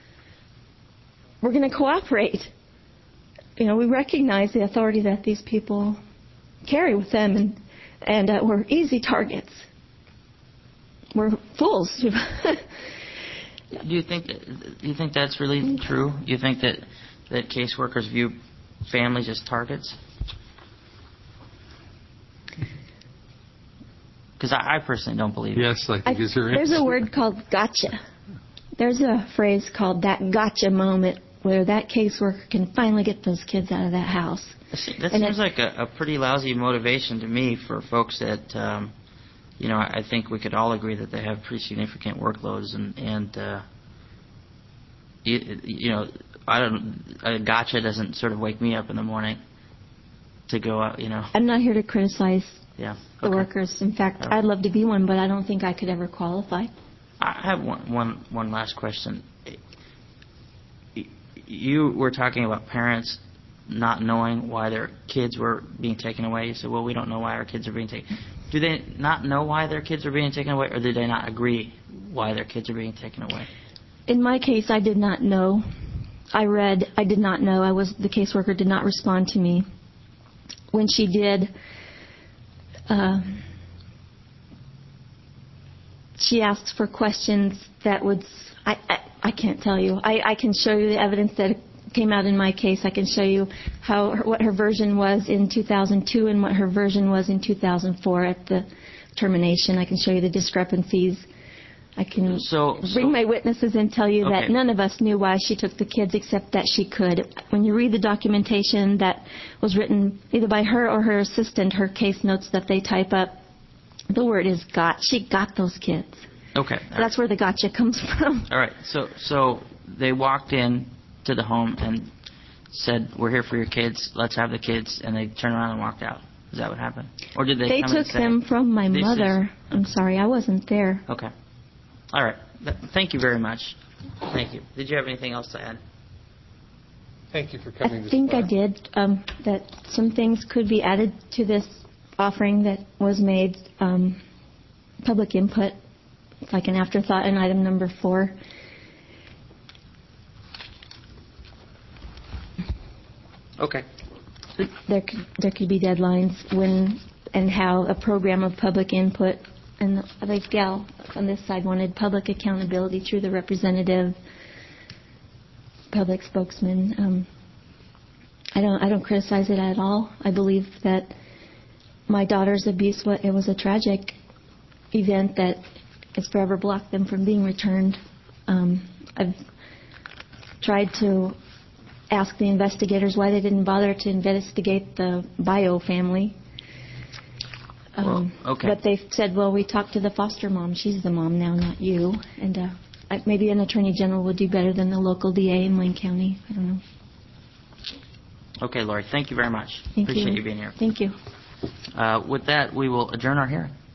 to cooperate. We recognize the authority that these people carry with them, and we're easy targets. We're fools. Do you think that's really true? Do you think that caseworkers view families as targets? Because I personally don't believe it. Yes, I think there's a word called gotcha. There's a phrase called that gotcha moment where that caseworker can finally get those kids out of that house. That seems like a pretty lousy motivation to me for folks that, I think we could all agree that they have pretty significant workloads, and gotcha doesn't sort of wake me up in the morning to go out, I'm not here to criticize the workers. In fact, Right. I'd love to be one, but I don't think I could ever qualify. I have one last question. You were talking about parents not knowing why their kids were being taken away. You said, well, we don't know why our kids are being taken. Do they not know why their kids are being taken away, or do they not agree why their kids are being taken away? In my case, I did not know. I did not know. The caseworker did not respond to me. When she did, she asked for questions that would... I can't tell you. I can show you the evidence that came out in my case. I can show you what her version was in 2002 and what her version was in 2004 at the termination. I can show you the discrepancies. I can bring my witnesses and tell you that none of us knew why she took the kids except that she could. When you read the documentation that was written either by her or her assistant, her case notes that they type up, the word is got. She got those kids. Okay. That's where the gotcha comes from. All right. So they walked in to the home and said, "We're here for your kids. Let's have the kids," and they turned around and walked out. Is that what happened? Or did they? They took them from my mother. I'm sorry, I wasn't there. Okay. All right. Thank you very much. Thank you. Did you have anything else to add? Thank you for coming. I think I did. That some things could be added to this offering that was made. Public input, like an afterthought in item number 4. Okay. There could be deadlines when and how a program of public input, and the gal on this side wanted public accountability through the representative, public spokesman. I don't criticize it at all. I believe that my daughter's abuse, it was a tragic event that has forever blocked them from being returned. I've tried to ask the investigators why they didn't bother to investigate the Bio family. Okay. But they've said, well, we talked to the foster mom. She's the mom now, not you. And maybe an attorney general would do better than the local DA in Wayne County. I don't know. Okay, Lori, thank you very much. Thank Appreciate you. you being here. Thank you. With that, we will adjourn our hearing.